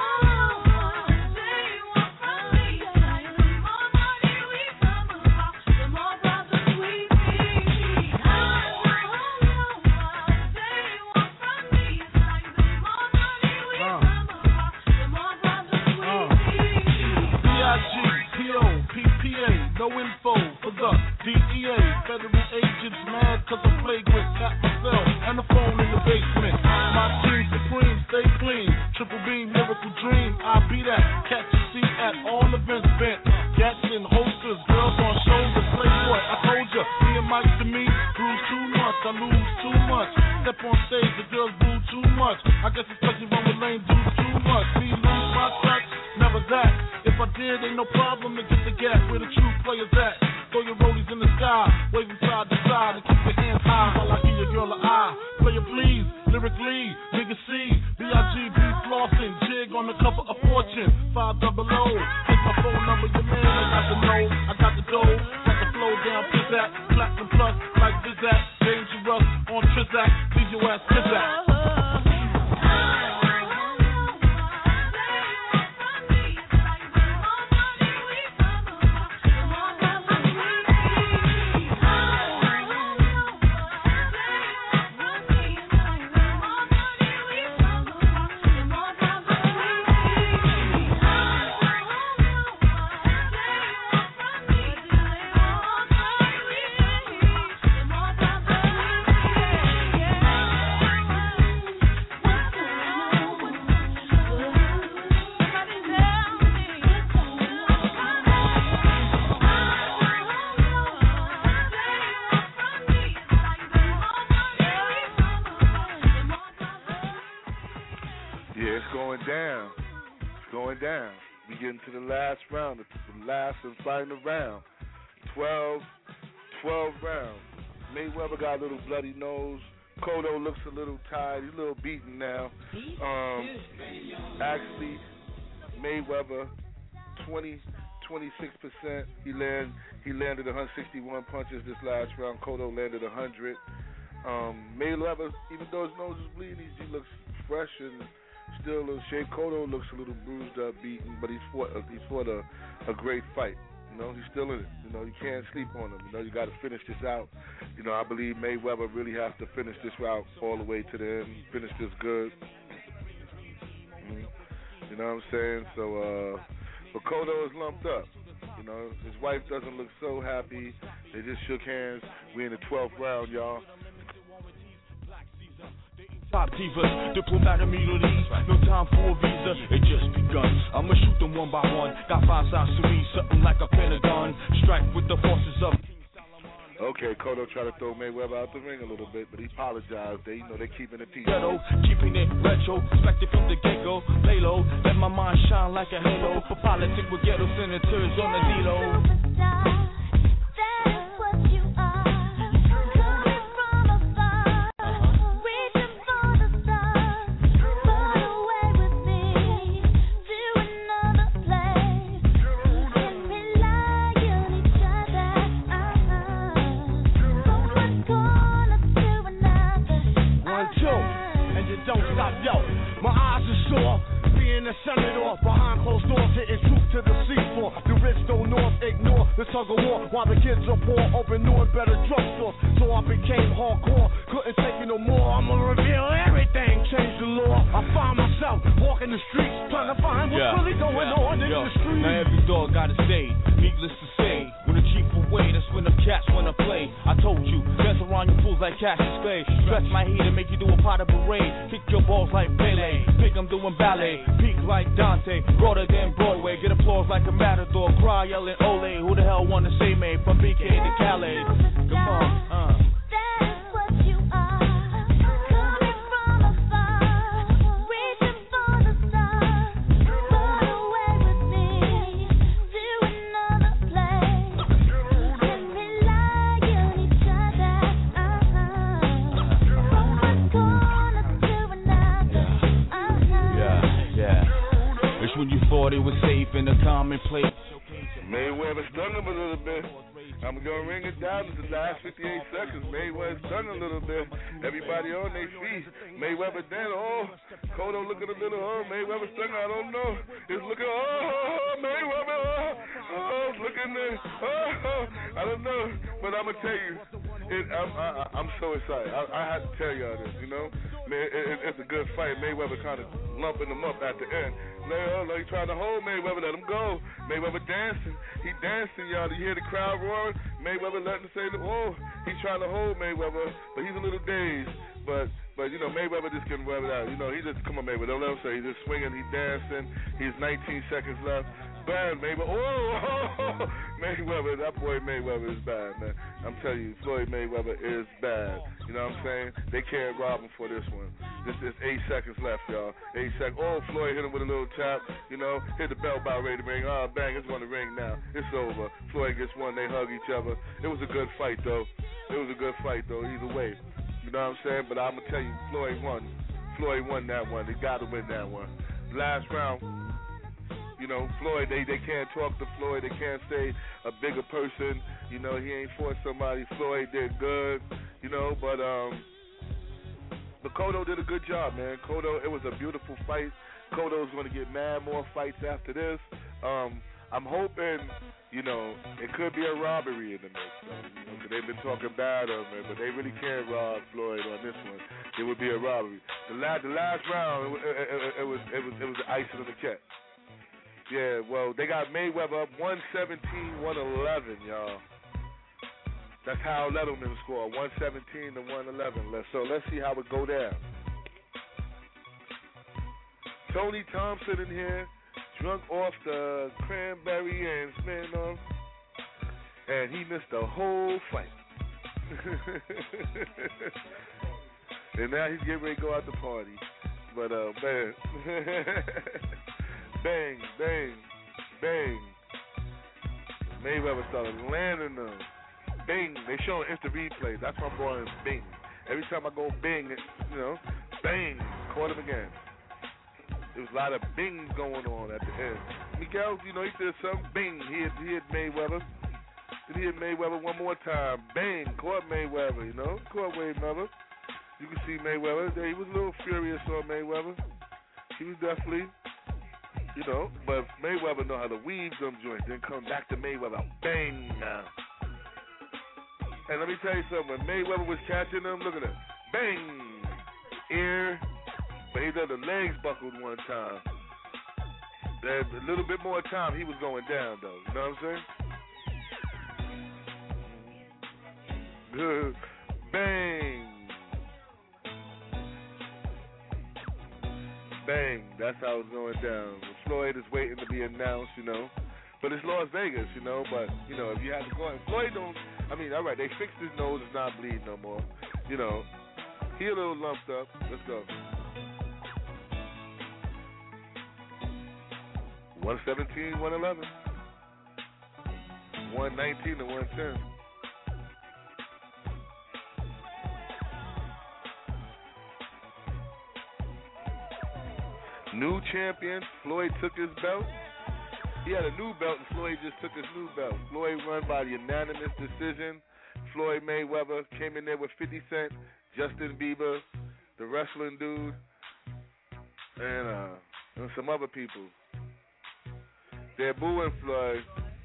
No info for the D E A. Federal agents mad cause I'm flagrant. Got myself and the phone in the basement. My team supreme, stay clean. Triple beam, miracle dream. I be that. Catch a seat at all events bent. Gats in holsters, girls on shoulders. Playboy, I told ya. Me and Mike to me, bruise too much. I lose too much. Step on stage, the girls boo too much. I guess it's cause you run with lame dudes too much. Me lose my touch, never that. If I did, ain't no problem to get the gap where the true players at. Throw your rollies in the sky, waving side to side, and keep your hands high while I give your girl an eye. Player please, lyrically, nigga C, B I G B flossing, jig on the cover of Fortune, five double O. Take my phone number, your man, I got the know, I got the dough, got the flow down, pizzazz, platinum plus, like Bizzat, dangerous on Trizak, leave your ass Bizzat. To the last round, the last and final round. twelve, twelve rounds. Mayweather got a little bloody nose. Cotto looks a little tired. He's a little beaten now. Um, actually, Mayweather, twenty, twenty-six percent. He land, he landed one hundred sixty-one punches this last round. Cotto landed one hundred. Um, Mayweather, even though his nose is bleeding, he looks fresh and still a little shape. Cotto looks a little bruised up, beaten, but he's fought, uh, he's fought a, a great fight. You know, he's still in it. You know, you can't sleep on him. You know, you got to finish this out. You know, I believe Mayweather really has to finish this route all the way to the end, finish this good. Mm-hmm. You know what I'm saying? So, uh, but Cotto is lumped up. You know, his wife doesn't look so happy. They just shook hands. We're in the twelfth round, y'all. Pop divas, diplomatic immunities, no time for a visa, it just begun. I'ma shoot them one by one, got five sides to me, something like a pentagon. Strike with the forces of Okay, Cotto tried to throw Mayweather out the ring a little bit, but he apologized. They, you know, they're keeping it peaceful. Ghetto, keeping it retro, expected from the get-go. Lay low, let my mind shine like a halo. For politics with ghetto senators on the D-Lo. Shut it off behind closed doors, hitting truth to the seafloor. The rich don't north ignore the tug of war while the kids are poor, open new and better drugstores. So I became hardcore, couldn't take it no more. I'ma reveal everything, change the law. I find myself walking the streets, trying to find what's Yeah, really going yeah, on in yo. the streets. Now every dog got a stay, needless to say. When the chief away, that's when the cats wanna play. I told you, dance around your fools like Cassius Clay. Stretch my heat and make you do a pot of parade. Kick your balls like Pele, think I'm doing ballet. Peak like Dante, broader than Broadway. Get applause like a matador, cry yelling Ole. Who the hell wanna say me? From B K to Calais. Come on, uh. When you thought it was safe in a commonplace. Mayweather stung him a little bit. I'm gonna ring it down to the last fifty-eight seconds. Mayweather stung a little bit. Everybody on their feet. Mayweather then, oh, Cotto looking a little, oh, Mayweather stung, I don't know. It's looking, oh, Mayweather, oh, oh, looking there, oh, oh, I don't know. But I'm gonna tell you, it, I'm, I, I'm so excited. I, I had to tell y'all this, you know. Man, it, it, it's a good fight. Mayweather kind of lumping them up at the end. Like, oh, like, he trying to hold Mayweather, let him go. Mayweather dancing. He dancing, y'all. You hear the crowd roaring? Mayweather letting say, oh, he's trying to hold Mayweather, but he's a little dazed. But, but you know, Mayweather just couldn't weather out. You know, he just, come on, Mayweather, don't let him say. He's just swinging, he's dancing. He's nineteen seconds left. Bam, Mayweather. Oh, oh, Mayweather, that boy Mayweather is bad, man. I'm telling you, Floyd Mayweather is bad. You know what I'm saying? They can't rob him for this one. This is eight seconds left, y'all. Eight seconds. Oh, Floyd hit him with a little tap. You know, hit the bell about ready to ring. Oh, bang, it's going to ring now. It's over. Floyd gets one. They hug each other. It was a good fight, though. It was a good fight, though, either way. You know what I'm saying? But I'm going to tell you, Floyd won. Floyd won that one. They got to win that one. Last round. You know, Floyd, they, they can't talk to Floyd. They can't say a bigger person. You know, he ain't fought somebody. Floyd did good, you know, but um, but Cotto did a good job, man. Cotto, it was a beautiful fight. Cotto's going to get mad more fights after this. Um, I'm hoping, you know, it could be a robbery in the mix. So, you know, 'cause they've been talking bad of him, but they really can't rob Floyd on this one. It would be a robbery. The last, the last round, it, it, it, it was it was it was the icing on the cake. Yeah, well, they got Mayweather up one seventeen, one eleven, y'all. That's how Letterman scored, one seventeen to one eleven. Let's, so let's see how it go down. Tony Thompson in here, drunk off the cranberry and Smirnoff, and he missed the whole fight. And now he's getting ready to go out the party. But, uh, man. Bang, bang, bang. Mayweather started landing them. Bing. They showing instant replays. That's my boy, Bing. Every time I go Bing, it, you know, bang, caught him again. There was a lot of bings going on at the end. Miguel, you know, he did something. Bing. He hit, he hit Mayweather. Then he hit Mayweather one more time. Bang. Caught Mayweather, you know. Caught Mayweather. You can see Mayweather. He was a little furious on Mayweather. He was definitely... You know, but Mayweather know how to weave them joints, then come back to Mayweather, bang. And let me tell you something, when Mayweather was catching them, look at that, bang, ear, but he done the legs buckled one time. There's a little bit more time, he was going down, though, you know what I'm saying? Bang. Bang, that's how it's going down. Floyd is waiting to be announced, you know. But it's Las Vegas, you know. But, you know, if you have to go, and Floyd don't, I mean, all right, they fixed his nose, it's not bleeding no more. You know, he a little lumped up. Let's go. one seventeen, one eleven. one nineteen to one ten. New champion, Floyd took his belt. He had a new belt, and Floyd just took his new belt. Floyd won by unanimous decision. Floyd Mayweather came in there with fifty Cent, Justin Bieber, the wrestling dude, and uh, and some other people. They're booing Floyd.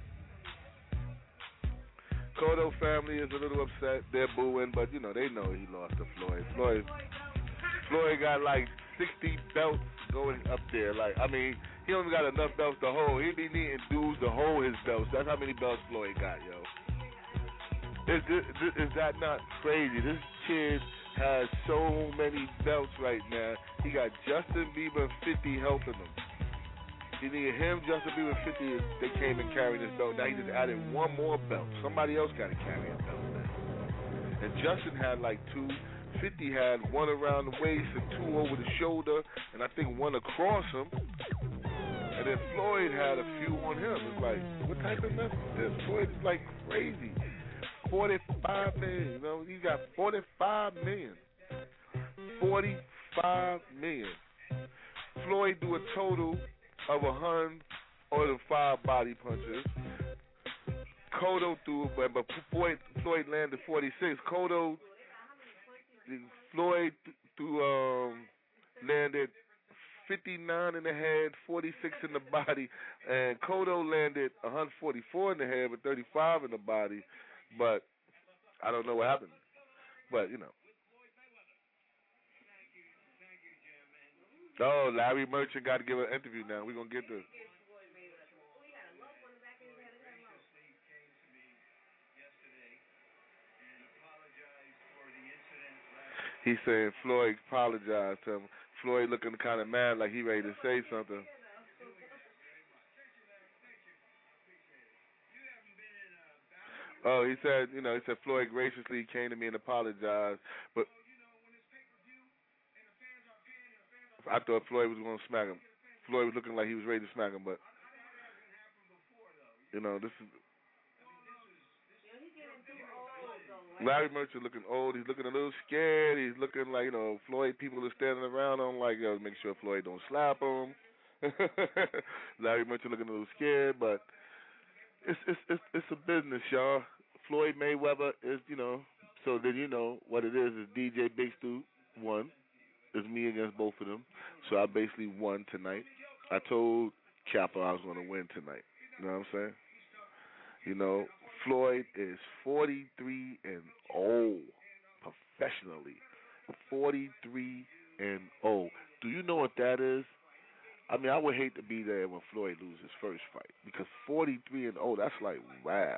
Cotto family is a little upset. They're booing, but you know they know he lost to Floyd. Floyd, Floyd got like sixty belts going up there. Like I mean, he only got enough belts to hold. He be needing dudes to hold his belts. That's how many belts Floyd got, yo. Is, is, is that not crazy? This kid has so many belts right now. He got Justin Bieber and fifty helping him. He needed him, Justin Bieber, and fifty. They came and carried his belt. Now he just added one more belt. Somebody else got to carry a belt now. And Justin had like two. fifty had one around the waist and two over the shoulder, and I think one across him. And then Floyd had a few on him. It's like, what type of mess is this? Floyd is like crazy. forty-five million, you know, he got forty-five million. forty-five million. Floyd do a total of a hundred or the five body punches. Cotto threw, but Floyd, Floyd landed forty-six. Cotto, Floyd threw, um, landed fifty-nine in the head, forty-six in the body, and Cotto landed one forty-four in the head with thirty-five in the body. But I don't know what happened. But, you know. Oh, Larry Merchant got to give an interview now. We're going to get to He's saying Floyd apologized to him. Floyd looking kind of mad like he ready to say something. Oh, he said, you know, he said Floyd graciously came to me and apologized, but I thought Floyd was going to smack him. Floyd was looking like he was ready to smack him, but you know, this is Larry Merchant looking old. He's looking a little scared. He's looking like, you know, Floyd people are standing around him like, yo, make sure Floyd don't slap him. Larry Merchant looking a little scared, but it's it's it's, it's a business, y'all. Floyd Mayweather is, you know, so then you know what it is. Is D J Big Stu won. It's me against both of them. So I basically won tonight. I told Chopper I was going to win tonight. You know what I'm saying? You know, Floyd is forty-three and oh professionally. forty-three and oh. Do you know what that is? I mean, I would hate to be there when Floyd loses his first fight because forty-three and oh, that's like wow.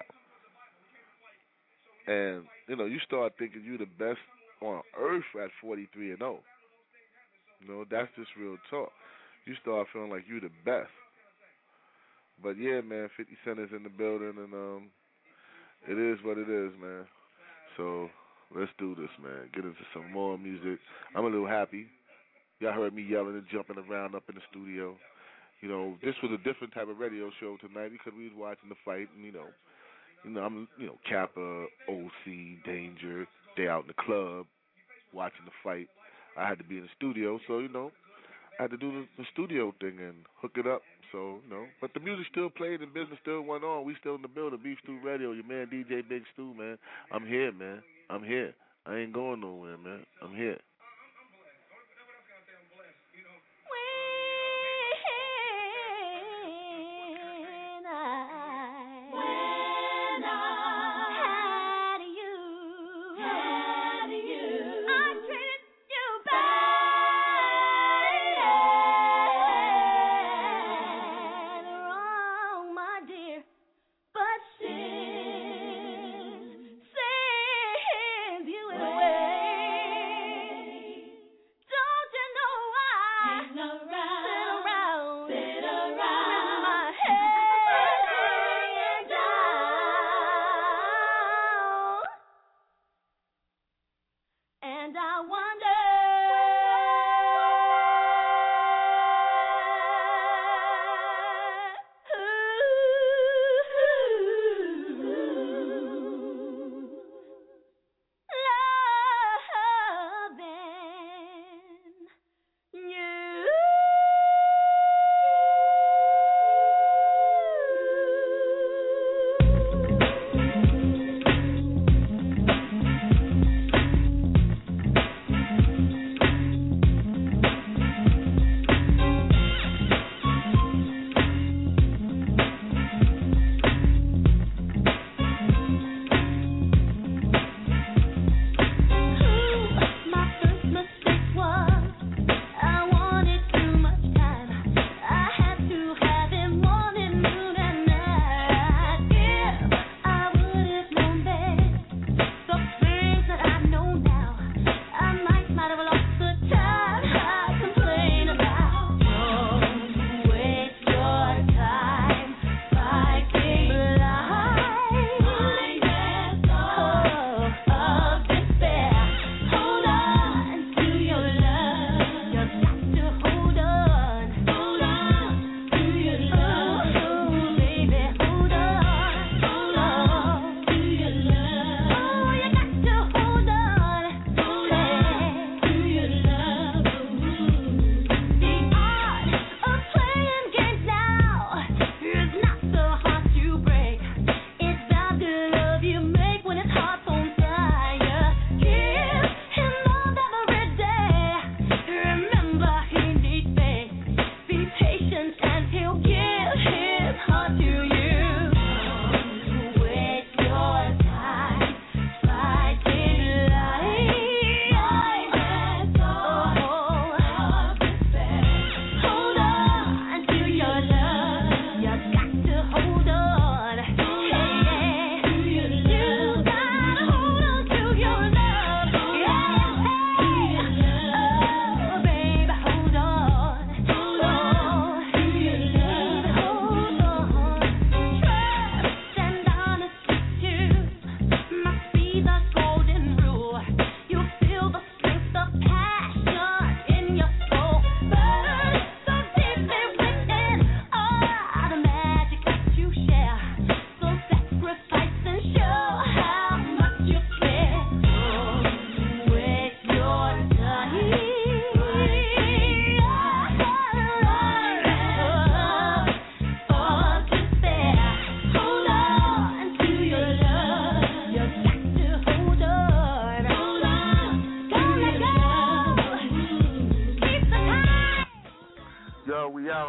And you know, you start thinking you're the best on earth at forty-three and oh. You know, that's just real talk. You start feeling like you're the best. But yeah, man, fifty Cent is in the building, and um, it is what it is, man. So let's do this, man. Get into some more music. I'm a little happy. Y'all heard me yelling and jumping around up in the studio. You know, this was a different type of radio show tonight because we was watching the fight, and you know, you know, I'm, you know, Kappa, O C, Danger. They out in the club watching the fight. I had to be in the studio, so you know, I had to do the, the studio thing and hook it up. So, you know, but the music still played and business still went on. We still in the building. Beef Stew Radio, your man D J Big Stew, man. I'm here, man. I'm here. I ain't going nowhere, man. I'm here.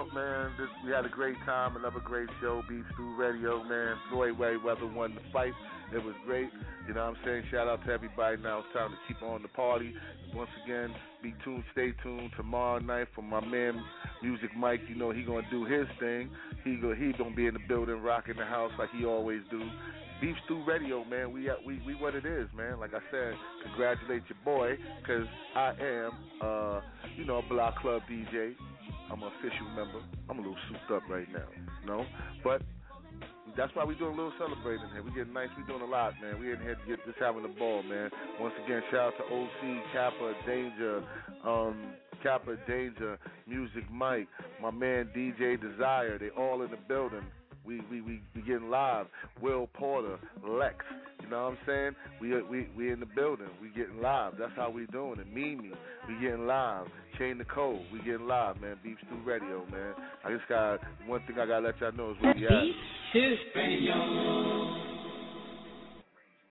out, man. This, we had a great time, another great show, Beef Stew Radio, man. Floyd Mayweather won the fight. It was great. You know what I'm saying? Shout out to everybody. Now it's time to keep on the party. Once again, be tuned, stay tuned tomorrow night for my man Music Mike. You know he gonna do his thing. He go, he gonna be in the building, rocking the house like he always do. Beef Stew Radio, man. We we we what it is, man. Like I said, congratulate your boy, cause I am, uh, you know, a Block Club D J. I'm an official member. I'm a little souped up right now, you know, but. That's why we doing a little celebrating here. We getting nice. We doing a lot, man. We in here to get just having the ball, man. Once again, shout out to O C, Kappa, Danger, um, Kappa, Danger, Music Mike, my man D J Desire. They all in the building. We we we, we getting live. Will Porter, Lex. You know what I'm saying? We we we in the building. We getting live. That's how we doing it. Mimi, we getting live. Chain the Code, we getting live, man. Beef Stew Radio, man. I just got one thing I gotta let y'all know is where we at. Beef Stew Radio.